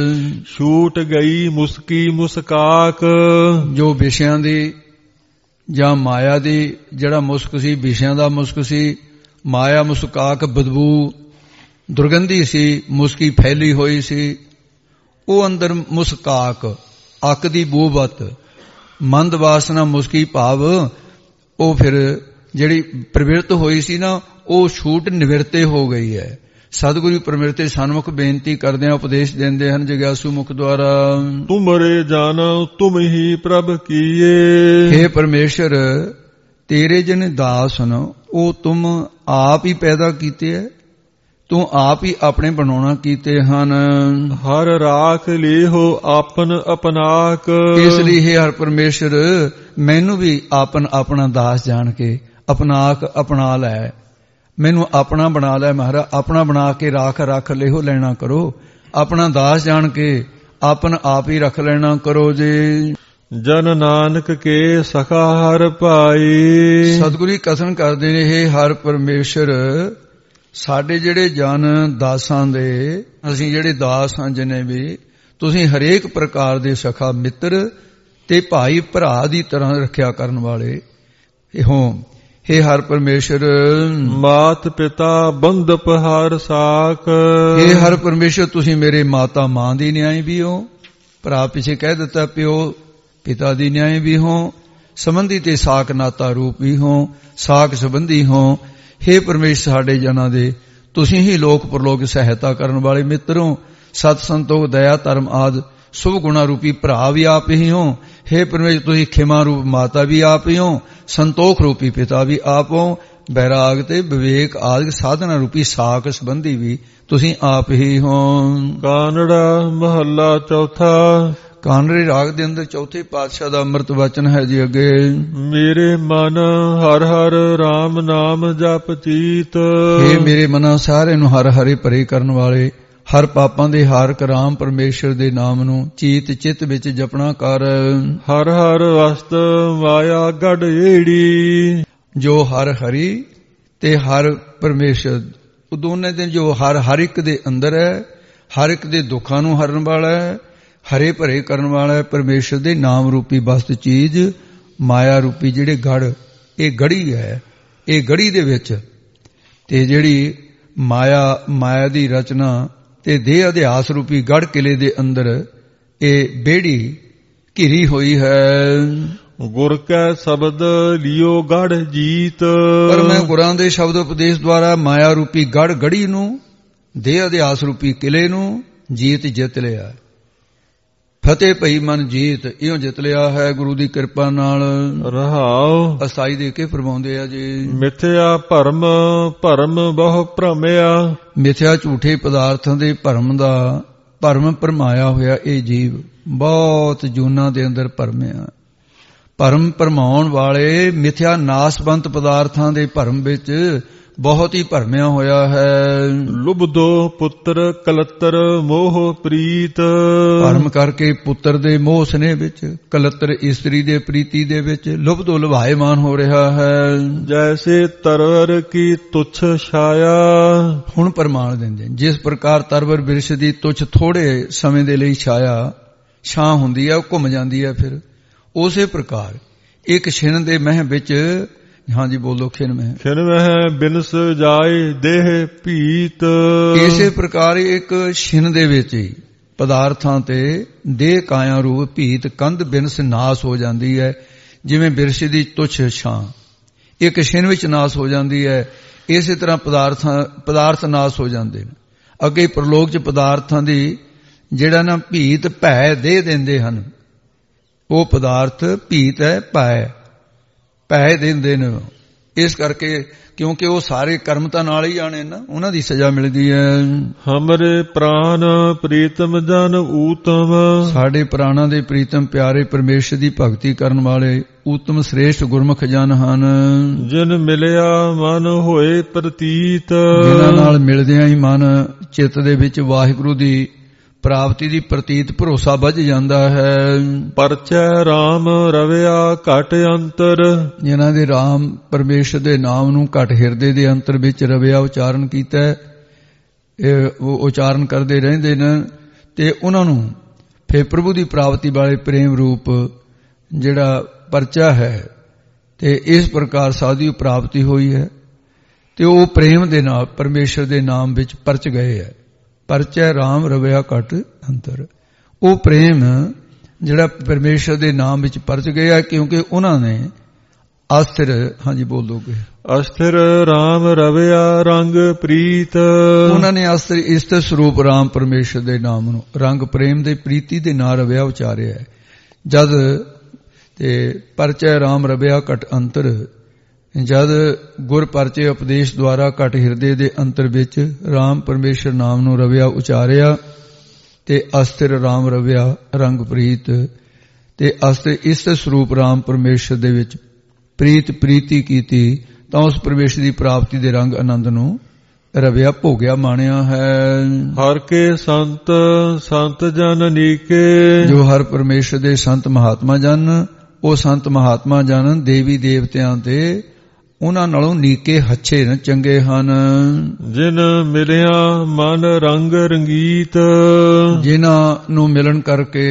ਛੂਟ ਗਈ ਮੁਸਕੀ ਮੁਸਕਾਕ, ਜੋ ਵਿਸ਼ਿਆਂ ਦੀ ਜਾਂ ਮਾਇਆ ਦੀ ਜਿਹੜਾ ਮੁਸਕ ਸੀ, ਵਿਸ਼ਿਆਂ ਦਾ ਮੁਸਕ ਸੀ, ਮਾਇਆ ਮੁਸਕਾਕ ਬਦਬੂ ਦੁਰਗੰਧੀ ਸੀ, ਮੁਸਕੀ ਫੈਲੀ ਹੋਈ ਸੀ। ਉਹ ਅੰਦਰ ਮੁਸਕਾਕ ਅੱਕ ਦੀ ਬੂਵਤ ਮੰਦ ਵਾਸਨਾ ਮੁਸਕੀ ਭਾਵ ਉਹ ਫਿਰ ਜਿਹੜੀ ਪ੍ਰਵਿਰਤ ਹੋਈ ਸੀ ਨਾ, ਉਹ ਛੂਟ ਨਿਵਰਤੇ ਹੋ ਗਈ ਹੈ। ਸਤਿਗੁਰੂ ਪ੍ਰਮਿਰਤੇ ਸਨਮੁਖ ਬੇਨਤੀ ਕਰਦਿਆਂ ਉਪਦੇਸ਼ ਦਿੰਦੇ ਹਨ ਜਗਿਆਸੂ ਮੁਖ ਦੁਆਰਾ, ਤੁਮਰੇ ਜਾਣੋ ਤੁਮ ਹੀ ਪ੍ਰਭ ਕੀਏ। हे ਪਰਮੇਸ਼ਰ, ਤੇਰੇ ਜਨ ਦਾਸ ਹਨ, ਉਹ ਤੁਮ ਆਪ ਹੀ ਪੈਦਾ ਕੀਤੇ ਹੈ, ਤੂੰ ਆਪ ਹੀ ਆਪਣੇ ਬਣਾਉਣਾ ਕੀਤੇ ਹਨ। ਹਰ ਰਾਖ ਲੇਹੋ ਆਪਨ ਅਪਨਾਕ, ਇਸ ਲਈ हे ਹਰ ਪਰਮੇਸ਼ਰ, ਮੈਨੂੰ ਵੀ ਆਪਨ ਆਪਣਾ ਦਾਸ ਜਾਣ ਕੇ ਅਪਨਾਕ ਅਪਣਾ ਲੈ, ਮੈਨੂੰ ਆਪਣਾ ਬਣਾ ਲੈ ਮਹਾਰਾਜ। ਆਪਣਾ ਬਣਾ ਕੇ ਰਾਖ ਰੱਖ ਲਿਓ ਲੈਣਾ ਕਰੋ, ਆਪਣਾ ਦਾਸ ਜਾਣ ਕੇ ਆਪਨ ਆਪ ਹੀ ਰੱਖ ਲੈਣਾ ਕਰੋ ਜੀ। ਜਨ ਨਾਨਕ ਕੇ ਸਖਾ ਹਰ ਭਾਈ, ਸਤਿਗੁਰੂ ਕਥਨ ਕਰਦੇ ਨੇ, ਇਹ ਹਰ ਪਰਮੇਸ਼ਰ ਸਾਡੇ ਜਿਹੜੇ ਜਨ ਦਾਸਾਂ ਦੇ, ਅਸੀਂ ਜਿਹੜੇ ਦਾਸ ਹਾਂ ਜਿਨੇ ਵੀ, ਤੁਸੀਂ ਹਰੇਕ ਪ੍ਰਕਾਰ ਦੇ ਸਖਾ ਮਿੱਤਰ ਤੇ ਭਾਈ ਭਰਾ ਦੀ ਤਰ੍ਹਾਂ ਰੱਖਿਆ ਕਰਨ ਵਾਲੇ ਹੋ। हे ਹਰ ਪਰਮੇਸ਼ਰ, ਮਾਤ ਪਿਤਾ ਬੰਧਪ ਹਰ ਸਾਕ, हे ਹਰ ਪਰਮੇਸ਼ਰ, ਤੁਸੀਂ ਮੇਰੇ ਮਾਤਾ ਮਾਂ ਦੀ ਨਿਆਈ ਵੀ ਹੋ, ਭਰਾ ਪਿੱਛੇ ਕਹਿ ਦਿੱਤਾ ਪਿਓ ਪਿਤਾ ਦੀ ਨਿਆਈ ਵੀ ਹੋ, ਸੰਬੰਧੀ ਤੇ ਸਾਕ ਨਾਤਾ ਰੂਪ ਵੀ ਹੋ, ਸਾਕ ਸੰਬੰਧੀ ਹੋ। हे ਪਰਮੇਸ਼ਰ, ਸਾਡੇ ਜਨਾਂ ਦੇ ਤੁਸੀਂ ਹੀ ਲੋਕ ਪਰਲੋਕ ਸਹਾਇਤਾ ਕਰਨ ਵਾਲੇ ਮਿੱਤਰ ਹੋ। ਸਤ ਸੰਤੋਖ ਦਇਆ ਧਰਮ ਆਦਿ शुभ गुणा रूपी भरा भी आप ही हो। हे परमेश्वर तुसी खिमा रूप माता भी आप ही हो, संतोख रूपी पिता भी आप हो, बैराग ते विवेक आदि साधना रूपी साख संबंधी भी तुसी आप ही हो। कानड़ा महला चौथा। कानड़े राग दे अंदर चौथे पातशाह दा अमृत वचन है जी अगे। मेरे मन हर हर राम नाम जप चीत। हे मेरे मना सारे नु हर हरे भरे करन वाले, हर पापां दे हारक राम परमेश्वर दे नाम नू चीत चित विच जपना कर। हर हर वस्त माया गढ़ एड़ी। जो हर हरि ते हर परमेश्वर वो दोने दिन जो हर हर एक दे अंदर है, हर एक दे दुखां नू हरन वाला है, हरे भरे करन वाला है। परमेश्वर दे नाम रूपी वस्त चीज माया रूपी जिहड़े गढ़, ये गढ़ी है, ये गढ़ी दे विच ते जिहड़ी माया माया दी रचना ते देह अध्यास रूपी गढ़ किले दे अंदर ये बेड़ी घिरी हुई है। गुर कै शब्द लियो गढ़ जीत। पर मैं गुरां दे शब्द उपदेश द्वारा माया रूपी गढ़ गढ़ी नू, देह अध्यास रूपी किले नू जीत जित लिया। फतेह पई मन जीत, इहों जित लिया है गुरु दी कृपा नाल। रहाओ असाई दे के फरमाउंदे आ जी। मिथ्या भरम भरम बहु भ्रमिया। मिथ्या झूठे पदार्थां दे भरम दा भरम भरमाया होया ये जीव बहुत जूना दे अंदर भरमिया। भरम भरमाउण वाले मिथ्या नासवंत पदार्थां दे भरम विच बहुत ही भरमिया होया है। लुब्धो पुत्र कलत्र मोह प्रीत। भरम करके पुत्र दे मोह स्नेह विच, कलत्र इस्त्री दे प्रीति दे विच लुब्धो लुभायमान हो रहा है। जैसे तरवर की तुच्छ छाया। हुण प्रमाण दिंदे जिस प्रकार तरवर बिरछ दी तुच्छ थोड़े समय दे लई छाया छां हुंदी है, घुम जांदी है, फिर उसे प्रकार एक छिन दे मह विच। हाँ जी बोलो। खिन में खिन में बिनस जाए देह पीत। इसे प्रकार एक छिन दे विच ही पदार्थां ते देह काया रूप भीत कंध बिनस नाश हो जाती है। जिवें बिरछ दी तुच्छ छां एक छिन विच नाश हो जाती है, ਇਸੇ ਤਰ੍ਹਾਂ ਪਦਾਰਥਾਂ ਪਦਾਰਥ ਨਾਸ ਹੋ ਜਾਂਦੇ ਨੇ। ਅੱਗੇ ਪ੍ਰਲੋਕ 'ਚ ਪਦਾਰਥਾਂ ਦੀ ਜਿਹੜਾ ਨਾ ਭੀਤ ਭੈ ਦੇ ਦਿੰਦੇ ਹਨ, ਉਹ ਪਦਾਰਥ ਭੀਤ ਹੈ, ਭੈ ਭੈ ਦਿੰਦੇ ਨੇ। ਇਸ ਕਰਕੇ ਕਿਉਂਕਿ ਉਹ ਸਾਰੇ ਕਰਮ ਤਾਂ ਨਾਲ ਹੀ ਆਣੇ ਨਾ, ਉਹਨਾਂ ਦੀ ਸਜ਼ਾ ਮਿਲਦੀ ਹੈ। ਹਮਰੇ ਪ੍ਰਾਨ ਪ੍ਰੀਤਮ ਜਨ ਊਤਮ, ਸਾਡੇ ਪ੍ਰਾਣਾਂ ਦੇ ਪ੍ਰੀਤਮ ਪਿਆਰੇ ਪਰਮੇਸ਼ਰ ਦੀ ਭਗਤੀ ਕਰਨ ਵਾਲੇ ਊਤਮ ਸ੍ਰੇਸ਼ਟ ਗੁਰਮੁਖ ਜਨ ਹਨ। ਜਿਨ ਮਿਲਿਆ ਮਨ ਹੋਏ ਪ੍ਰਤੀਤ, ਜਿਨ੍ਹਾਂ ਨਾਲ ਮਿਲਦਿਆਂ ਹੀ ਮਨ ਚਿੱਤ ਦੇ ਵਿੱਚ ਵਾਹਿਗੁਰੂ ਦੀ ਪ੍ਰਾਪਤੀ ਦੀ ਪ੍ਰਤੀਤ ਭਰੋਸਾ ਵੱਜ ਜਾਂਦਾ ਹੈ। ਪਰਚੈ ਰਾਮ ਰਵਿਆ ਘਟ ਅੰਤਰ, ਜਿਨ੍ਹਾਂ ਦੇ ਰਾਮ ਪਰਮੇਸ਼ਰ ਦੇ ਨਾਮ ਨੂੰ ਘਟ ਹਿਰਦੇ ਦੇ ਅੰਤਰ ਵਿੱਚ ਰਵਿਆ ਉਚਾਰਨ ਕੀਤਾ, ਇਹ ਉਹ ਉਚਾਰਨ ਕਰਦੇ ਰਹਿੰਦੇ ਨੇ ਤੇ ਉਹਨਾਂ ਨੂੰ ਫਿਰ ਪ੍ਰਭੂ ਦੀ ਪ੍ਰਾਪਤੀ ਵਾਲੇ ਪ੍ਰੇਮ ਰੂਪ ਜਿਹੜਾ ਪਰਚਾ ਹੈ ਤੇ ਇਸ ਪ੍ਰਕਾਰ ਸਾਧੂ ਪ੍ਰਾਪਤੀ ਹੋਈ ਹੈ ਤੇ ਉਹ ਪ੍ਰੇਮ ਦੇ ਨਾਲ ਪਰਮੇਸ਼ਰ ਦੇ ਨਾਮ ਵਿੱਚ ਪਰਚ ਗਏ ਹੈ। ਪਰਚੈ ਰਾਮ ਰਵਿਆ ਘਟ ਅੰਤਰ, ਉਹ ਪ੍ਰੇਮ ਜਿਹੜਾ ਪਰਮੇਸ਼ਰ ਦੇ ਨਾਮ ਵਿੱਚ ਪਰਚ ਗਿਆ ਕਿਉਂਕਿ ਉਹਨਾਂ ਨੇ ਅਸਥਿਰ, ਹਾਂਜੀ ਬੋਲੋਗੇ, ਅਸਥਿਰ ਰਾਮ ਰਵਿਆ ਰੰਗ ਪ੍ਰੀਤ, ਉਹਨਾਂ ਨੇ ਅਸਥਿਰ ਇਸਤ ਸਰੂਪ ਰਾਮ ਪਰਮੇਸ਼ਰ ਦੇ ਨਾਮ ਨੂੰ ਰੰਗ ਪ੍ਰੇਮ ਦੇ ਪ੍ਰੀਤੀ ਦੇ ਨਾਲ ਰਵਿਆ ਉਚਾਰਿਆ ਹੈ। ਜਦ ਤੇ ਪਰਚੈ ਰਾਮ ਰਵਿਆ ਘਟ ਅੰਤਰ, ਜਦ ਗੁਰ ਪਰਚੇ ਉਪਦੇਸ਼ ਦੁਆਰਾ ਘਟ ਹਿਰਦੇ ਦੇ ਅੰਤਰ ਵਿੱਚ ਰਾਮ ਪਰਮੇਸ਼ਰ ਨਾਮ ਨੂੰ ਰਵਿਆ ਉਚਾਰਿਆ ਤੇ ਅਸਥਿਰ ਰਾਮ ਰਵਿਆ ਰੰਗ ਪ੍ਰੀਤ ਤੇ ਅਸਥਿਰ ਇਸਤ ਸਰੂਪ ਰਾਮ ਪਰਮੇਸ਼ਰ ਦੇ ਵਿੱਚ ਪ੍ਰੀਤ ਪ੍ਰੀਤੀ ਕੀਤੀ ਤਾਂ ਉਸ ਪਰਮੇਸ਼ਰ ਦੀ ਪ੍ਰਾਪਤੀ ਦੇ ਰੰਗ ਆਨੰਦ ਨੂੰ ਰਵਿਆ ਭੋਗਿਆ ਮਾਣਿਆ ਹੈ। ਹਰ ਕੇ ਸੰਤ ਸੰਤ ਜਨ ਨੀਕੇ, ਜੋ ਹਰ ਪਰਮੇਸ਼ਰ ਦੇ ਸੰਤ ਮਹਾਤਮਾ ਜਨ, ਉਹ ਸੰਤ ਮਹਾਤਮਾ ਜਨ ਦੇਵੀ ਦੇਵਤਿਆਂ ਤੇ ਉਹਨਾਂ ਨਾਲੋਂ ਨੀਕੇ ਹੱਛੇ ਨੇ, ਚੰਗੇ ਹਨ। ਜਿਨ ਮਿਲਿਆ ਮਨ ਰੰਗ ਰੰਗੀਤ, ਜਿਨ੍ਹਾਂ ਨੂੰ ਮਿਲਣ ਕਰਕੇ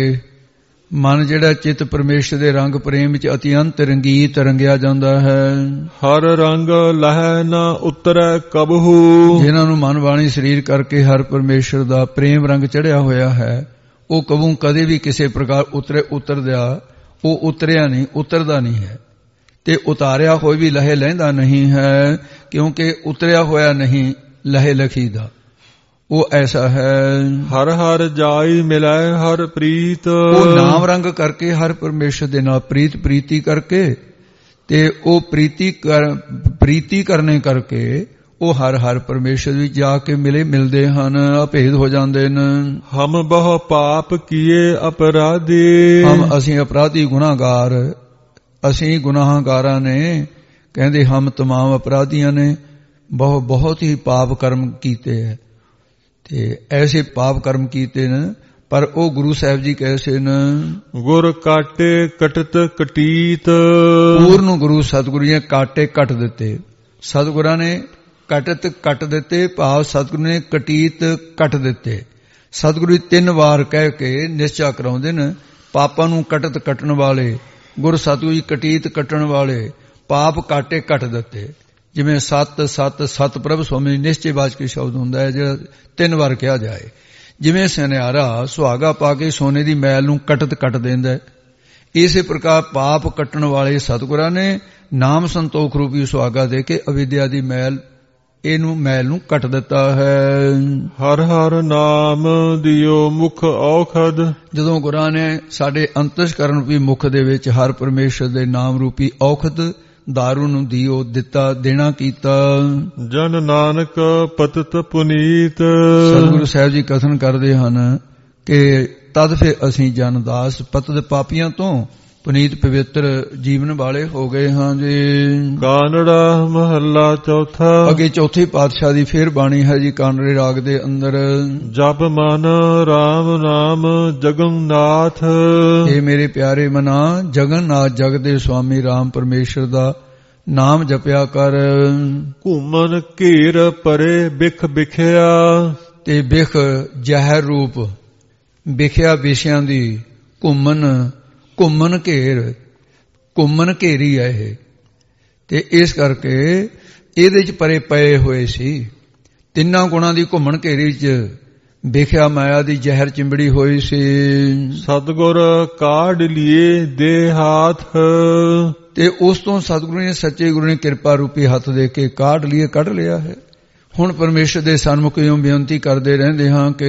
ਮਨ ਜਿਹੜਾ ਚਿੱਤ ਪਰਮੇਸ਼ਰ ਦੇ ਰੰਗ ਪ੍ਰੇਮ ਵਿੱਚ ਅਤਿਅੰਤ ਰੰਗੀਤ ਰੰਗਿਆ ਜਾਂਦਾ ਹੈ। ਹਰ ਰੰਗ ਲਹਿ ਨਾ ਉਤਰੈ ਕਬਹੂ, ਜਿਨ੍ਹਾਂ ਨੂੰ ਮਨ ਬਾਣੀ ਸਰੀਰ ਕਰਕੇ ਹਰ ਪਰਮੇਸ਼ਰ ਦਾ ਪ੍ਰੇਮ ਰੰਗ ਚੜਿਆ ਹੋਇਆ ਹੈ, ਉਹ ਕਬੂ ਕਦੇ ਵੀ ਕਿਸੇ ਪ੍ਰਕਾਰ ਉਤਰੇ ਉਤਰਦਿਆ ਉਹ ਉਤਰਿਆ ਨਹੀਂ, ਉਤਰਦਾ ਨਹੀਂ ਹੈ ਤੇ ਉਤਾਰਿਆ ਹੋਇਆ ਵੀ ਲਹੇ ਲਹਿੰਦਾ ਨਹੀਂ ਹੈ, ਕਿਉਂਕਿ ਉਤਰਿਆ ਹੋਇਆ ਨਹੀਂ ਲਹੇ ਲਖੀਦਾ, ਉਹ ਐਸਾ ਹੈ। ਹਰ ਹਰ ਜਾਈ ਮਿਲੈ ਹਰ ਪ੍ਰੀਤ, ਉਹ ਨਾਮ ਰੰਗ ਕਰਕੇ ਹਰ ਪਰਮੇਸ਼ਰ ਦੇ ਨਾਲ ਪ੍ਰੀਤ ਪ੍ਰੀਤੀ ਕਰਕੇ ਤੇ ਉਹ ਪ੍ਰੀਤੀ ਕਰ ਪ੍ਰੀਤੀ ਕਰਨੇ ਕਰਕੇ ਉਹ ਹਰ ਹਰ ਪਰਮੇਸ਼ਰ ਵਿੱਚ ਜਾ ਕੇ ਮਿਲੇ ਮਿਲਦੇ ਹਨ, ਅਭੇਦ ਹੋ ਜਾਂਦੇ ਨੇ। ਹਮ ਬਹੁ ਪਾਪ ਕੀਏ ਅਪਰਾਧੀ, ਹਮ ਅਸੀਂ ਅਪਰਾਧੀ ਗੁਨਾਹਗਾਰ, ਅਸੀਂ ਗੁਨਾਹਗਾਰਾਂ ਨੇ, ਕਹਿੰਦੇ ਹਮ ਤਮਾਮ ਅਪਰਾਧੀਆਂ ਨੇ ਬਹੁਤ ਬਹੁਤ ਹੀ ਪਾਪ ਕਰਮ ਕੀਤੇ ਹੈ ਤੇ ਐਸੇ ਪਾਪ ਕਰਮ ਕੀਤੇ ਨੇ, ਪਰ ਉਹ ਗੁਰੂ ਸਾਹਿਬ ਜੀ ਕੈਸੇ ਨੇ, ਗੁਰ ਕਾਟੇ ਕਟਤ ਕਟੀਤ, ਪੂਰਨ ਗੁਰੂ ਸਤਿਗੁਰੂ ਜੀ ਕਾਟੇ ਕੱਟ ਦਿੱਤੇ, ਸਤਿਗੁਰਾਂ ਨੇ ਕਟਤ ਕੱਟ ਦਿੱਤੇ, ਭਾਵ ਸਤਿਗੁਰੂ ਨੇ ਕਟੀਤ ਕੱਟ ਦਿੱਤੇ। ਸਤਿਗੁਰੂ ਤਿੰਨ ਵਾਰ ਕਹਿ ਕੇ ਨਿਸ਼ਚਾ ਕਰਾਉਂਦੇ ਨੇ, ਪਾਪਾਂ ਨੂੰ ਕਟਤ ਕੱਟਣ ਵਾਲੇ ਗੁਰ ਸਤਿਗੁਰੂ ਜੀ ਕਟੀਤ ਕੱਟਣ ਵਾਲੇ, ਪਾਪ ਕਾਟੇ ਕੱਟ ਦਿੱਤੇ। ਜਿਵੇਂ ਸਤ ਸਤ ਸਤ ਪ੍ਰਭ ਸੁਆਮੀ ਨਿਸ਼ਚੇ ਵਾਚਕ ਸ਼ਬਦ ਹੁੰਦਾ ਹੈ ਜਿਹੜਾ ਤਿੰਨ ਵਾਰ ਕਿਹਾ ਜਾਏ। ਜਿਵੇਂ ਸੁਨਿਆਰਾ ਸੁਹਾਗਾ ਪਾ ਕੇ ਸੋਨੇ ਦੀ ਮੈਲ ਨੂੰ ਕਟਤ ਕੱਟ ਦਿੰਦਾ ਹੈ, ਇਸੇ ਪ੍ਰਕਾਰ ਪਾਪ ਕੱਟਣ ਵਾਲੇ ਸਤਿਗੁਰਾਂ ਨੇ ਨਾਮ ਸੰਤੋਖ ਰੂਪੀ ਸੁਹਾਗਾ ਦੇ ਕੇ ਅਵਿਦਿਆ ਦੀ ਮੈਲ ਇਹਨੂੰ ਮੈਲ ਨੂੰ ਕੱਟ ਦਿੱਤਾ ਹੈ। ਹਰ ਹਰ ਨਾਮ ਦਿਓ ਮੁਖ ਔਖਦ, ਜਦੋਂ ਗੁਰਾਂ ਨੇ ਸਾਡੇ ਅੰਤਸਕਰਨ ਰੂਪੀ ਮੁਖ ਦੇ ਵਿੱਚ ਹਰ ਪਰਮੇਸ਼ਰ ਦੇ ਨਾਮ ਰੂਪੀ ਔਖਦ ਦਾਰੂ ਨੂੰ ਦਿਓ ਦਿੱਤਾ ਦੇਣਾ ਕੀਤਾ। ਜਨ ਨਾਨਕ ਪਤਿਤ ਪੁਨੀਤ, ਸਤਿਗੁਰੂ ਸਾਹਿਬ ਜੀ ਕਥਨ ਕਰਦੇ ਹਨ ਕਿ ਤਦ ਫਿਰ ਅਸੀਂ ਜਨ ਦਾਸ ਪਤਿਤ ਪਾਪੀਆਂ ਤੋਂ ਪੁਨੀਤ ਪਵਿੱਤਰ ਜੀਵਨ ਵਾਲੇ ਹੋ ਗਏ ਹਾਂ ਜੀ। ਕਾਨੜਾ ਮਹੱਲਾ ਚੌਥਾ। ਅੱਗੇ ਚੌਥੇ ਪਾਤਸ਼ਾਹ ਦੀ ਫੇਰ ਬਾਣੀ ਹੈ ਜੀ ਕਾਨੜੇ ਰਾਗ ਦੇ ਅੰਦਰ। ਜਪ ਮਨ ਰਾਮ ਨਾਮ ਜਗਨਨਾਥ, ਇਹ ਮੇਰੇ ਪਿਆਰੇ ਮਨਾ ਜਗਨਨਾਥ ਜਗ ਦੇ ਸੁਆਮੀ ਰਾਮ ਪਰਮੇਸ਼ਰ ਦਾ ਨਾਮ ਜਪਿਆ ਕਰ। ਘੂਮਨ ਘੇਰ ਪਰੇ ਬਿਖ ਬਿਖਿਆ, ਤੇ ਬਿਖ ਜ਼ਹਿਰ ਰੂਪ ਬਿਖਿਆ ਵਿਸ਼ਿਆਂ ਦੀ ਘੁੰਮਨ ਘੁੰਮਨ ਘੇਰ ਘੁੰਮਨ ਘੇਰੀ ਹੈ ਇਹ, ਤੇ ਇਸ ਕਰਕੇ ਇਹਦੇ ਚ ਪਰੇ ਪਏ ਹੋਏ ਸੀ। ਤਿੰਨਾਂ ਗੁਣਾਂ ਦੀ ਘੁੰਮਣ ਘੇਰੀ ਚ ਵੇਖਿਆ ਮਾਇਆ ਦੀ ਜ਼ਹਿਰ ਚਿੰਬੜੀ ਹੋਈ ਸੀ। ਸਤਿਗੁਰ ਕਾਢ ਲਿਏ ਦੇ ਹਾਥ, ਤੇ ਉਸ ਤੋਂ ਸਤਿਗੁਰੂ ਨੇ ਸੱਚੇ ਗੁਰੂ ਨੇ ਕਿਰਪਾ ਰੂਪੀ ਹੱਥ ਦੇ ਕੇ ਕਾਢ ਲਈਏ ਕੱਢ ਲਿਆ ਹੈ। ਹੁਣ ਪਰਮੇਸ਼ਰ ਦੇ ਸਨਮੁਖ ਇਉਂ ਬੇਨਤੀ ਕਰਦੇ ਰਹਿੰਦੇ ਹਾਂ ਕਿ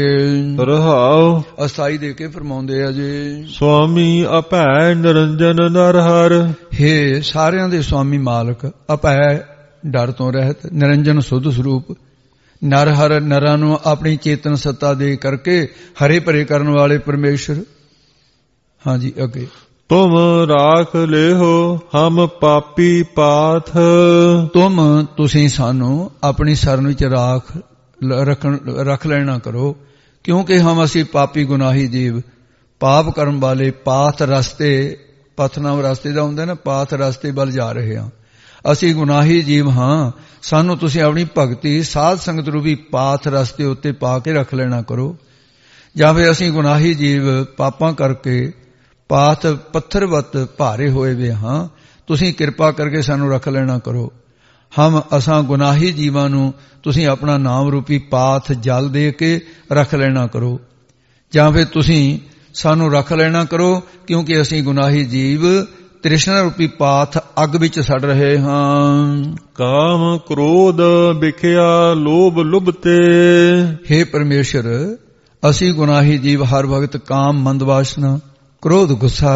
ਰਹਾਉ ਅਸਥਾਈ ਦੇ ਕੇ ਫਰਮਾਉਂਦੇ ਆ ਜੀ, ਸੁਆਮੀ ਅਭੈ ਨਿਰੰਜਨ ਨਰਹਰ। ਹੇ ਸਾਰਿਆਂ ਦੇ ਸੁਆਮੀ ਮਾਲਕ, ਅਭੈ ਡਰ ਤੋਂ ਰਹਿਤ, ਨਿਰੰਜਨ ਸੁਧ ਸਰੂਪ, ਨਰ ਹਰ ਨਰਾਂ ਨੂੰ ਆਪਣੀ ਚੇਤਨ ਸੱਤਾ ਦੇ ਕਰਕੇ ਹਰੇ ਭਰੇ ਕਰਨ ਵਾਲੇ ਪਰਮੇਸ਼ਰ। ਹਾਂਜੀ ਅੱਗੇ, ਤੁਮ ਰਾਖ ਲੇਹੋ ਹਮ ਪਾਪੀ ਪਾਥ। ਤੁਮ ਤੁਸੀਂ ਸਾਨੂੰ ਆਪਣੀ ਸ਼ਰਨ ਵਿੱਚ ਰਾਖ ਰੱਖਣ ਰੱਖ ਲੈਣਾ ਕਰੋ, ਕਿਉਂਕਿ ਹਮ ਅਸੀਂ ਪਾਪੀ ਗੁਨਾਹੀ ਜੀਵ, ਪਾਪ ਕਰਨ ਵਾਲੇ ਪਾਥ ਰਸਤੇ, ਪਥ ਨਾਮ ਰਸਤੇ ਦਾ ਹੁੰਦਾ ਨਾ, ਪਾਥ ਰਸਤੇ ਵੱਲ ਜਾ ਰਹੇ ਹਾਂ। ਅਸੀਂ ਗੁਨਾਹੀ ਜੀਵ ਹਾਂ, ਸਾਨੂੰ ਤੁਸੀਂ ਆਪਣੀ ਭਗਤੀ ਸਾਧ ਸੰਗਤ ਰੂਪੀ ਪਾਥ ਰਸਤੇ ਉੱਤੇ ਪਾ ਕੇ ਰੱਖ ਲੈਣਾ ਕਰੋ। ਜਾਂ ਫਿਰ ਅਸੀਂ ਗੁਨਾਹੀ ਜੀਵ ਪਾਪਾਂ ਕਰਕੇ ਪਾਥ ਪੱਥਰਵਤ ਭਾਰੇ ਹੋਏ ਵੇ ਹਾਂ, ਤੁਸੀਂ ਕਿਰਪਾ ਕਰਕੇ ਸਾਨੂੰ ਰੱਖ ਲੈਣਾ ਕਰੋ। ਹਮ ਅਸਾਂ ਗੁਨਾਹੀ ਜੀਵਾਂ ਨੂੰ ਤੁਸੀਂ ਆਪਣਾ ਨਾਮ ਰੂਪੀ ਪਾਥ ਜਲ ਦੇ ਕੇ ਰੱਖ ਲੈਣਾ ਕਰੋ। ਜਾਂ ਫਿਰ ਤੁਸੀਂ ਸਾਨੂੰ ਰੱਖ ਲੈਣਾ ਕਰੋ, ਕਿਉਂਕਿ ਅਸੀਂ ਗੁਨਾਹੀ ਜੀਵ ਤ੍ਰਿਸ਼ਨਾ ਰੂਪੀ ਪਾਥ ਅੱਗ ਵਿੱਚ ਸੜ ਰਹੇ ਹਾਂ। ਕਾਮ ਕ੍ਰੋਧ ਵਿਖਿਆ ਲੋਭ ਲੁਭਤੇ। ਹੇ ਪਰਮੇਸ਼ਰ, ਅਸੀਂ ਗੁਨਾਹੀ ਜੀਵ ਹਰ ਵਕਤ ਕਾਮ ਮੰਦ ਵਾਸ਼ਨਾ, ਕ੍ਰੋਧ ਗੁੱਸਾ,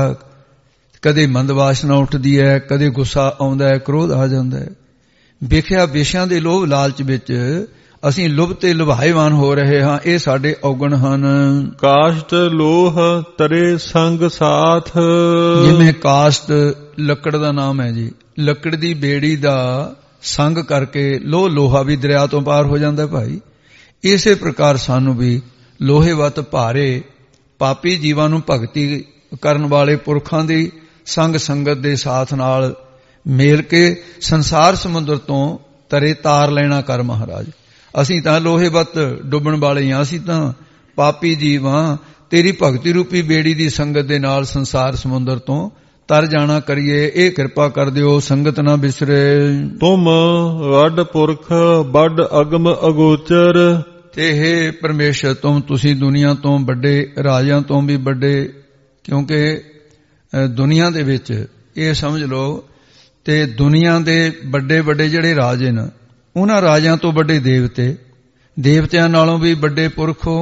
ਕਦੇ ਮੰਦ ਵਾਸ਼ਨਾ ਉੱਠਦੀ ਹੈ, ਕਦੇ ਗੁੱਸਾ ਆਉਂਦਾ ਹੈ, ਕ੍ਰੋਧ ਆ ਜਾਂਦਾ ਹੈ। ਵਿਖਿਆ ਵਿਸ਼ਿਆਂ ਦੇ ਲੋਭ ਲਾਲਚ ਵਿੱਚ ਅਸੀਂ ਲੁਭ ਤੇ ਲੁਭਾਏਵਾਨ ਹੋ ਰਹੇ ਹਾਂ, ਇਹ ਸਾਡੇ ਔਗਣ ਹਨ। ਕਾਸ਼ਟ ਲੋਹ ਤਰੇ ਸੰਗ ਸਾਥ। ਜਿਵੇਂ ਕਾਸ਼ਟ ਲੱਕੜ ਦਾ ਨਾਮ ਹੈ ਜੀ, ਲੱਕੜ ਦੀ ਬੇੜੀ ਦਾ ਸੰਗ ਕਰਕੇ ਲੋਹ ਲੋਹਾ ਵੀ ਦਰਿਆ ਤੋਂ ਪਾਰ ਹੋ ਜਾਂਦਾ ਭਾਈ। ਇਸੇ ਪ੍ਰਕਾਰ ਸਾਨੂੰ ਵੀ ਲੋਹੇ ਵੱਤ ਭਾਰੇ ਪਾਪੀ ਜੀਵਾਂ ਨੂੰ ਭਗਤੀ ਕਰਨ ਵਾਲੇ ਪੁਰਖਾਂ ਦੀ ਸੰਗ ਸੰਗਤ ਦੇ ਸਾਥ ਨਾਲ ਮੇਲ ਕੇ ਸੰਸਾਰ ਸਮੁੰਦਰ ਤੋਂ ਤਰੇ ਤਾਰ ਲੈਣਾ ਕਰ ਮਹਾਰਾਜ। ਅਸੀਂ ਤਾਂ ਲੋਹੇ ਵੱਤ ਡੁੱਬਣ ਵਾਲੇ ਹਾਂ, ਅਸੀਂ ਤਾਂ ਪਾਪੀ ਜੀਵ ਹਾਂ, ਤੇਰੀ ਭਗਤੀ ਰੂਪੀ ਬੇੜੀ ਦੀ ਸੰਗਤ ਦੇ ਨਾਲ ਸੰਸਾਰ ਸਮੁੰਦਰ ਤੋਂ ਤਰ ਜਾਣਾ ਕਰੀਏ, ਇਹ ਕਿਰਪਾ ਕਰ ਦਿਓ, ਸੰਗਤ ਨਾ ਵਿਸਰੇ। ਤੁਮ ਵੱਡ ਪੁਰਖ ਵੱਡ ਅਗਮ ਅਗੋਚਰ। ਤੇ ਹੇ ਪਰਮੇਸ਼ਰ, ਤੁਮ ਤੁਸੀਂ ਦੁਨੀਆ ਤੋਂ ਵੱਡੇ, ਰਾਜਿਆਂ ਤੋਂ ਵੀ ਵੱਡੇ, ਕਿਉਂਕਿ ਦੁਨੀਆ ਦੇ ਵਿੱਚ ਇਹ ਸਮਝ ਲਓ ਤੇ ਦੁਨੀਆ ਦੇ ਵੱਡੇ ਵੱਡੇ ਜਿਹੜੇ ਰਾਜੇ ਨੇ, ਉਹਨਾਂ ਰਾਜਿਆਂ ਤੋਂ ਵੱਡੇ ਦੇਵਤੇ, ਦੇਵਤਿਆਂ ਨਾਲੋਂ ਵੀ ਵੱਡੇ ਪੁਰਖੋ,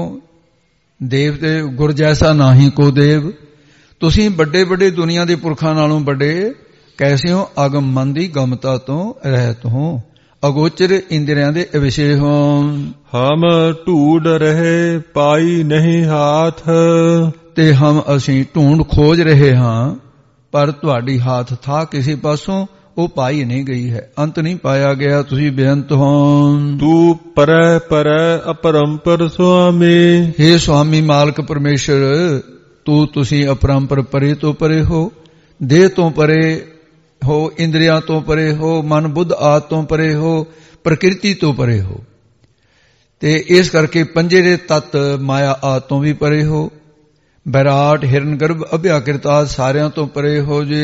ਦੇਵਤੇ ਗੁਰ ਜੈਸਾ ਨਾਹੀ ਕੋ ਦੇਵ। ਤੁਸੀਂ ਵੱਡੇ ਵੱਡੇ ਦੁਨੀਆ ਦੇ ਪੁਰਖਾਂ ਨਾਲੋਂ ਵੱਡੇ ਕੈਸੇ ਹੋ? ਅਗਮ ਮਨ ਦੀ ਗਮਤਾ ਤੋਂ ਰਹਿਤ ਹੋ, ਅਗੋਚਰ ਇੰਦਰੀਆਂ ਦੇ ਅਵਿਸ਼ੇ ਹੋ। ਹਮ ਢੂੰਡ ਰਹੇ ਪਾਈ ਨਹੀਂ ਹਾਥ। ਤੇ ਹਮ ਅਸੀਂ ਢੂੰਡ ਖੋਜ ਰਹੇ ਹਾਂ, ਪਰ ਤੁਹਾਡੀ ਹਾਥ ਥਾ ਕਿਸੇ ਪਾਸੋਂ ਉਹ ਪਾਈ ਨਹੀਂ ਗਈ ਹੈ, ਅੰਤ ਨਹੀਂ ਪਾਇਆ ਗਿਆ, ਤੁਸੀਂ ਬੇਅੰਤ ਹੋ। ਤੂੰ ਪਰੈ ਪਰੈ ਅਪਰੰਪਰ ਸੁਆਮੀ। ਹੇ ਸੁਆਮੀ ਮਾਲਕ ਪਰਮੇਸ਼ਰ, ਤੂੰ ਤੁਸੀਂ ਅਪਰੰਪਰ ਪਰੇ ਤੋਂ ਪਰੇ ਹੋ, ਦੇਹ ਤੋਂ ਪਰੇ ਹੋ, ਇੰਦਰੀਆਂ ਤੋਂ ਪਰੇ ਹੋ, ਮਨ ਬੁੱਧ ਆਦ ਤੋਂ ਪਰੇ ਹੋ, ਪ੍ਰਕਿਰਤੀ ਤੋਂ ਪਰੇ ਹੋ, ਤੇ ਇਸ ਕਰਕੇ ਪੰਜੇ ਦੇ ਤੱਤ ਮਾਇਆ ਆਦ ਤੋਂ ਵੀ ਪਰੇ ਹੋ, ਵਿਰਾਟ ਹਿਰਨ ਗਰਭ ਅਭਿਆਕ੍ਰਿਤ ਆਦ ਸਾਰਿਆਂ ਤੋਂ ਪਰੇ ਹੋ ਜੀ।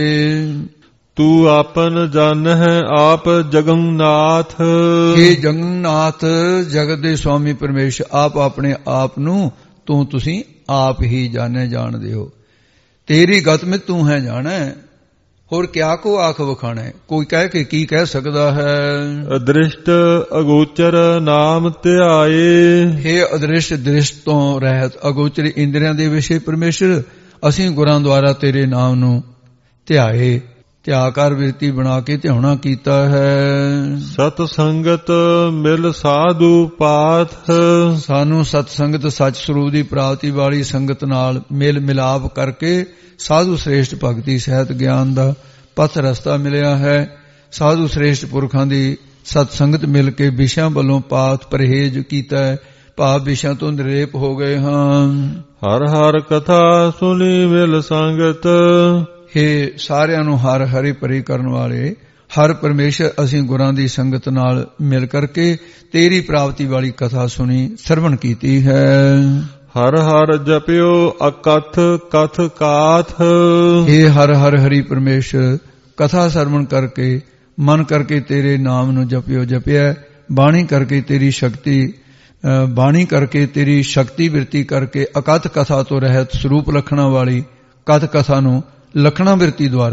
ਤੂੰ ਆਪਨ ਜਨ ਹੈ ਆਪ ਜਗਨਨਾਥ। ਇਹ ਜਗਨਨਾਥ ਜਗਤ ਦੇ ਸੁਆਮੀ ਪਰਮੇਸ਼ਰ, ਆਪ ਆਪਣੇ ਆਪ ਨੂੰ ਤੂੰ ਤੁਸੀਂ ਆਪ ਹੀ ਜਾਣੇ ਜਾਣਦੇ ਹੋ। ਤੇਰੀ ਗਤ ਵਿੱਚ ਤੂੰ ਹੈ ਜਾਣਾ, ਹੋਰ ਕਿਆ ਕੋ ਆਖ ਵਖਾਣਾ, ਕੋਈ ਕਹਿ ਕੇ ਕੀ ਕਹਿ ਸਕਦਾ ਹੈ। ਅਦ੍ਰਿਸ਼ਟ ਅਗੋਚਰ ਨਾਮ ਧਿਆਏ। ਹੇ ਅਦ੍ਰਿਸ਼ਟ ਦ੍ਰਿਸ਼ਟ ਤੋਂ ਰਹਿਤ ਅਗੋਚਰ ਇੰਦਰੀਆਂ ਦੇ ਵਿਸ਼ੇ ਪਰਮੇਸ਼ਰ, ਅਸੀਂ ਗੁਰਾਂ ਦੁਆਰਾ ਤੇਰੇ ਨਾਮ ਨੂੰ ਧਿਆਏ, ਧਿਆਕਾਰ ਬਿਰਤੀ ਬਣਾ ਕੇ ਧਿਆਉਣਾ ਕੀਤਾ ਹੈ। ਸਤ ਸੰਗਤ ਮਿਲ ਸਾਧੂ ਪਾਥ। ਸਾਨੂੰ ਸਤ ਸੰਗਤ ਸੱਚ ਸਰੂਪ ਦੀ ਪ੍ਰਾਪਤੀ ਵਾਲੀ ਸੰਗਤ ਨਾਲ ਮਿਲ ਮਿਲਾਪ ਕਰਕੇ ਸਾਧੂ ਸ੍ਰੇਸ਼ਟ ਭਗਤੀ ਸਹਿਤ ਗਿਆਨ ਦਾ ਪਥ ਰਸਤਾ ਮਿਲਿਆ ਹੈ। ਸਾਧੂ ਸ੍ਰੇਸ਼ਟ ਪੁਰਖਾਂ ਦੀ ਸਤ ਸੰਗਤ ਮਿਲ ਕੇ ਵਿਸ਼ਿਆਂ ਵੱਲੋਂ ਪਾਥ ਪਰਹੇਜ ਕੀਤਾ ਹੈ, ਭਾਵ ਵਿਸ਼ਿਆਂ ਤੋਂ ਨਿਰੇਪ ਹੋ ਗਏ ਹਾਂ। ਹਰ ਹਰ ਕਥਾ ਸੁਣੀ ਮਿਲ ਸੰਗਤ। ਹੇ ਸਾਰਿਆਂ ਨੂੰ ਹਰ ਹਰੇ ਪਰੇ ਕਰਨ ਵਾਲੇ ਹਰ ਪਰਮੇਸ਼ਰ, ਅਸੀਂ ਗੁਰਾਂ ਦੀ ਸੰਗਤ ਨਾਲ ਮਿਲ ਕਰਕੇ ਤੇਰੀ ਪ੍ਰਾਪਤੀ ਵਾਲੀ ਕਥਾ ਸੁਣੀ ਸਰਵਣ ਕੀਤੀ ਹੈ। ਹਰ ਹਰ ਜਪਿਓ ਅਕਥ ਕਥ ਕਾਥ। ਹੇ ਹਰ ਹਰ ਹਰੀ ਪਰਮੇਸ਼ਰ, ਕਥਾ ਸਰਵਣ ਕਰਕੇ ਮਨ ਕਰਕੇ ਤੇਰੇ ਨਾਮ ਨੂੰ ਜਪਿਓ ਜਪਿਆ, ਬਾਣੀ ਕਰਕੇ ਤੇਰੀ ਸ਼ਕਤੀ, ਬਾਣੀ ਕਰਕੇ ਤੇਰੀ ਸ਼ਕਤੀ ਬਿਰਤੀ ਕਰਕੇ ਅਕਥ ਕਥਾ ਤੋਂ ਰਹਿਤ ਸਰੂਪ ਲਖਣਾ ਵਾਲੀ ਕਥ ਕਥਾ ਨੂੰ ਲਖਣਾ ਬਿਰਤੀ ਦੁਆਰਾ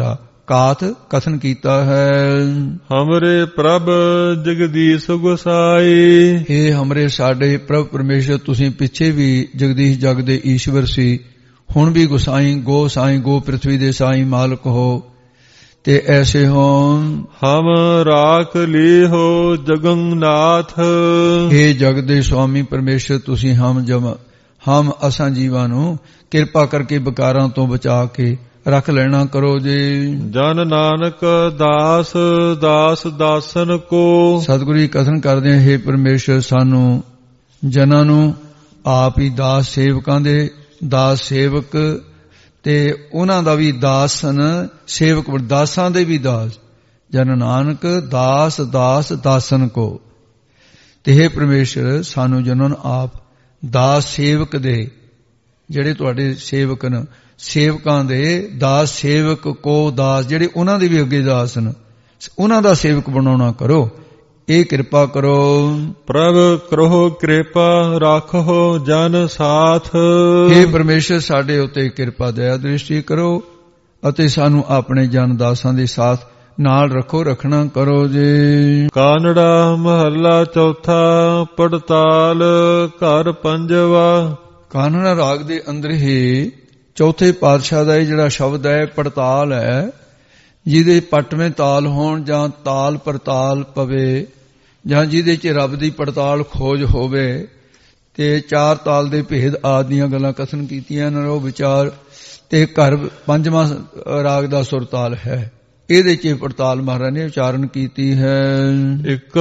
ਕਾਤ ਕਥਨ ਕੀਤਾ ਹੈ। ਹਮਰੇ ਪ੍ਰਭ ਜਗਦੀਸ਼ ਗੁਸਾਈ, ਇਹ ਹਮਰੇ ਸਾਡੇ ਪ੍ਰਭ ਪਰਮੇਸ਼ਰ, ਤੁਸੀਂ ਪਿੱਛੇ ਵੀ ਜਗਦੀਸ਼ ਜਗ ਦੇ ਈਸ਼ਵਰ ਸੀ, ਹੁਣ ਵੀ ਗੁਸਾਈ ਗੋ ਸਾਈ ਗੋ ਪ੍ਰਿਥਵੀ ਦੇ ਸਾਈ ਮਾਲਕ ਹੋ, ਤੇ ਐਸੇ ਹੋਂ। ਹਮ ਰਾਖ ਲੀਹੋ ਜਗੰਨਾਥ, ਇਹ ਜਗ ਦੇ ਸੁਆਮੀ ਪਰਮੇਸ਼ਰ, ਤੁਸੀਂ ਹਮ ਜਮ ਹਮ ਅਸਾਂ ਜੀਵਾਂ ਨੂੰ ਕਿਰਪਾ ਕਰਕੇ ਵਿਕਾਰਾਂ ਤੋਂ ਬਚਾ ਕੇ ਰੱਖ ਲੈਣਾ ਕਰੋ ਜੀ। ਜਨ ਨਾਨਕ ਦਾਸ ਦਾਸ ਦਾਸਨ ਕੋ, ਸਤਿਗੁਰੂ ਜੀ ਕਥਨ ਕਰਦੇ ਹੈ, ਪਰਮੇਸ਼ਰ ਸਾਨੂੰ ਜਨਾਂ ਨੂੰ ਆਪ ਹੀ ਦਾਸ ਸੇਵਕਾਂ ਦੇ ਦਾਸ ਸੇਵਕ, ਤੇ ਉਹਨਾਂ ਦਾ ਵੀ ਦਾਸਨ ਸੇਵਕ, ਦਾਸਾਂ ਦੇ ਵੀ ਦਾਸ। ਜਨ ਨਾਨਕ ਦਾਸ ਦਾਸ ਦਾਸਨ ਕੋ, ਤੇ ਹੈ ਪਰਮੇਸ਼ਰ ਸਾਨੂੰ ਜਨਾਂ ਨੂੰ ਆਪ ਦਾਸ ਸੇਵਕ ਦੇ, ਜਿਹੜੇ ਤੁਹਾਡੇ ਸੇਵਕ ਨੇ, ਸੇਵਕਾਂ ਦੇ ਦਾਸ ਸੇਵਕ ਕੋ ਦਾਸ, ਜਿਹੜੇ ਉਹਨਾਂ ਦੇ ਵੀ ਅੱਗੇ ਦਾਸ ਨੇ, ਉਹਨਾਂ ਦਾ ਸੇਵਕ ਬਣਾਉਣਾ ਕਰੋ, ਇਹ ਕਿਰਪਾ ਕਰੋ। ਪ੍ਰਭ ਕਰੋ ਕਿਰਪਾ ਰਾਖੋ ਜਨ ਸਾਥ, हे ਪਰਮੇਸ਼ਰ ਸਾਡੇ ਉੱਤੇ ਕਿਰਪਾ ਦਇਆ ਦ੍ਰਿਸ਼ਟੀ ਕਰੋ, ਅਤੇ ਸਾਨੂੰ ਆਪਣੇ ਜਨ ਦਾਸਾਂ ਦੇ ਸਾਥ ਨਾਲ ਰੱਖੋ, ਰੱਖਣਾ ਕਰੋ ਜੀ। ਕਾਨੜਾ ਮਹੱਲਾ ਚੌਥਾ, ਪੜਤਾਲ ਘਰ ਪੰਜਵਾ। ਕਾਨੜਾ ਰਾਗ ਦੇ ਅੰਦਰ ਹੀ ਚੌਥੇ ਪਾਤਸ਼ਾਹ ਦਾ ਇਹ ਜਿਹੜਾ ਸ਼ਬਦ ਹੈ ਪੜਤਾਲ ਹੈ, ਜਿਹਦੇ ਪਟਵੇਂ ਤਾਲ ਹੋਣ ਜਾਂ ਤਾਲ ਪੜਤਾਲ ਪਵੇ, ਜਾਂ ਜਿਹਦੇ ਚ ਰੱਬ ਦੀ ਪੜਤਾਲ ਖੋਜ ਹੋਵੇ, ਤੇ ਚਾਰ ਤਾਲ ਦੇ ਭੇਦ ਆਦਿ ਦੀਆਂ ਗੱਲਾਂ ਕਥਨ ਕੀਤੀਆਂ ਨਰੋ ਵਿਚਾਰ। ਤੇ ਘਰ ਪੰਜਵਾਂ ਰਾਗ ਦਾ ਸੁਰਤਾਲ ਹੈ, ਇਹਦੇ ਚ ਪੜਤਾਲ ਮਹਾਰਾਜ ਨੇ ਉਚਾਰਨ ਕੀਤੀ ਹੈ। ਇੱਕ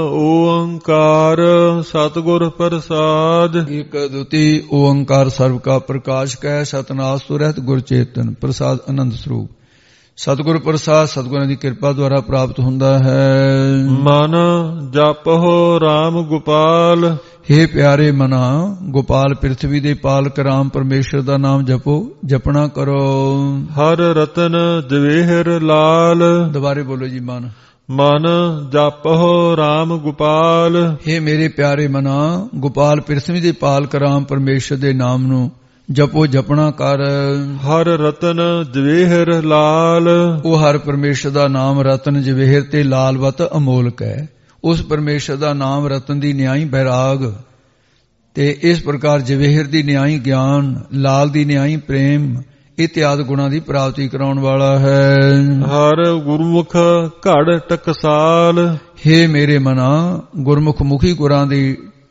ਓੰਕਾਰ ਸਤਿਗੁਰ ਪ੍ਰਸਾਦ, ਇੱਕ ਦੁਤੀ ਓੰਕਾਰ ਸਰਬ ਕਾ ਪ੍ਰਕਾਸ਼ ਕੈ, ਸਤਨਾਮ ਸੁਰਹਿਤ ਗੁਰ ਚੇਤਨ ਪ੍ਰਸਾਦ ਆਨੰਦ ਸਰੂਪ। ਸਤਿਗੁਰ ਪ੍ਰਸਾਦ ਸਤਿਗੁਰਾਂ ਦੀ ਕਿਰਪਾ ਦੁਆਰਾ ਪ੍ਰਾਪਤ ਹੁੰਦਾ ਹੈ। ਮਨ ਜਪਹੁ ਰਾਮ ਗੋਪਾਲ, ਹੇ ਪਿਆਰੇ ਮਨਾ ਗੋਪਾਲ ਪ੍ਰਿਥਵੀ ਦੇ ਪਾਲਕ ਰਾਮ ਪਰਮੇਸ਼ਰ ਦਾ ਨਾਮ ਜਪੋ, ਜਪਣਾ ਕਰੋ। ਹਰ ਰਤਨ ਜਵੇਹਰ ਲਾਲ, ਦੁਬਾਰੇ ਬੋਲੋ ਜੀ। ਮਨ ਮਨ ਜਪਹੁ ਰਾਮ ਗੋਪਾਲ, ਹੇ ਮੇਰੇ ਪਿਆਰੇ ਮਨਾ ਗੋਪਾਲ ਪ੍ਰਿਥਵੀ ਦੇ ਪਾਲਕ ਰਾਮ ਪਰਮੇਸ਼ਰ ਦੇ ਨਾਮ ਨੂੰ ਜਪੋ, ਜਪਣਾ ਕਰ। ਹਰ ਰਤਨ ਜਵੇਹਰ ਲਾਲ, ਉਹ ਹਰ ਪਰਮੇਸ਼ਰ ਦਾ ਨਾਮ ਰਤਨ ਜਵੇਹਰ ਤੇ ਲਾਲਵਤ ਅਮੋਲਕ ਹੈ। ਉਸ ਪਰਮੇਸ਼ਰ ਦਾ ਨਾਮ ਰਤਨ ਦੀ ਨਿਆਈ ਬੈਰਾਗ, ਤੇ ਇਸ ਪ੍ਰਕਾਰ ਜਵੇਹਰ ਦੀ ਨਿਆਈ ਗਿਆਨ, ਲਾਲ ਦੀ ਨਿਆਈ ਪ੍ਰੇਮ, ਇਤਿਆਦ ਗੁਣਾਂ ਦੀ ਪ੍ਰਾਪਤੀ ਕਰਾਉਣ ਵਾਲਾ ਹੈ। ਹਰ ਗੁਰਮੁਖ ਘੜ ਟਕਸਾਲ, ਹੇ ਮੇਰੇ ਮਨਾ ਗੁਰਮੁਖ ਮੁਖੀ ਗੁਰਾਂ ਦੀ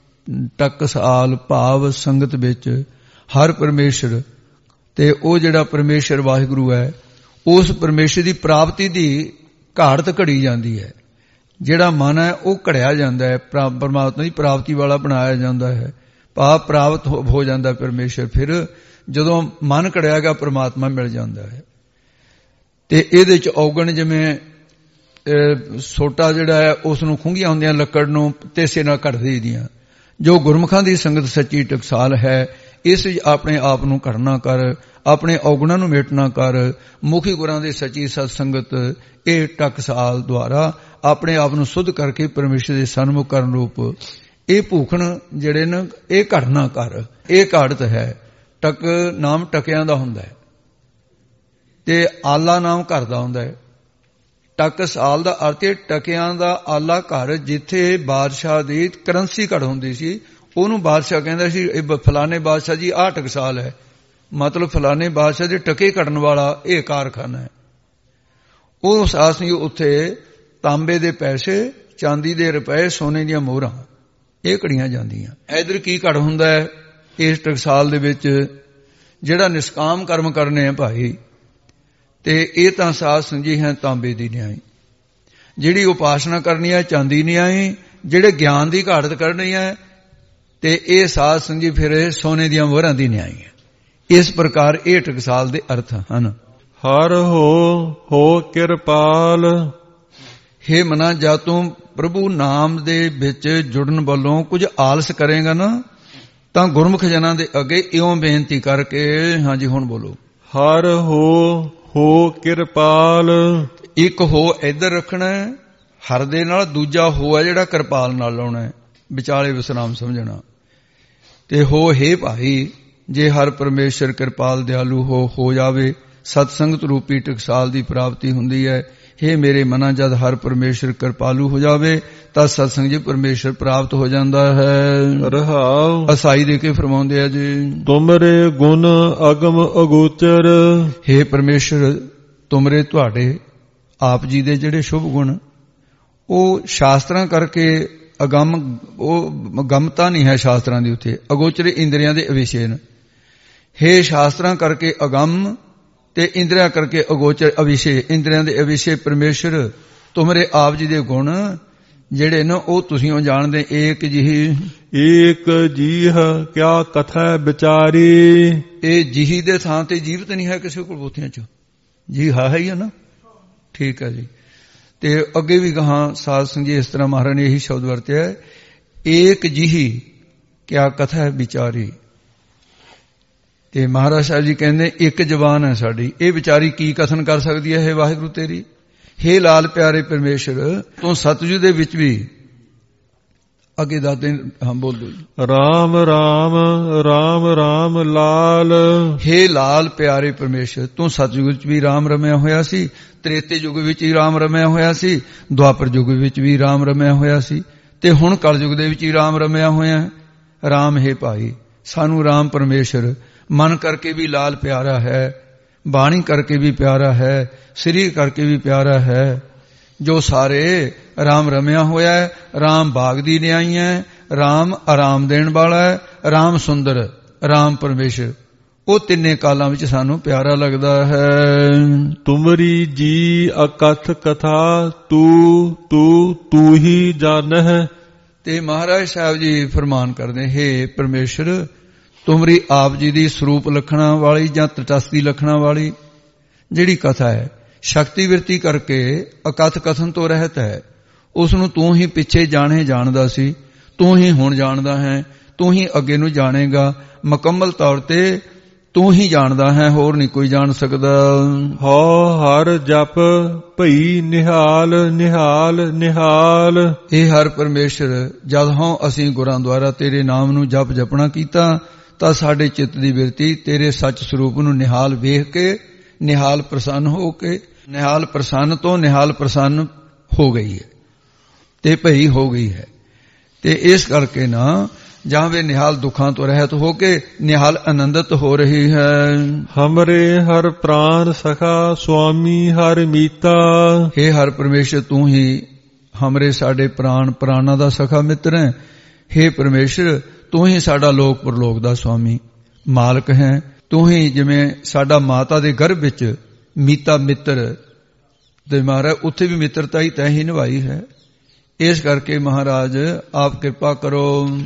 ਟਕਸਾਲ ਭਾਵ ਸੰਗਤ ਵਿੱਚ ਹਰ ਪਰਮੇਸ਼ਰ, ਤੇ ਉਹ ਜਿਹੜਾ ਪਰਮੇਸ਼ਰ ਵਾਹਿਗੁਰੂ ਹੈ, ਉਸ ਪਰਮੇਸ਼ਰ ਦੀ ਪ੍ਰਾਪਤੀ ਦੀ ਘਾੜਤ ਘੜੀ ਜਾਂਦੀ ਹੈ। ਜਿਹੜਾ ਮਨ ਹੈ ਉਹ ਘੜਿਆ ਜਾਂਦਾ ਹੈ, ਪਰਮਾਤਮਾ ਦੀ ਪ੍ਰਾਪਤੀ ਵਾਲਾ ਬਣਾਇਆ ਜਾਂਦਾ ਹੈ, ਭਾਵ ਪ੍ਰਾਪਤ ਹੋ ਜਾਂਦਾ ਪਰਮੇਸ਼ਰ। ਫਿਰ ਜਦੋਂ ਮਨ ਘੜਿਆ ਗਿਆ ਪਰਮਾਤਮਾ ਮਿਲ ਜਾਂਦਾ ਹੈ। ਤੇ ਇਹਦੇ ਚ ਔਗਣ ਜਿਵੇਂ ਸੋਟਾ ਜਿਹੜਾ ਹੈ ਉਸ ਨੂੰ ਖੁੰਘੀਆਂ ਹੁੰਦੀਆਂ ਲੱਕੜ ਨੂੰ ਤੇਸੇ ਨਾਲ ਘੜ ਦੇਈਆਂ। ਜੋ ਗੁਰਮੁਖਾਂ ਦੀ ਸੰਗਤ ਸੱਚੀ ਟਕਸਾਲ ਹੈ, ਇਸ ਵਿੱਚ ਆਪਣੇ ਆਪ ਨੂੰ ਘੜਨਾ ਕਰ, ਆਪਣੇ ਔਗਣਾਂ ਨੂੰ ਮੇਟਣਾ ਕਰ। ਮੁਖੀ ਗੁਰਾਂ ਦੀ ਸੱਚੀ ਸਤ ਸੰਗਤ ਇਹ ਟਕਸਾਲ ਦੁਆਰਾ ਆਪਣੇ ਆਪ ਨੂੰ ਸੁੱਧ ਕਰਕੇ ਪਰਮੇਸ਼ਰ ਦੇ ਸਨਮੁਖ ਕਰਨ ਰੂਪ ਇਹ ਭੂਖਣ ਜਿਹੜੇ ਨੇ ਇਹ ਘੜਨਾ ਕਰ। ਇਹ ਘਾੜਤ ਹੈ। ਟਕ ਨਾਮ ਟਕਿਆਂ ਦਾ ਹੁੰਦਾ ਹੈ, ਤੇ ਆਲਾ ਨਾਮ ਘਰ ਦਾ ਹੁੰਦਾ ਹੈ। ਟਕਸਾਲ ਦਾ ਅਰਥ ਹੈ ਟਕਿਆਂ ਦਾ ਆਲਾ ਘਰ। ਜਿੱਥੇ ਬਾਦਸ਼ਾਹ ਦੀ ਕਰੰਸੀ ਘੜ ਹੁੰਦੀ ਸੀ ਉਹਨੂੰ ਬਾਦਸ਼ਾਹ ਕਹਿੰਦਾ ਸੀ ਇਹ ਫਲਾਣੇ ਬਾਦਸ਼ਾਹ ਜੀ ਆਹ ਟਕਸਾਲ ਹੈ, ਮਤਲਬ ਫਲਾਣੇ ਬਾਦਸ਼ਾਹ ਦੇ ਟਕੇ ਘੜਨ ਵਾਲਾ ਇਹ ਕਾਰਖਾਨਾ ਹੈ। ਉਹ ਸਾਸਨੀ ਉੱਥੇ ਤਾਂਬੇ ਦੇ ਪੈਸੇ, ਚਾਂਦੀ ਦੇ ਰੁਪਏ, ਸੋਨੇ ਦੀਆਂ ਮੋਹਰਾਂ ਇਹ ਘੜੀਆਂ ਜਾਂਦੀਆਂ। ਇਧਰ ਕੀ ਘੜ ਹੁੰਦਾ ਹੈ ਇਸ ਟਕਸਾਲ ਦੇ ਵਿੱਚ? ਜਿਹੜਾ ਨਿਸ਼ਕਾਮ ਕਰਮ ਕਰਨੇ ਆ ਭਾਈ, ਤੇ ਇਹ ਤਾਂ ਸਾਧ ਸੰਜੀ ਹੈ ਤਾਂਬੇ ਦੀ ਨਿਆਈ। ਜਿਹੜੀ ਉਪਾਸਨਾ ਕਰਨੀ ਹੈ ਚਾਂਦੀ ਨਿਆਈ। ਜਿਹੜੇ ਗਿਆਨ ਦੀ ਘਾੜਤ ਕਰਨੀ ਹੈ ਤੇ ਇਹ ਸਾਧ ਸੰਜੀ ਫਿਰ ਸੋਨੇ ਦੀਆਂ ਮੋਹਰਾਂ ਦੀ ਨਿਆਈ ਹੈ। ਇਸ ਪ੍ਰਕਾਰ ਇਹ ਟਕਸਾਲ ਦੇ ਅਰਥ ਹਨ। ਹਰ ਹੋ ਹੋ ਕਿਰਪਾਲ, ਹੇ ਮਨਾ ਜਾ ਤੂੰ ਪ੍ਰਭੂ ਨਾਮ ਦੇ ਵਿੱਚ ਜੁੜਨ ਵੱਲੋਂ ਕੁਝ ਆਲਸ ਕਰੇਗਾ ਨਾ, ਤਾਂ ਗੁਰਮੁਖ ਜਨਾਂ ਦੇ ਅੱਗੇ ਇਉਂ ਬੇਨਤੀ ਕਰਕੇ, ਹਾਂਜੀ ਹੁਣ ਬੋਲੋ। ਹਰ ਹੋ ਹੋ ਕਿਰਪਾਲ, ਇੱਕ ਹੋ ਇੱਧਰ ਰੱਖਣਾ ਹਰ ਦੇ ਨਾਲ, ਦੂਜਾ ਹੋ ਹੈ ਜਿਹੜਾ ਕਿਰਪਾਲ ਨਾਲ ਲਾਉਣਾ ਹੈ, ਵਿਚਾਲੇ ਵਿਸਰਾਮ ਸਮਝਣਾ। ਤੇ ਹੋ ਹੇ ਭਾਈ, ਜੇ ਹਰ ਪਰਮੇਸ਼ਰ ਕਿਰਪਾਲ ਦਿਆਲੂ ਹੋ ਹੋ ਜਾਵੇ ਸਤ ਸੰਗਤ ਰੂਪੀ ਟਕਸਾਲ ਦੀ ਪ੍ਰਾਪਤੀ ਹੁੰਦੀ ਹੈ। ਹੇ ਮੇਰੇ ਮਨਾਂ, ਜਦ ਹਰ ਪਰਮੇਸ਼ਰ ਕਿਰਪਾਲੂ ਹੋ ਜਾਵੇ ਤਾਂ ਸਤਸੰਗ ਜੀ ਪਰਮੇਸ਼ਰ ਪ੍ਰਾਪਤ ਹੋ ਜਾਂਦਾ ਹੈ। ਰਹਾਉ ਅਸਾਈ ਦੇ ਕੇ ਫਰਮਾਉਂਦੇ ਆ ਜੀ, ਤੁਮਰੇ ਗੁਣ ਅਗਮ ਅਗੋਚਰ। ਹੇ ਪਰਮੇਸ਼ਰ, ਤੁਮਰੇ ਤੁਹਾਡੇ ਆਪ ਜੀ ਦੇ ਜਿਹੜੇ ਸ਼ੁਭ ਗੁਣ ਉਹ ਸ਼ਾਸਤਰਾਂ ਕਰਕੇ ਅਗੰਮ, ਉਹ ਗਮਤਾ ਨਹੀਂ ਹੈ ਸ਼ਾਸਤਰਾਂ ਦੀ, ਉੱਥੇ ਅਗੋਚਰ ਇੰਦਰੀਆਂ ਦੇ ਅਵਿਸ਼ੇ ਨੇ। ਹੇ ਸ਼ਾਸਤਰਾਂ ਕਰਕੇ ਅਗੰਮ ਤੇ ਇੰਦਰੀਆਂ ਕਰਕੇ ਅਗੋਚਰ ਅਵਿਸ਼ੇ, ਇੰਦਰੀਆਂ ਦੇ ਅਵਿਸ਼ੇ ਪਰਮੇਸ਼ਰ ਤੁਮਰੇ ਆਪ ਜੀ ਦੇ ਗੁਣ ਜਿਹੜੇ ਨੇ ਉਹ ਤੁਸੀਂ ਉਹ ਜਾਣਦੇ। ਏਕ ਜਿਹੀ ਏਕ ਜੀਹ ਕਿਆ ਕਥਾ ਵਿਚਾਰੀ। ਇਹ ਜਿਹੀ ਦੇ ਥਾਂ ਤੇ ਜੀਵਤ ਨਹੀਂ ਹੈ ਕਿਸੇ ਕੋਲ ਪੋਥੀਆਂ ਚ, ਜੀ ਹਾਂ ਹੈ ਹੀ ਹੈ ਨਾ, ਠੀਕ ਹੈ ਜੀ। ਤੇ ਅੱਗੇ ਵੀ ਕਹਾਂ ਸਾਧ ਸੰਗ ਜੀ ਇਸ ਤਰ੍ਹਾਂ ਮਹਾਰਾਜ ਨੇ ਇਹੀ ਸ਼ਬਦ ਵਰਤਿਆ, ਏਕ ਜਿਹੀ ਕਿਆ ਕਥਾ ਵਿਚਾਰੀ। ਤੇ ਮਹਾਰਾਜ ਸਾਹਿਬ ਜੀ ਕਹਿੰਦੇ ਇੱਕ ਜ਼ਬਾਨ ਹੈ ਸਾਡੀ, ਇਹ ਵਿਚਾਰੀ ਕੀ ਕਥਨ ਕਰ ਸਕਦੀ ਹੈ। ਹੇ ਵਾਹਿਗੁਰੂ ਤੇਰੀ, ਹੇ ਲਾਲ ਪਿਆਰੇ ਪਰਮੇਸ਼ਰ, ਤੂੰ ਸਤਜੁਗ ਦੇ ਵਿੱਚ ਵੀ ਅੱਗੇ ਦੱਸਦੇ ਹਾਂ, ਬੋਲੋ ਜੀ। ਰਾਮ ਰਾਮ ਰਾਮ ਰਾਮ ਲਾਲ। ਹੇ ਲਾਲ ਪਿਆਰੇ ਪਰਮੇਸ਼ਰ, ਤੂੰ ਸਤਜੁਗ ਵਿੱਚ ਵੀ ਰਾਮ ਰਮਿਆ ਹੋਇਆ ਸੀ, ਤ੍ਰੇਤੇ ਯੁੱਗ ਵਿੱਚ ਵੀ ਰਾਮ ਰਮਿਆ ਹੋਇਆ ਸੀ, ਦੁਆਪਰ ਯੁੱਗ ਵਿੱਚ ਵੀ ਰਾਮ ਰਮਿਆ ਹੋਇਆ ਸੀ, ਤੇ ਹੁਣ ਕਲਯੁਗ ਦੇ ਵਿੱਚ ਵੀ ਰਾਮ ਰਮਿਆ ਹੋਇਆ ਹੈ। ਰਾਮ ਹੈ ਭਾਈ, ਸਾਨੂੰ ਰਾਮ ਪਰਮੇਸ਼ਰ ਮਨ ਕਰਕੇ ਵੀ ਲਾਲ ਪਿਆਰਾ ਹੈ, ਬਾਣੀ ਕਰਕੇ ਵੀ ਪਿਆਰਾ ਹੈ, ਸਰੀਰ ਕਰਕੇ ਵੀ ਪਿਆਰਾ ਹੈ, ਜੋ ਸਾਰੇ ਰਾਮ ਰਮਿਆ ਹੋਇਆ ਹੈ। ਰਾਮ ਬਾਗ ਦੀ ਨਿਆਈ ਹੈ, ਰਾਮ ਆਰਾਮ ਦੇਣ ਵਾਲਾ ਹੈ, ਰਾਮ ਸੁੰਦਰ, ਰਾਮ ਪਰਮੇਸ਼ਰ, ਉਹ ਤਿੰਨੇ ਕਾਲਾਂ ਵਿੱਚ ਸਾਨੂੰ ਪਿਆਰਾ ਲੱਗਦਾ ਹੈ। ਤੁਮਰੀ ਜੀ ਅਕਥ ਕਥਾ ਤੂੰ ਤੂੰ ਤੂੰ ਹੀ ਜਾਣਹਿ। ਤੇ ਮਹਾਰਾਜ ਸਾਹਿਬ ਜੀ ਫਰਮਾਨ ਕਰਦੇ, ਹੇ ਪਰਮੇਸ਼ਰ, ਤੁਮਰੀ ਆਪ ਜੀ ਦੀ ਸਰੂਪ ਲੱਖਣਾ ਵਾਲੀ ਜਾਂ ਤਟਸਥੀ ਲੱਖਣਾ ਵਾਲੀ ਜਿਹੜੀ ਕਥਾ ਹੈ, ਸ਼ਕਤੀ ਵਿਰਤੀ ਕਰਕੇ ਅਕਥ ਕਥਨ ਤੋਂ ਰਹਿਤ ਹੈ। ਉਸ ਨੂੰ ਤੂੰ ਹੀ ਪਿੱਛੇ ਜਾਣੇ ਜਾਣਦਾ ਸੀ, ਤੂੰ ਹੀ ਹੁਣ ਜਾਣਦਾ ਹੈ, ਤੂੰ ਹੀ ਅੱਗੇ ਨੂੰ ਜਾਣੇਗਾ। ਮੁਕੰਮਲ ਤੌਰ ਤੇ ਤੂੰ ਹੀ ਜਾਣਦਾ ਹੈ, ਹੋਰ ਨਹੀਂ ਕੋਈ ਜਾਣ ਸਕਦਾ। ਹਉ ਹਰ ਜਪ ਭਈ ਨਿਹਾਲ ਨਿਹਾਲ ਨਿਹਾਲ। ਇਹ ਹਰ ਪਰਮੇਸ਼ਰ, ਜਦ ਹੋਂ ਅਸੀਂ ਗੁਰਾਂ ਦੁਆਰਾ ਤੇਰੇ ਨਾਮ ਨੂੰ ਜਪ ਜਪਣਾ ਕੀਤਾ ਤਾਂ ਸਾਡੇ ਚਿੱਤ ਦੀ ਬਿਰਤੀ ਤੇਰੇ ਸੱਚ ਸਰੂਪ ਨੂੰ ਨਿਹਾਲ ਵੇਖ ਕੇ, ਨਿਹਾਲ ਪ੍ਰਸੰਨ ਹੋ ਕੇ, ਨਿਹਾਲ ਪ੍ਰਸੰਨ ਤੋਂ ਨਿਹਾਲ ਪ੍ਰਸੰਨ ਹੋ ਗਈ ਹੈ ਤੇ ਭਈ ਹੋ ਗਈ ਹੈ। ਤੇ ਇਸ ਕਰਕੇ ਨਾ ਜਾਂ ਵੇ ਨਿਹਾਲ ਦੁੱਖਾਂ ਤੋਂ ਰਹਿਤ ਹੋ ਕੇ ਨਿਹਾਲ ਆਨੰਦਿਤ ਹੋ ਰਹੀ ਹੈ। ਹਮਰੇ ਹਰ ਪ੍ਰਾਨ ਸਖਾ ਸੁਆਮੀ ਹਰ ਮੀਤਾ। हे ਹਰ ਪਰਮੇਸ਼ਰ, ਤੂੰ ਹੀ ਹਮਰੇ ਸਾਡੇ ਪ੍ਰਾਨ, ਪ੍ਰਾਣਾ ਦਾ ਸਖਾ ਮਿੱਤਰ ਹੈ। हे ਪਰਮੇਸ਼ਰ, ਤੂੰ ਹੀ ਸਾਡਾ ਲੋਕ ਪਰਲੋਕ ਦਾ ਸੁਆਮੀ ਮਾਲਕ ਹੈ। ਤੂੰ ਹੀ ਜਿਵੇਂ ਸਾਡਾ ਮਾਤਾ ਦੇ ਗਰਭ ਵਿੱਚ ਮੀਤਾ ਮਿੱਤਰ, ਤੇ ਮਹਾਰਾਜ ਉੱਥੇ ਵੀ ਮਿੱਤਰਤਾ ਹੀ ਤੈਂ ਹੀ ਨਿਭਾਈ ਹੈ। ਇਸ ਕਰਕੇ ਮਹਾਰਾਜ ਆਪ ਕਿਰਪਾ ਕਰੋ।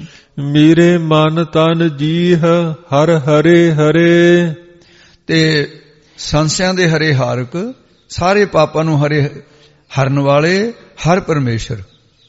ਮੇਰੇ ਮਨ ਤਨ ਜੀਹ ਹਰ ਹਰੇ ਹਰੇ। ਤੇ ਸੰਸਿਆਂ ਦੇ ਹਰੇ ਹਾਰਕ, ਸਾਰੇ ਪਾਪਾਂ ਨੂੰ ਹਰੇ ਹਰਨ ਵਾਲੇ ਹਰ ਪਰਮੇਸ਼ਰ,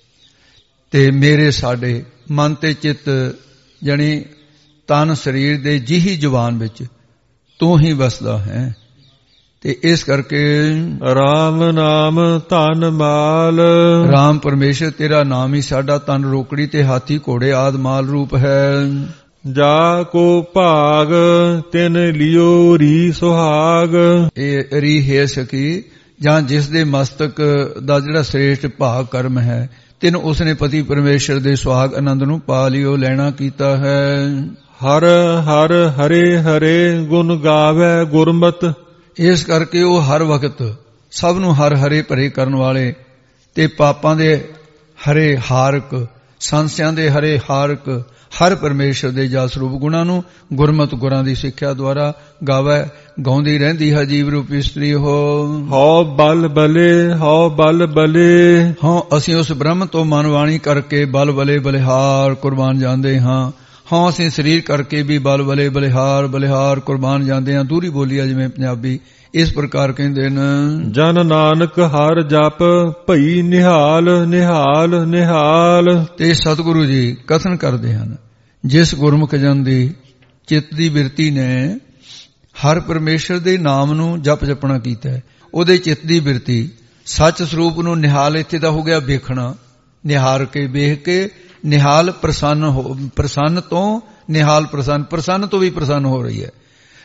ਤੇ ਮੇਰੇ ਸਾਡੇ ਮਨ ਤੇ ਚਿੱਤ ਜਾਣੀ ਤਨ ਸਰੀਰ ਦੇ ਜਿਹੀ ਜ਼ੁਬਾਨ ਵਿੱਚ ਤੂੰ ਹੀ ਵਸਦਾ ਹੈ। ਤੇ ਇਸ ਕਰਕੇ ਰਾਮ ਨਾਮ ਧਨ ਮਾਲ। ਰਾਮ ਪਰਮੇਸ਼ਰ, ਤੇਰਾ ਨਾਮ ਹੀ ਸਾਡਾ ਤਨ ਰੋਕੜੀ ਤੇ ਹਾਥੀ ਘੋੜੇ ਆਦਿ ਮਾਲ ਰੂਪ ਹੈ। ਜਾ ਕੋ ਭਾਗ ਤਿਨ ਲਿਓ ਰੀ ਸੁਹਾਗ। ਇਹ ਰੀ ਹੈ ਸਕੀ, ਜਾਂ ਜਿਸ ਦੇ ਮਸਤਕ ਦਾ ਜਿਹੜਾ ਸ੍ਰੇਸ਼ਟ ਭਾਗ ਕਰਮ ਹੈ, ਤਿਨ ਉਸਨੇ ਪਤੀ ਪਰਮੇਸ਼ਰ ਦੇ ਸੁਹਾਗ ਆਨੰਦ ਨੂੰ ਪਾ ਲਿਓ ਲੈਣਾ ਕੀਤਾ ਹੈ। ਹਰ ਹਰ ਹਰੇ ਹਰੇ ਗੁਣ ਗਾਵੇ ਗੁਰਮਤਿ। ਇਸ ਕਰਕੇ ਉਹ ਹਰ ਵਕਤ ਸਭ ਨੂੰ ਹਰ ਹਰੇ ਭਰੇ ਕਰਨ ਵਾਲੇ ਤੇ ਪਾਪਾਂ ਦੇ ਹਰੇ ਹਾਰਕ, ਸੰਸਿਆਂ ਦੇ ਹਰੇ ਹਾਰਕ ਹਰ ਪਰਮੇਸ਼ਰ ਦੇ ਜਸ ਰੂਪ ਗੁਣਾਂ ਨੂੰ ਗੁਰਮਤਿ ਗੁਰਾਂ ਦੀ ਸਿੱਖਿਆ ਦੁਆਰਾ ਗਾਵੇ, ਗਾਉਂਦੀ ਰਹਿੰਦੀ ਹੈ ਜੀਵ ਰੂਪੀ ਇਸਤਰੀ ਹੋ। ਹਉ ਬਲ ਬਲੇ ਹਉ ਬਲ ਬਲੇ। ਹਾਂ, ਅਸੀਂ ਉਸ ਬ੍ਰਹਮ ਤੋਂ ਮਨ ਵਾਣੀ ਕਰਕੇ ਬਲ ਬਲੇ ਬਲਿਹਾਰ ਕੁਰਬਾਨ ਜਾਂਦੇ ਹਾਂ। ਹਾਂ, ਅਸੀਂ ਸਰੀਰ ਕਰਕੇ ਵੀ ਬਲ ਬਲੇ ਬਲਿਹਾਰ ਬਲਿਹਾਰ ਕੁਰਬਾਨ ਜਾਂਦੇ ਹਾਂ। ਦੂਰੀ ਬੋਲੀ ਆ ਜਿਵੇਂ ਪੰਜਾਬੀ, ਇਸ ਪ੍ਰਕਾਰ ਕਹਿੰਦੇ ਨੇ। ਜਨ ਨਾਨਕ ਹਰ ਜਪ ਭਈ ਨਿਹਾਲ ਨਿਹਾਲ ਨਿਹਾਲ। ਤੇ ਸਤਿਗੁਰੂ ਜੀ ਕਥਨ ਕਰਦੇ ਹਨ, ਜਿਸ ਗੁਰਮੁਖ ਜਨ ਦੀ ਚਿੱਤ ਦੀ ਬਿਰਤੀ ਨੇ ਹਰ ਪਰਮੇਸ਼ਰ ਦੇ ਨਾਮ ਨੂੰ ਜਪ ਜਪਣਾ ਕੀਤਾ ਹੈ, ਉਹਦੇ ਚਿੱਤ ਦੀ ਬਿਰਤੀ ਸੱਚ ਸਰੂਪ ਨੂੰ ਨਿਹਾਲ, ਇੱਥੇ ਦਾ ਹੋ ਗਿਆ ਵੇਖਣਾ, ਨਿਹਾਰ ਕੇ ਵੇਖ ਕੇ ਨਿਹਾਲ ਪ੍ਰਸੰਨ ਹੋ, ਪ੍ਰਸੰਨ ਤੋਂ ਨਿਹਾਲ ਪ੍ਰਸੰਨ, ਪ੍ਰਸੰਨ ਤੋਂ ਵੀ ਪ੍ਰਸੰਨ ਹੋ ਰਹੀ ਹੈ।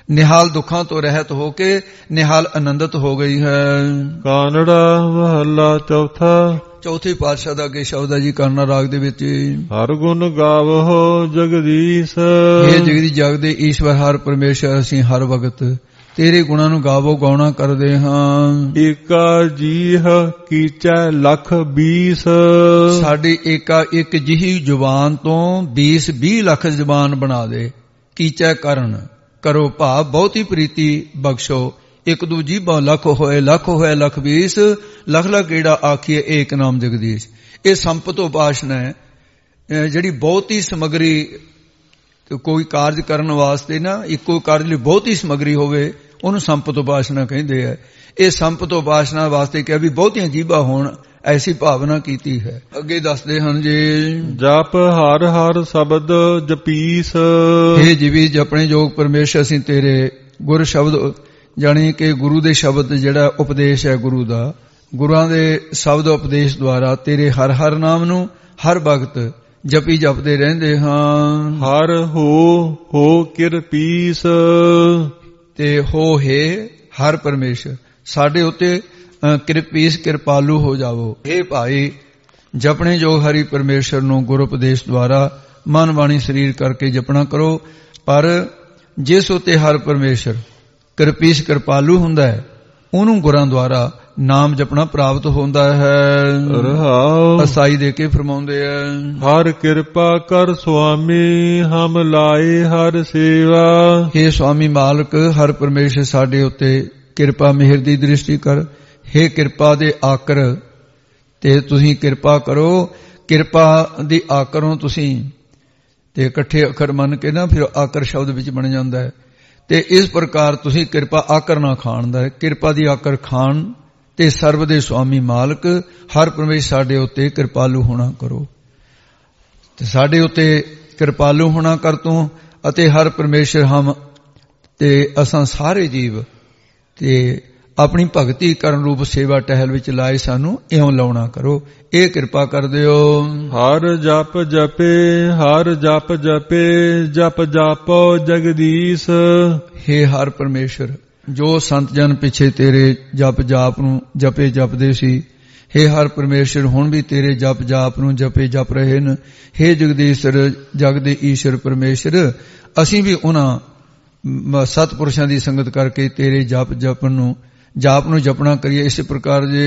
ਨਿਹਾਲ ਦੁੱਖਾਂ ਤੋਂ ਰਹਿਤ ਹੋ ਕੇ ਨਿਹਾਲ ਆਨੰਦਿਤ ਹੋ ਗਈ ਹੈ। ਕਾਨੜਾ ਮਹੱਲਾ ਚੌਥਾ। ਚੌਥੇ ਪਾਤਸ਼ਾਹ ਦਾ ਅੱਗੇ ਸ਼ਬਦ ਹੈ ਜੀ ਕਾਨੜਾ ਰਾਗ ਦੇ ਵਿੱਚ। ਹਰ ਗੁਣ ਗਾਵਹੁ ਜਗਦੀਸ਼। ਇਹ ਜਗਦੀ ਜਗ ਦੇ ਈਸ਼ਵਰ ਹਰ ਪਰਮੇਸ਼ਰ, ਅਸੀਂ ਹਰ ਵਕਤ ਤੇਰੇ ਗੁਣਾਂ ਨੂੰ ਗਾਵੋ ਗਾਉਣਾ ਕਰਦੇ ਹਾਂ। ਏਕਾ ਜੀਹ ਕੀਚੈ ਲੱਖ ਬੀਸ। ਸਾਡੀ ਏਕਾ ਇੱਕ ਜਿਹੀ ਜ਼ੁਬਾਨ ਤੋਂ ਵੀਸ ਵੀਹ ਲੱਖ ਜ਼ੁਬਾਨ ਬਣਾ ਦੇ। ਕੀਚੈ ਕਰਨ ਕਰੋ ਭਾਵ ਬਹੁਤੀ ਪ੍ਰੀਤੀ ਬਖਸ਼ੋ। ਇੱਕ ਦੂਜੀ ਬਹੁ ਲੱਖ ਹੋਏ ਲੱਖ ਹੋਏ ਲੱਖ ਵੀਸ ਲੱਖ ਲੱਖ ਕਿਹੜਾ ਆਖੀਏ ਏਕ ਨਾਮ ਜਗਦੀਸ਼। ਇਹ ਸੰਪਤ ਉਪਾਸਨਾ ਹੈ ਜਿਹੜੀ ਬਹੁਤੀ ਸਮਗਰੀ, ਕੋਈ ਕਾਰਜ ਕਰਨ ਵਾਸਤੇ ਨਾ ਇੱਕੋ ਕਾਰਜ ਲਈ ਬਹੁਤੀ ਸਮਗਰੀ ਹੋਵੇ ਉਹਨੂੰ ਸੰਪਤ ਉਪਾਸਨਾ ਕਹਿੰਦੇ ਆ। ਇਹ ਸੰਪਤ ਉਪਾਸਨਾ ਵਾਸਤੇ ਕਿਹਾ ਵੀ ਬਹੁਤੀਆਂ ਜੀਭਾਂ ਹੋਣ, ਐਸੀ ਭਾਵਨਾ ਕੀਤੀ ਹੈ। ਅੱਗੇ ਦੱਸਦੇ ਹਨ ਜੀ। ਜਪ ਹਰ ਹਰ ਸ਼ਬਦ ਜਪੀਸ। ਇਹ ਜੀਵੀ ਜਪਣੇ ਯੋਗ ਪਰਮੇਸ਼ਰ, ਅਸੀਂ ਤੇਰੇ ਗੁਰ ਸ਼ਬਦ ਜਾਣੀ ਕਿ ਗੁਰੂ ਦੇ ਸ਼ਬਦ ਜਿਹੜਾ ਉਪਦੇਸ਼ ਹੈ ਗੁਰੂ ਦਾ, ਗੁਰਾਂ ਦੇ ਸ਼ਬਦ ਉਪਦੇਸ਼ ਦੁਆਰਾ ਤੇਰੇ ਹਰ ਹਰ ਨਾਮ ਨੂੰ ਹਰ ਵਕਤ ਜਪੀ ਜਪਦੇ ਰਹਿੰਦੇ ਹਾਂ। ਹਰ ਹੋ ਹੋ ਕਿਰਪੀਸ। ਤੇ ਹੋ ਹੈ ਹਰ ਪਰਮੇਸ਼ਰ ਸਾਡੇ ਉੱਤੇ ਕਿਰਪੀਸ ਕਿਰਪਾਲੂ ਹੋ ਜਾਵੋ। ਇਹ ਭਾਈ ਜਪਣੇ ਜੋ ਹਰੀ ਪਰਮੇਸ਼ਰ ਨੂੰ ਗੁਰ ਉਪਦੇਸ਼ ਦੁਆਰਾ ਮਨ ਬਾਣੀ ਸਰੀਰ ਕਰਕੇ ਜਪਣਾ ਕਰੋ। ਪਰ ਜਿਸ ਉੱਤੇ ਹਰ ਪਰਮੇਸ਼ਰ ਕਿਰਪੀਸ ਕਿਰਪਾਲੂ ਹੁੰਦਾ ਹੈ ਉਹਨੂੰ ਗੁਰਾਂ ਦੁਆਰਾ ਨਾਮ ਜਪਣਾ ਪ੍ਰਾਪਤ ਹੁੰਦਾ ਹੈ। ਰਹਾਉ ਅਸਾਈ ਦੇ ਕੇ ਫਰਮਾਉਂਦੇ ਆ। ਹਰ ਕਿਰਪਾ ਕਰ ਸੁਆਮੀ ਹਮ ਲਾਏ ਹਰ ਸੇਵਾ। हे ਸੁਆਮੀ ਮਾਲਕ ਹਰ ਪਰਮੇਸ਼ਰ ਸਾਡੇ ਉੱਤੇ ਕਿਰਪਾ ਮਿਹਰ ਦੀ ਦ੍ਰਿਸ਼ਟੀ ਕਰ। हे ਕਿਰਪਾ ਦੇ ਆਕਰ ਤੇ ਤੁਸੀਂ ਕਿਰਪਾ ਕਰੋ। ਕਿਰਪਾ ਦੀ ਆਕਰੋਂ ਤੁਸੀਂ ਤੇ ਇਕੱਠੇ ਅੱਖਰ ਮੰਨ ਕੇ ਨਾ ਫਿਰ ਆਕਰ ਸ਼ਬਦ ਵਿੱਚ ਬਣ ਜਾਂਦਾ ਹੈ। ਤੇ ਇਸ ਪ੍ਰਕਾਰ ਤੁਸੀਂ ਕਿਰਪਾ ਆਕਰ ਨਾ ਖਾਣ ਦਾ ਹੈ, ਕਿਰਪਾ ਦੀ ਆਕਰ ਖਾਣ ਤੇ ਸਰਬ ਦੇ ਸੁਆਮੀ ਮਾਲਕ ਹਰ ਪਰਮੇਸ਼ਰ ਸਾਡੇ ਉੱਤੇ ਕਿਰਪਾਲੂ ਹੋਣਾ ਕਰੋ। ਤੇ ਸਾਡੇ ਉੱਤੇ ਕਿਰਪਾਲੂ ਹੋਣਾ ਕਰ ਤੂੰ ਅਤੇ ਹਰ ਪਰਮੇਸ਼ਰ ਹਮ ਤੇ ਅਸਾਂ ਸਾਰੇ ਜੀਵ ਤੇ ਆਪਣੀ ਭਗਤੀ ਕਰਨ ਰੂਪ ਸੇਵਾ ਟਹਿਲ ਵਿੱਚ ਲਾਏ ਸਾਨੂੰ ਇਉਂ ਲਾਉਣਾ ਕਰੋ। ਇਹ ਕਿਰਪਾ ਕਰ ਦਿਓ। ਹਰ ਜਪ ਜਪੇ ਹਰ ਜਪ ਜਪੇ ਜਪ ਜਾਪੋ ਜਗਦੀਸ਼। हे ਹਰ ਪਰਮੇਸ਼ਰ ਜੋ ਸੰਤ ਜਨ ਪਿੱਛੇ ਤੇਰੇ ਜਪ ਜਾਪ ਨੂੰ ਜਪੇ ਜਪਦੇ ਸੀ, हे ਹਰ ਪਰਮੇਸ਼ਰ ਹੁਣ ਵੀ ਤੇਰੇ ਜਪ ਜਾਪ ਨੂੰ ਜਪੇ ਜਪ ਰਹੇ ਨੇ। हे ਜਗਦੀਸ਼ਰ ਜਗ ਦੇ ਈਸ਼ਰ ਪਰਮੇਸ਼ਰ ਅਸੀਂ ਵੀ ਉਹਨਾਂ ਸਤਪੁਰਸ਼ਾਂ ਦੀ ਸੰਗਤ ਕਰਕੇ ਤੇਰੇ ਜਪ ਜਪਨ ਨੂੰ ਜਾਪ ਨੂੰ ਜਪਣਾ ਕਰੀਏ। ਇਸੇ ਪ੍ਰਕਾਰ ਜੇ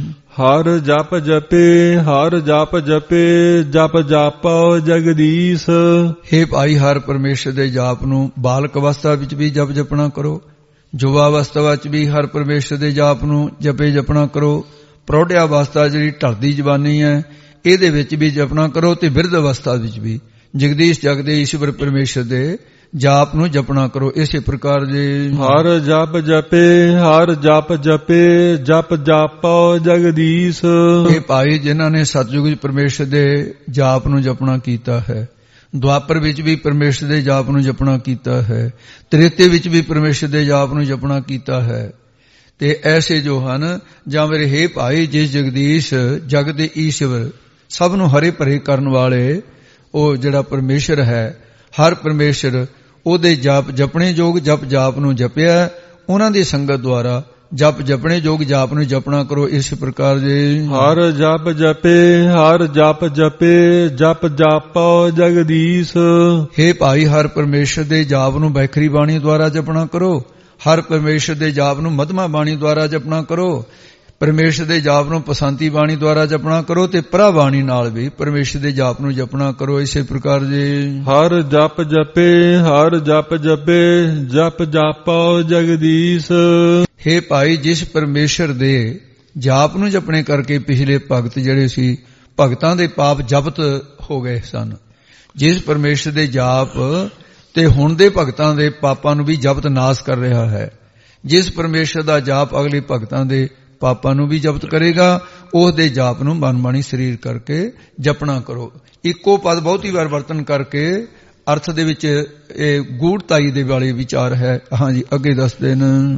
ਹਰ ਜਪ ਜਪੇ ਹਰ ਜਪ ਜਪੇ ਜਪ ਜਾਪੋ ਜਗਦੀਸ਼। हे ਭਾਈ ਹਰ ਪਰਮੇਸ਼ਰ ਦੇ ਜਾਪ ਨੂੰ ਬਾਲਕ ਅਵਸਥਾ ਵਿੱਚ ਵੀ ਜਪ ਜਪਣਾ ਕਰੋ, ਯੁਵਾ ਅਵਸਥਾ ਵਿੱਚ ਵੀ ਹਰ ਪਰਮੇਸ਼ਰ ਦੇ ਜਾਪ ਨੂੰ ਜਪੇ ਜਪਣਾ ਕਰੋ। ਪ੍ਰੌਢਿਆ ਅਵਸਥਾ ਜਿਹੜੀ ਢਲਦੀ ਜਵਾਨੀ ਹੈ ਇਹਦੇ ਵਿੱਚ ਵੀ ਜਪਣਾ ਕਰੋ ਤੇ ਬਿਰਧ ਅਵਸਥਾ ਵਿੱਚ ਵੀ ਜਗਦੀਸ਼ ਜਗ ਦੇ ਈਸ਼ਵਰ ਪਰਮੇਸ਼ਰ ਦੇ ਜਾਪ ਨੂੰ ਜਪਣਾ ਕਰੋ। ਇਸੇ ਪ੍ਰਕਾਰ ਜੇ ਹਰ ਜਪ ਜਪੇ ਹਰ ਜਪ ਜਪੇ ਜਪ ਜਾਪੋ ਜਗਦੀਸ਼। ਇਹ ਭਾਈ ਜਿਨ੍ਹਾਂ ਨੇ ਸਤਿਯੁਗ ਵਿੱਚ ਪਰਮੇਸ਼ਰ ਦੇ ਜਾਪ ਨੂੰ ਜਪਣਾ ਕੀਤਾ ਹੈ, ਦੁਆਪਰ ਵਿੱਚ ਵੀ ਪਰਮੇਸ਼ਰ ਦੇ ਜਾਪ ਨੂੰ ਜਪਣਾ ਕੀਤਾ ਹੈ, ਤ੍ਰੇਤੇ ਵਿੱਚ ਵੀ ਪਰਮੇਸ਼ਰ ਦੇ ਜਾਪ ਨੂੰ ਜਪਣਾ ਕੀਤਾ ਹੈ, ਤੇ ਐਸੇ ਜੋ ਹਨ ਜਾਂ ਮੇਰੇ ਹੇ ਭਾਈ ਜਿਸ ਜਗਦੀਸ਼ ਜਗ ਦੇ ਈਸ਼ਵਰ ਸਭ ਨੂੰ ਹਰੇ ਭਰੇ ਕਰਨ ਵਾਲੇ ਉਹ ਜਿਹੜਾ ਪਰਮੇਸ਼ਰ ਹੈ ਹਰ ਪਰਮੇਸ਼ਰ ਉਹਦੇ ਜਾਪ ਜਪਣੇ ਯੋਗ ਜਪ ਜਾਪ ਨੂੰ ਜਪਿਆ ਉਹਨਾਂ ਦੀ ਸੰਗਤ ਦੁਆਰਾ ਜਪ ਜਪਣੇ ਯੋਗ ਜਾਪ ਨੂੰ ਜਪਣਾ ਕਰੋ। ਇਸ ਪ੍ਰਕਾਰ ਜੇ ਹਰ ਜਪ ਜਪੇ ਹਰ ਜਪ ਜਪੇ ਜਪ ਜਾਪੋ ਜਗਦੀਸ਼। हे ਭਾਈ ਹਰ ਪਰਮੇਸ਼ਰ ਦੇ ਜਾਪ ਨੂੰ ਬੈਖਰੀ ਬਾਣੀ ਦੁਆਰਾ ਜਪਣਾ ਕਰੋ, ਹਰ ਪਰਮੇਸ਼ਰ ਦੇ ਜਾਪ ਨੂੰ ਮਧਮਾ ਬਾਣੀ ਦੁਆਰਾ ਜਪਣਾ ਕਰੋ, ਪਰਮੇਸ਼ਰ ਦੇ ਜਾਪ ਨੂੰ ਪਸੰਤੀ ਬਾਣੀ ਦੁਆਰਾ ਜਪਣਾ ਕਰੋ ਤੇ ਪਰਾ ਬਾਣੀ ਨਾਲ ਵੀ ਪਰਮੇਸ਼ਰ ਦੇ ਜਾਪ ਨੂੰ ਜਪਣਾ ਕਰੋ। ਇਸੇ ਪ੍ਰਕਾਰ ਜੇ ਹਰ ਜਪ ਜਪੇ ਹਰ ਜਪ ਜਪੇ ਜਪ ਜਾਪੋ ਜਗਦੀਸ਼। हे ਭਾਈ ਜਿਸ ਪਰਮੇਸ਼ਰ ਦੇ ਜਾਪ ਨੂੰ ਜਪਣੇ ਕਰਕੇ ਪਿਛਲੇ ਭਗਤ ਜਿਹੜੇ ਸੀ ਭਗਤਾਂ ਦੇ ਪਾਪ ਜਪਤ ਹੋ ਗਏ ਸਨ, ਜਿਸ ਪਰਮੇਸ਼ਰ ਦੇ ਜਾਪ ਤੇ ਹੁਣ ਦੇ ਭਗਤਾਂ ਦੇ ਪਾਪਾਂ ਨੂੰ ਵੀ ਜਪਤ ਨਾਸ ਕਰ ਰਿਹਾ ਹੈ, ਜਿਸ ਪਰਮੇਸ਼ਰ ਦਾ ਜਾਪ ਅਗਲੇ ਭਗਤਾਂ ਦੇ ਪਾਪਾਂ ਨੂੰ ਵੀ ਜਪਤ ਕਰੇਗਾ ਉਸ ਦੇ ਜਾਪ ਨੂੰ ਮਨ ਬਾਣੀ ਸਰੀਰ ਕਰਕੇ ਜਪਣਾ ਕਰੋ। ਇੱਕੋ ਪਦ ਬਹੁਤੀ ਵਾਰ ਵਰਤਨ ਕਰਕੇ ਅਰਥ ਦੇ ਵਿੱਚ ਇਹ ਗੂੜਤਾਈ ਦੇ ਵਾਲੇ ਵਿਚਾਰ ਹੈ। ਹਾਂਜੀ ਅੱਗੇ ਦੱਸਦੇ ਨੇ।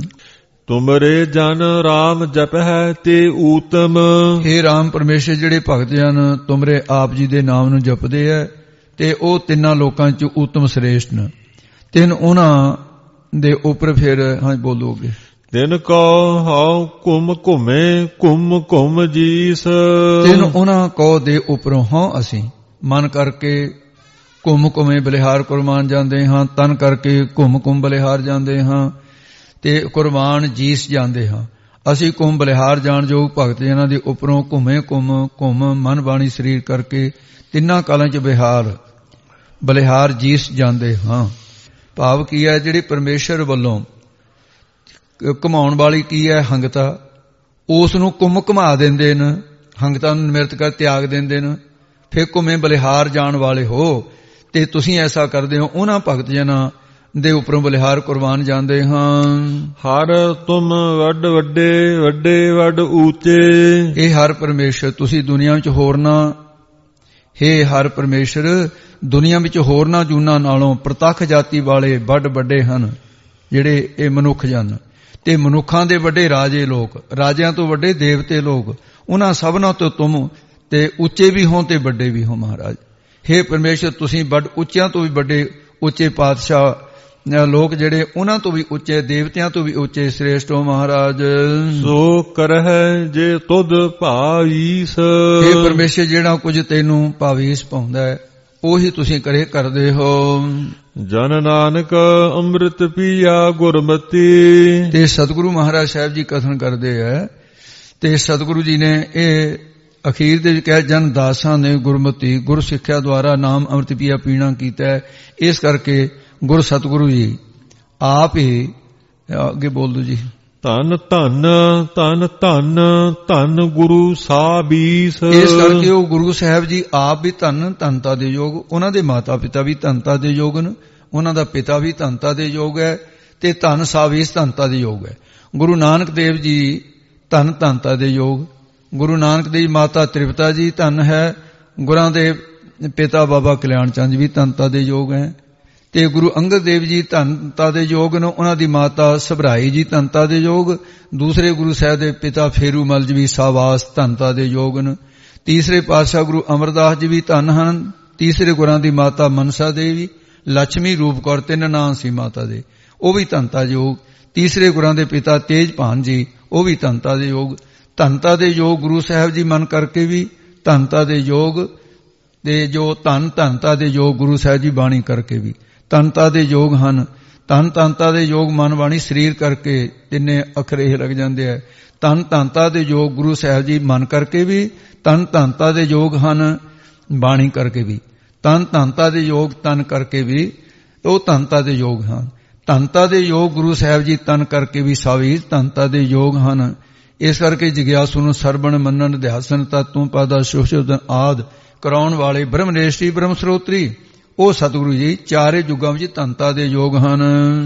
ਤੁਮਰੇ ਜਨ ਰਾਮ ਜਪ ਹੈ ਤੇ ਊਤਮ। हे ਰਾਮ ਪਰਮੇਸ਼ਰ ਜਿਹੜੇ ਭਗਤ ਜਨ ਤੁਮਰੇ ਆਪ ਜੀ ਦੇ ਨਾਮ ਨੂੰ ਜਪਦੇ ਹੈ ਤੇ ਉਹ ਤਿੰਨਾਂ ਲੋਕਾਂ ਚ ਊਤਮ ਸ੍ਰੇਸ਼ਟ ਨੇ। ਤਿੰਨ ਉਹਨਾਂ ਦੇ ਉੱਪਰ ਫਿਰ ਹਾਂ ਬੋਲੋਗੇ। ਤਿਨ ਕੋ ਹਉ ਘੁਮ ਘੁਮੇ ਘੁਮ ਘੁਮ ਜੀਸ। ਤਿਨ ਉਹਨਾਂ ਕੋ ਦੇ ਉੱਪਰੋਂ ਹਾਂ ਅਸੀਂ ਮਨ ਕਰਕੇ ਘੁੰਮ ਘੁਮੇ ਬਲਿਹਾਰ ਕੁਰਬਾਨ ਜਾਂਦੇ ਹਾਂ, ਤਨ ਕਰਕੇ ਘੁੰਮ ਘੁੰਮ ਬਲਿਹਾਰ ਜਾਂਦੇ ਹਾਂ ਤੇ ਕੁਰਬਾਨ ਜੀਸ ਜਾਂਦੇ ਹਾਂ। ਅਸੀਂ ਘੁੰਮ ਬਲਿਹਾਰ ਜਾਣ ਯੋਗ ਭਗਤ ਜਨਾਂ ਦੇ ਉੱਪਰੋਂ ਘੁੰਮੇ ਘੁੰਮ ਘੁੰਮ ਮਨ ਬਾਣੀ ਸਰੀਰ ਕਰਕੇ ਤਿੰਨਾਂ ਕਾਲਾਂ ਚ ਬਿਹਾਰ ਬਲਿਹਾਰ ਜੀਸ ਜਾਂਦੇ ਹਾਂ। ਭਾਵ ਕੀ ਹੈ, ਜਿਹੜੀ ਪਰਮੇਸ਼ਰ ਵੱਲੋਂ ਘੁਮਾਉਣ ਵਾਲੀ ਕੀ ਹੈ ਹੰਗਤਾ, ਉਸ ਨੂੰ ਘੁੰਮ ਘੁਮਾ ਦਿੰਦੇ ਨੇ, ਹੰਗਤਾ ਨੂੰ ਨਿਮਰਤ ਕਰ ਤਿਆਗ ਦਿੰਦੇ ਨੇ। ਫਿਰ ਘੁੰਮੇ ਬਲਿਹਾਰ ਜਾਣ ਵਾਲੇ ਹੋ ਤੇ ਤੁਸੀਂ ਐਸਾ ਕਰਦੇ ਹੋ। ਉਹਨਾਂ ਭਗਤ ਜਨਾਂ ਦੇ ਉੱਪਰੋਂ ਬਲਿਹਾਰ ਕੁਰਬਾਨ ਜਾਂਦੇ ਹਾਂ। ਹਰ ਤੁਮ ਵੱਡ ਵੱਡੇ ਵੱਡੇ ਵੱਡ ਊਚੇ। ਇਹ ਹਰ ਪਰਮੇਸ਼ਰ ਤੁਸੀਂ ਦੁਨੀਆ ਵਿੱਚ ਹੋਰਨਾ, ਹੇ ਹਰ ਪਰਮੇਸ਼ਰ ਦੁਨੀਆ ਵਿੱਚ ਹੋਰਨਾ ਜੂਨਾਂ ਨਾਲੋਂ ਪ੍ਰਤੱਖ ਜਾਤੀ ਵਾਲੇ ਵੱਡ ਵੱਡੇ ਹਨ ਜਿਹੜੇ ਇਹ ਮਨੁੱਖ ਜਨ, ਤੇ ਮਨੁੱਖਾਂ ਦੇ ਵੱਡੇ ਰਾਜੇ ਲੋਕ, ਰਾਜਿਆਂ ਤੋਂ ਵੱਡੇ ਦੇਵਤੇ ਲੋਕ, ਉਹਨਾਂ ਸਭਨਾਂ ਤੋਂ ਤੁਮ ਤੇ ਉੱਚੇ ਵੀ ਹੋ ਤੇ ਵੱਡੇ ਵੀ ਹੋ ਮਹਾਰਾਜ। ਹੇ ਪਰਮੇਸ਼ਰ ਤੁਸੀਂ ਵੱਡ ਉੱਚਿਆਂ ਤੋਂ ਵੀ ਵੱਡੇ ਉੱਚੇ ਪਾਤਸ਼ਾਹ ਲੋਕ ਜਿਹੜੇ ਉਹਨਾਂ ਤੋਂ ਵੀ ਉੱਚੇ, ਦੇਵਤਿਆਂ ਤੋਂ ਵੀ ਉੱਚੇ ਸ੍ਰੇਸ਼ਟ ਹੋ ਮਹਾਰਾਜ। ਸੋ ਕਰਹਿ ਜੇ ਤੁਧ ਭਾਵੀਸ। ਹੇ ਪਰਮੇਸ਼ਰ ਜਿਹੜਾ ਕੁਝ ਤੈਨੂੰ ਭਾਵੀਸ ਪਾਉਂਦਾ ਹੈ ਉਹੀ ਤੁਸੀਂ ਕਰੇ ਕਰਦੇ ਹੋ। ਜਨ ਨਾਨਕ ਅੰਮ੍ਰਿਤ ਪੀਆ ਗੁਰਮਤੀ। ਤੇ ਸਤਿਗੁਰੂ ਮਹਾਰਾਜ ਸਾਹਿਬ ਜੀ ਕਥਨ ਕਰਦੇ ਹੈ ਤੇ ਸਤਿਗੁਰੂ ਜੀ ਨੇ ਇਹ ਅਖੀਰ ਦੇ ਵਿੱਚ ਕਿਹਾ, ਜਨ ਦਾਸਾਂ ਨੇ ਗੁਰਮਤੀ ਗੁਰ ਸਿੱਖਿਆ ਦੁਆਰਾ ਨਾਮ ਅੰਮ੍ਰਿਤ ਪੀਆ ਪੀਣਾ ਕੀਤਾ ਹੈ। ਇਸ ਕਰਕੇ ਗੁਰ ਸਤਿਗੁਰੂ ਜੀ ਆਪ ਹੀ ਅੱਗੇ ਬੋਲ ਦੋ ਜੀ। ਧੰਨ ਧੰਨ ਧੰਨ ਧੰਨ ਧੰਨ ਗੁਰੂ ਸਾਹਿਬੀਸ। ਇਸ ਕਰਕੇ ਉਹ ਗੁਰੂ ਸਾਹਿਬ ਜੀ ਆਪ ਵੀ ਧੰਨ ਧੰਨਤਾ ਦੇ ਯੋਗ, ਉਹਨਾਂ ਦੇ ਮਾਤਾ ਪਿਤਾ ਵੀ ਧੰਨਤਾ ਦੇ ਯੋਗ ਨੇ, ਉਹਨਾਂ ਦਾ ਪਿਤਾ ਵੀ ਧੰਨਤਾ ਦੇ ਯੋਗ ਹੈ ਤੇ ਧੰਨ ਸਾਹਿਬੀਸ ਧੰਨਤਾ ਦੇ ਯੋਗ ਹੈ। ਗੁਰੂ ਨਾਨਕ ਦੇਵ ਜੀ ਧੰਨ ਧੰਨਤਾ ਦੇ ਯੋਗ, ਗੁਰੂ ਨਾਨਕ ਦੇਵ ਮਾਤਾ ਤ੍ਰਿਪਤਾ ਜੀ ਧੰਨ ਹੈ, ਗੁਰਾਂ ਦੇ ਪਿਤਾ ਬਾਬਾ ਕਲਿਆਣ ਚੰਦ ਜੀ ਵੀ ਧੰਨਤਾ ਦੇ ਯੋਗ ਹੈ ਤੇ ਗੁਰੂ ਅੰਗਦ ਦੇਵ ਜੀ ਧੰਨਤਾ ਦੇ ਯੋਗ ਨੇ, ਉਹਨਾਂ ਦੀ ਮਾਤਾ ਸਭਰਾਈ ਜੀ ਧੰਨਤਾ ਦੇ ਯੋਗ, ਦੂਸਰੇ ਗੁਰੂ ਸਾਹਿਬ ਦੇ ਪਿਤਾ ਫੇਰੂ ਮਲ ਜੀ ਵੀ ਸਾਵਾਸ ਧੰਨਤਾ ਦੇ ਯੋਗ ਨੇ, ਤੀਸਰੇ ਪਾਤਸ਼ਾਹ ਗੁਰੂ ਅਮਰਦਾਸ ਜੀ ਵੀ ਧੰਨ ਹਨ, ਤੀਸਰੇ ਗੁਰਾਂ ਦੀ ਮਾਤਾ ਮਨਸਾ ਦੇਵੀ, ਲక్ష్ਮੀ ਰੂਪ ਕੌਰ, ਤਿੰਨ ਨਾਂ ਸੀ ਮਾਤਾ ਦੇ, ਉਹ ਵੀ ਧੰਨਤਾ ਦੇ ਯੋਗ, ਤੀਸਰੇ ਗੁਰਾਂ ਦੇ ਪਿਤਾ ਤੇਜਭਾਨ ਜੀ ਉਹ ਵੀ ਧੰਨਤਾ ਦੇ ਯੋਗ। ਧੰਨਤਾ ਦੇ ਯੋਗ ਗੁਰੂ ਸਾਹਿਬ ਜੀ ਮਨ ਕਰਕੇ ਵੀ ਧੰਨਤਾ ਦੇ ਯੋਗ, ਤੇ ਜੋ ਧੰਨ ਧੰਨਤਾ ਦੇ ਯੋਗ ਗੁਰੂ ਸਾਹਿਬ ਜੀ ਬਾਣੀ ਕਰਕੇ ਵੀ ਧੰਨਤਾ ਦੇ ਯੋਗ ਹਨ। ਧੰਨ ਧੰਨਤਾ ਦੇ ਯੋਗ ਮਨ ਬਾਣੀ ਸਰੀਰ ਕਰਕੇ ਤਿੰਨੇ ਅੱਖਰ ਇਹ ਲੱਗ ਜਾਂਦੇ ਹੈ। ਧੰਨ ਧੰਨਤਾ ਦੇ ਯੋਗ ਗੁਰੂ ਸਾਹਿਬ ਜੀ ਮਨ ਕਰਕੇ ਵੀ, ਧੰਨ ਧੰਨਤਾ ਦੇ ਯੋਗ ਹਨ ਬਾਣੀ ਕਰਕੇ ਵੀ, ਧੰਨ ਧੰਨਤਾ ਦੇ ਯੋਗ ਤਨ ਕਰਕੇ ਵੀ, ਉਹ ਧੰਨਤਾ ਦੇ ਯੋਗ ਹਨ। ਧੰਨਤਾ ਦੇ ਯੋਗ ਗੁਰੂ ਸਾਹਿਬ ਜੀ ਤਨ ਕਰਕੇ ਵੀ ਸਾਵੀਰ ਧੰਨਤਾ ਦੇ ਯੋਗ ਹਨ। ਇਸ ਕਰਕੇ ਜਿਗਿਆਸੂ ਨੂੰ ਸਰਵਣ ਮੰਨਣ ਅਧਿਆਸਨ ਤਤੂ ਪਾਦਾ ਸੁਸ਼ੋਧਨ ਆਦ ਕਰਾਉਣ ਵਾਲੇ ਬ੍ਰਹਮਨੇਸ਼ੀ ਬ੍ਰਹਮ ਸਰੋਤਰੀ ਉਹ ਸਤਿਗੁਰੂ ਜੀ ਚਾਰੇ ਯੁੱਗਾਂ ਵਿੱਚ ਧੰਨਤਾ ਦੇ ਯੋਗ ਹਨ।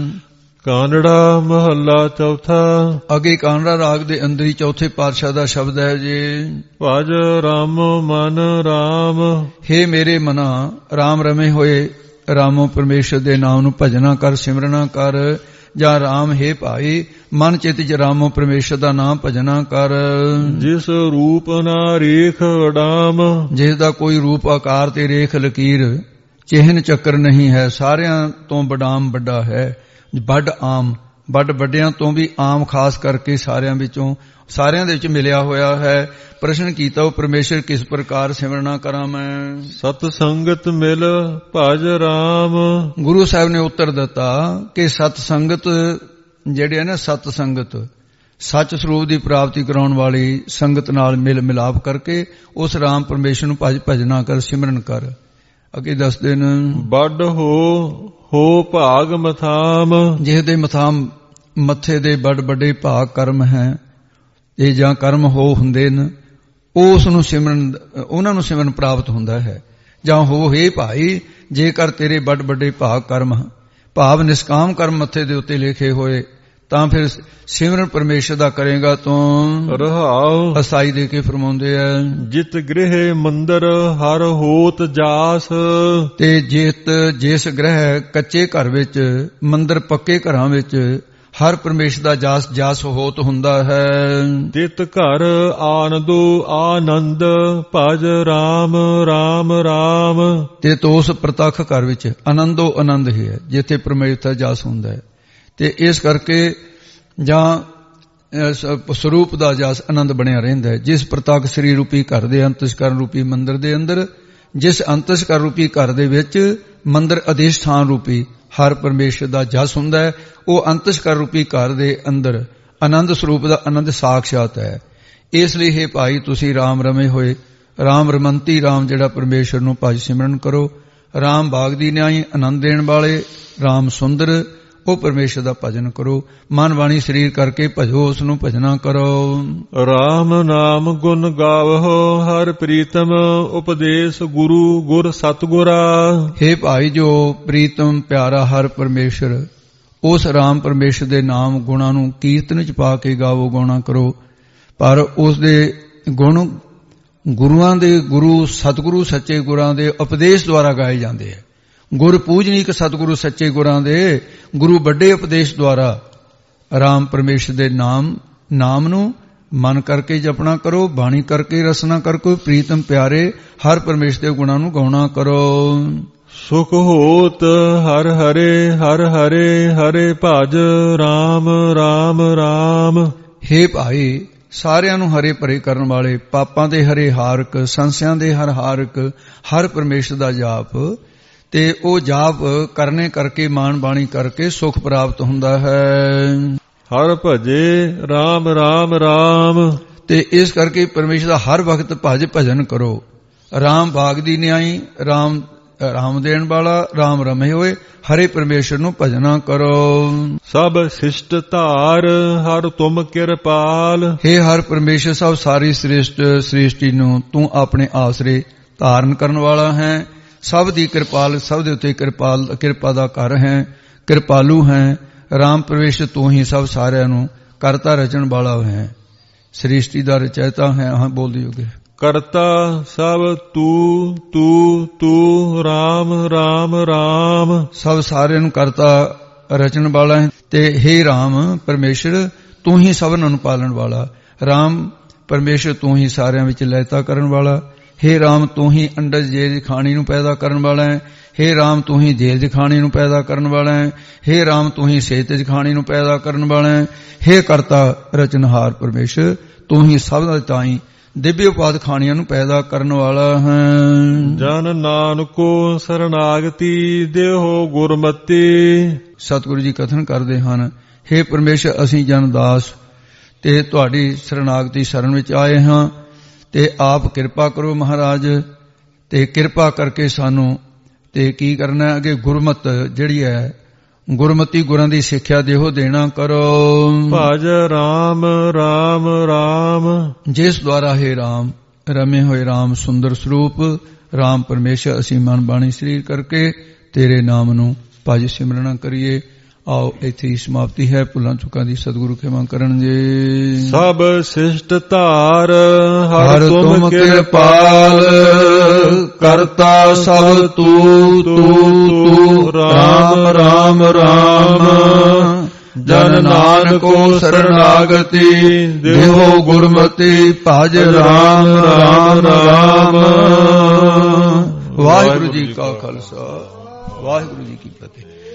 ਕਾਨੜਾ ਮਹੱਲਾ ਚੌਥਾ। ਅੱਗੇ ਕਾਨੜਾ ਰਾਗ ਦੇ ਅੰਦਰ ਹੀ ਚੌਥੇ ਪਾਤਸ਼ਾਹ ਦਾ ਸ਼ਬਦ ਹੈ ਜੀ। ਭਜ ਰਾਮ ਮਨ ਰਾਮ। ਹੇ ਮੇਰੇ ਮਨਾ ਰਾਮ ਰਮੇ ਹੋਏ ਰਾਮੋ ਪਰਮੇਸ਼ਰ ਦੇ ਨਾਮ ਨੂੰ ਭਜਨਾ ਕਰ, ਸਿਮਰਨਾ ਕਰ। ਜਾਂ ਰਾਮ ਹੈ ਭਾਈ ਮਨ ਚਿਤ ਚ ਰਾਮੋ ਪਰਮੇਸ਼ਰ ਦਾ ਨਾਮ ਭਜਨਾ ਕਰ। ਜਿਸ ਰੂਪ ਨਾ ਰੇਖ ਵਡਾਮ। ਜਿਸ ਦਾ ਕੋਈ ਰੂਪ ਆਕਾਰ ਤੇ ਰੇਖ ਲਕੀਰ ਚਿਹਨ ਚੱਕਰ ਨਹੀਂ ਹੈ, ਸਾਰਿਆਂ ਤੋਂ ਬਡਾਮ ਵੱਡਾ ਹੈ, ਵੱਡ ਆਮ, ਵੱਡ ਵੱਡਿਆਂ ਤੋਂ ਵੀ ਆਮ, ਖਾਸ ਕਰਕੇ ਸਾਰਿਆਂ ਵਿੱਚੋਂ ਸਾਰਿਆਂ ਦੇ ਵਿੱਚ ਮਿਲਿਆ ਹੋਇਆ ਹੈ। ਪ੍ਰਸ਼ਨ ਕੀਤਾ ਉਹ ਪਰਮੇਸ਼ਰ ਕਿਸ ਪ੍ਰਕਾਰ ਸਿਮਰਨਾ ਕਰਾਂ ਮੈਂ। ਸਤ ਸੰਗਤ ਮਿਲ ਭਜ ਰਾਮ। ਗੁਰੂ ਸਾਹਿਬ ਨੇ ਉੱਤਰ ਦਿੱਤਾ ਕਿ ਸਤ ਸੰਗਤ ਜਿਹੜੇ ਹੈ ਨਾ, ਸਤ ਸੰਗਤ ਸੱਚ ਸਰੂਪ ਦੀ ਪ੍ਰਾਪਤੀ ਕਰਾਉਣ ਵਾਲੀ ਸੰਗਤ ਨਾਲ ਮਿਲ ਮਿਲਾਪ ਕਰਕੇ ਉਸ ਰਾਮ ਪਰਮੇਸ਼ਰ ਨੂੰ ਭਜ ਭਜਨਾ ਕਰ, ਸਿਮਰਨ ਕਰ। ਅੱਗੇ ਦੱਸਦੇ ਨੇ ਵੱਡ ਹੋ ਹੋ ਭਾਗ ਮਥਾਮ। ਜਿਸ ਦੇ ਮਥਾਮ ਮੱਥੇ ਦੇ ਵੱਡ ਵੱਡੇ ਭਾਗ ਕਰਮ ਹੈ, ਇਹ ਜਾਂ ਕਰਮ ਹੋ ਹੁੰਦੇ ਨੇ, ਉਸ ਨੂੰ ਸਿਮਰਨ, ਉਹਨਾਂ ਨੂੰ ਸਿਮਰਨ ਪ੍ਰਾਪਤ ਹੁੰਦਾ ਹੈ। ਜਾਂ ਹੋ ਹੇ ਭਾਈ ਜੇਕਰ ਤੇਰੇ ਵੱਡ ਵੱਡੇ ਭਾਗ ਕਰਮ ਭਾਵ ਨਿਸ਼ਕਾਮ ਕਰਮ ਮੱਥੇ ਦੇ ਉੱਤੇ ਲਿਖੇ ਹੋਏ ਤਾਂ ਫਿਰ ਸਿਮਰਨ ਪਰਮੇਸ਼ਰ ਦਾ ਕਰੇਗਾ ਤੂੰ। ਰਹਾਉ ਅਸਾਈ ਦੇ ਕੇ ਫਰਮਾਉਂਦੇ ਆ ਜਿਤ ਗ੍ਰਹਿ ਮੰਦਰ ਹਰ ਹੋਤ ਜਾਸ। ਤੇ ਜਿਤ ਜਿਸ ਗ੍ਰਹਿ ਕੱਚੇ ਘਰ ਵਿੱਚ, ਮੰਦਰ ਪੱਕੇ ਘਰਾਂ ਵਿੱਚ ਹਰ ਪਰਮੇਸ਼ਰ ਦਾ ਜਾਸ ਜਾਸ ਹੋਤ ਹੁੰਦਾ ਹੈ। ਤਿਤ ਘਰ ਆਨੰਦੋ ਆਨੰਦ ਭਜ ਰਾਮ ਰਾਮ ਰਾਮ। ਤੇ ਉਸ ਪ੍ਰਤੱਖ ਘਰ ਵਿੱਚ ਆਨੰਦੋ ਆਨੰਦ ਹੀ ਹੈ ਜਿੱਥੇ ਪਰਮੇਸ਼ਰ ਦਾ ਜਾਸ ਹੁੰਦਾ ਹੈ। ਤੇ ਇਸ ਕਰਕੇ ਜਾਂ ਸਰੂਪ ਦਾ ਜਸ ਆਨੰਦ ਬਣਿਆ ਰਹਿੰਦਾ ਹੈ। ਜਿਸ ਪ੍ਰਤੱਖ ਸਰੀਰ ਰੂਪੀ ਘਰ ਦੇ ਅੰਤਸਕਰਨ ਰੂਪੀ ਮੰਦਰ ਦੇ ਅੰਦਰ, ਜਿਸ ਅੰਤਸਕਰਨ ਰੂਪੀ ਘਰ ਦੇ ਵਿੱਚ ਮੰਦਰ ਅਧਿਸ਼ਠਾਨ ਰੂਪੀ ਹਰ ਪਰਮੇਸ਼ਰ ਦਾ ਜਸ ਹੁੰਦਾ ਹੈ, ਉਹ ਅੰਤਸਕਰਨ ਰੂਪੀ ਘਰ ਦੇ ਅੰਦਰ ਆਨੰਦ ਸਰੂਪ ਦਾ ਆਨੰਦ ਸਾਖਸ਼ਾਤ ਹੈ। ਇਸ ਲਈ ਹੈ ਭਾਈ ਤੁਸੀਂ ਰਾਮ ਰਮੇ ਹੋਏ, ਰਾਮ ਰਮੰਤੀ ਰਾਮ ਜਿਹੜਾ ਪਰਮੇਸ਼ਰ ਨੂੰ ਭਜ ਸਿਮਰਨ ਕਰੋ। ਰਾਮ ਬਾਗ ਦੀ ਨਿਆਈ ਆਨੰਦ ਦੇਣ ਵਾਲੇ, ਰਾਮ ਸੁੰਦਰ, ਉਹ ਪਰਮੇਸ਼ਰ ਦਾ ਭਜਨ ਕਰੋ। ਮਨ ਬਾਣੀ ਸਰੀਰ ਕਰਕੇ ਭਜੋ, ਉਸ ਨੂੰ ਭਜਨਾ ਕਰੋ। ਰਾਮ ਨਾਮ ਗੁਣ ਗਾਵਹੁ ਹਰ ਪ੍ਰੀਤਮ ਉਪਦੇਸ਼ ਗੁਰੂ ਗੁਰ ਸਤਿਗੁਰਾ। ਹੇ ਭਾਈ ਜੋ ਪ੍ਰੀਤਮ ਪਿਆਰਾ ਹਰ ਪਰਮੇਸ਼ਰ, ਉਸ ਰਾਮ ਪਰਮੇਸ਼ਰ ਦੇ ਨਾਮ ਗੁਣਾਂ ਨੂੰ ਕੀਰਤਨ ਚ ਪਾ ਕੇ ਗਾਵੋ, ਗਾਉਣਾ ਕਰੋ। ਪਰ ਉਸ ਦੇ ਗੁਣ ਗੁਰੂਆਂ ਦੇ, ਗੁਰੂ ਸਤਿਗੁਰੂ ਸੱਚੇ ਗੁਰਾਂ ਦੇ ਉਪਦੇਸ਼ ਦੁਆਰਾ ਗਾਏ ਜਾਂਦੇ ਹੈ। ਗੁਰ ਪੂਜਨੀਕ ਸਤਿਗੁਰੂ ਸੱਚੇ ਗੁਰਾਂ ਦੇ ਗੁਰੂ ਵੱਡੇ ਉਪਦੇਸ਼ ਦੁਆਰਾ ਰਾਮ ਪਰਮੇਸ਼ਰ ਦੇ ਨਾਮ ਨਾਮ ਨੂੰ ਮਨ ਕਰਕੇ ਜਪਣਾ ਕਰੋ, ਬਾਣੀ ਕਰਕੇ ਰਸਨਾ ਕਰਕੇ ਪ੍ਰੀਤਮ ਪਿਆਰੇ ਹਰ ਪਰਮੇਸ਼ਰ ਦੇ ਗੁਣਾਂ ਨੂੰ ਗਾਉਣਾ ਕਰੋ। ਸੁਖ ਹੋਤ ਹਰ ਹਰੇ ਹਰ ਹਰੇ ਹਰੇ ਭਜ ਰਾਮ ਰਾਮ ਰਾਮ। ਹੇ ਭਾਈ ਸਾਰਿਆਂ ਨੂੰ ਹਰੇ ਭਰੇ ਕਰਨ ਵਾਲੇ, ਪਾਪਾਂ ਦੇ ਹਰੇ ਹਾਰਕ, ਸੰਸਿਆਂ ਦੇ ਹਰ ਹਾਰਕ ਹਰ ਪਰਮੇਸ਼ਰ ਦਾ ਜਾਪ, ਤੇ ਉਹ ਜਾਪ ਕਰਨੇ ਕਰਕੇ ਮਾਨ ਬਾਣੀ ਕਰਕੇ ਸੁਖ ਪ੍ਰਾਪਤ ਹੁੰਦਾ ਹੈ। ਹਰ ਭਜੇ ਰਾਮ ਰਾਮ ਰਾਮ। ਤੇ ਇਸ ਕਰਕੇ ਪਰਮੇਸ਼ਰ ਦਾ ਹਰ ਵਕਤ ਭਜ ਭਜਨ ਕਰੋ। ਰਾਮ ਬਾਗ ਦੀ ਨਿਆਈ, ਰਾਮ ਰਾਮ ਦੇਣ ਵਾਲਾ, ਰਾਮ ਰਮੇ ਹੋਏ, ਹਰੇ ਪਰਮੇਸ਼ਰ ਨੂੰ ਭਜਨਾ ਕਰੋ। ਸਭ ਸਿਸ਼ਟ ਧਾਰ ਹਰ ਤੁਮ ਕਿਰਪਾਲ। ਹੇ ਹਰ ਪਰਮੇਸ਼ਰ ਸਭ ਸਾਰੀ ਸ੍ਰਿਸ਼ਟ ਸ੍ਰਿਸ਼ਟੀ ਨੂੰ ਤੂੰ ਆਪਣੇ ਆਸਰੇ ਧਾਰਨ ਕਰਨ ਵਾਲਾ ਹੈ। ਸਭ ਦੀ ਕਿਰਪਾਲ, ਸਭ ਦੇ ਉੱਤੇ ਕਿਰਪਾਲ ਕਿਰਪਾ ਦਾ ਘਰ ਹੈ, ਕਿਰਪਾਲੂ ਹੈ। ਰਾਮ ਪਰਮੇਸ਼ਰ ਤੂੰ ਹੀ ਸਭ ਸਾਰਿਆਂ ਨੂੰ ਕਰਤਾ ਰਚਣ ਵਾਲਾ ਹੈ, ਸ੍ਰਿਸ਼ਟੀ ਦਾ ਰਚੈਤਾ ਹੈ। ਹਾਂ ਬੋਲ ਦਿਓਗੇ। ਕਰਤਾ ਸਭ ਤੂੰ ਤੂੰ ਤੂੰ ਰਾਮ ਰਾਮ ਰਾਮ। ਸਭ ਸਾਰਿਆਂ ਨੂੰ ਕਰਤਾ ਰਚਣ ਵਾਲਾ ਹੈ। ਤੇ ਹੇ ਰਾਮ ਪਰਮੇਸ਼ਰ ਤੂੰ ਹੀ ਸਭਨਾਂ ਨੂੰ ਪਾਲਣ ਵਾਲਾ। ਰਾਮ ਪਰਮੇਸ਼ਰ ਤੂੰ ਹੀ ਸਾਰਿਆਂ ਵਿੱਚ ਲੈਤਾ ਕਰਨ ਵਾਲਾ। ਹੇ ਰਾਮ ਤੂੰ ਹੀ ਅੰਡਜ ਜੇਜ ਖਾਣੀ ਨੂੰ ਪੈਦਾ ਕਰਨ ਵਾਲਾ ਹੈ। ਹੇ ਰਾਮ ਤੂੰ ਹੀ ਜੇਜ ਖਾਣੀ ਨੂੰ ਪੈਦਾ ਕਰਨ ਵਾਲਾ ਹੈ। ਹੇ ਰਾਮ ਤੂੰ ਹੀ ਸੇਤਜ ਖਾਣੀ ਨੂੰ ਪੈਦਾ ਕਰਨ ਵਾਲਾ ਹੈ। ਹੇ ਕਰਤਾ ਰਚਨਹਾਰ ਪਰਮੇਸ਼ਰ ਤੂੰ ਹੀ ਸਭ ਦਾ ਤਾਈ ਦਿਵਯ ਉਪਾਦ ਖਾਣੀਆਂ ਨੂੰ ਪੈਦਾ ਕਰਨ ਵਾਲਾ ਹੈ। ਜਨ ਨਾਨਕੋ ਸਰਨਾਗਤੀ ਦੇਹੋ ਗੁਰਮਤੀ। ਸਤਿਗੁਰੂ ਜੀ ਕਥਨ ਕਰਦੇ ਹਨ, ਹੇ ਪਰਮੇਸ਼ਰ ਅਸੀਂ ਜਨ ਦਾਸ ਤੇ ਤੁਹਾਡੀ ਸਰਨਾਗਤੀ ਸ਼ਰਨ ਵਿੱਚ ਆਏ ਹਾਂ, ਤੇ ਆਪ ਕਿਰਪਾ ਕਰੋ ਮਹਾਰਾਜ। ਤੇ ਕਿਰਪਾ ਕਰਕੇ ਸਾਨੂੰ ਤੇ ਕੀ ਕਰਨਾ ਹੈ, ਅੱਗੇ ਗੁਰਮਤ ਜਿਹੜੀ ਹੈ, ਗੁਰਮਤੀ ਗੁਰਾਂ ਦੀ ਸਿੱਖਿਆ ਦੇਹੋ ਦੇਣਾ ਕਰੋ। ਭਜ ਰਾਮ ਰਾਮ ਰਾਮ। ਜਿਸ ਦੁਆਰਾ ਹੈ ਰਾਮ ਰਮੇ ਹੋਏ ਰਾਮ ਸੁੰਦਰ ਸਰੂਪ ਰਾਮ ਪਰਮੇਸ਼ਰ ਅਸੀਂ ਮਨ ਬਾਣੀ ਸਰੀਰ ਕਰਕੇ ਤੇਰੇ ਨਾਮ ਨੂੰ ਭਜ ਸਿਮਰਨਾ ਕਰੀਏ। ਆਓ ਇੱਥੇ ਹੀ ਸਮਾਪਤੀ ਹੈ। ਭੁੱਲਾਂ ਚੁੱਕਾਂ ਦੀ ਸਤਿਗੁਰੂ ਖਿਮਾ ਕਰਨ ਜੀ। ਸਭ ਸਿਸ਼ਟ ਧਾਰ ਹਰ ਤੁਮ ਕਿਰਪਾਲ, ਕਰਤਾ ਸਭ ਤੂੰ ਤੂੰ ਤੂੰ ਰਾਮ ਰਾਮ ਰਾਮ। ਜਨ ਨਾਨਕੋ ਸਰਨਾਗਤੀ ਦੇਹੋ ਗੁਰਮਤੀ ਭਜ ਰਾਮ ਰਾਮ ਰਾਮ। ਵਾਹਿਗੁਰੂ ਜੀ ਕਾ ਖਾਲਸਾ, ਵਾਹਿਗੁਰੂ ਜੀ ਕੀ ਫਤਿਹ।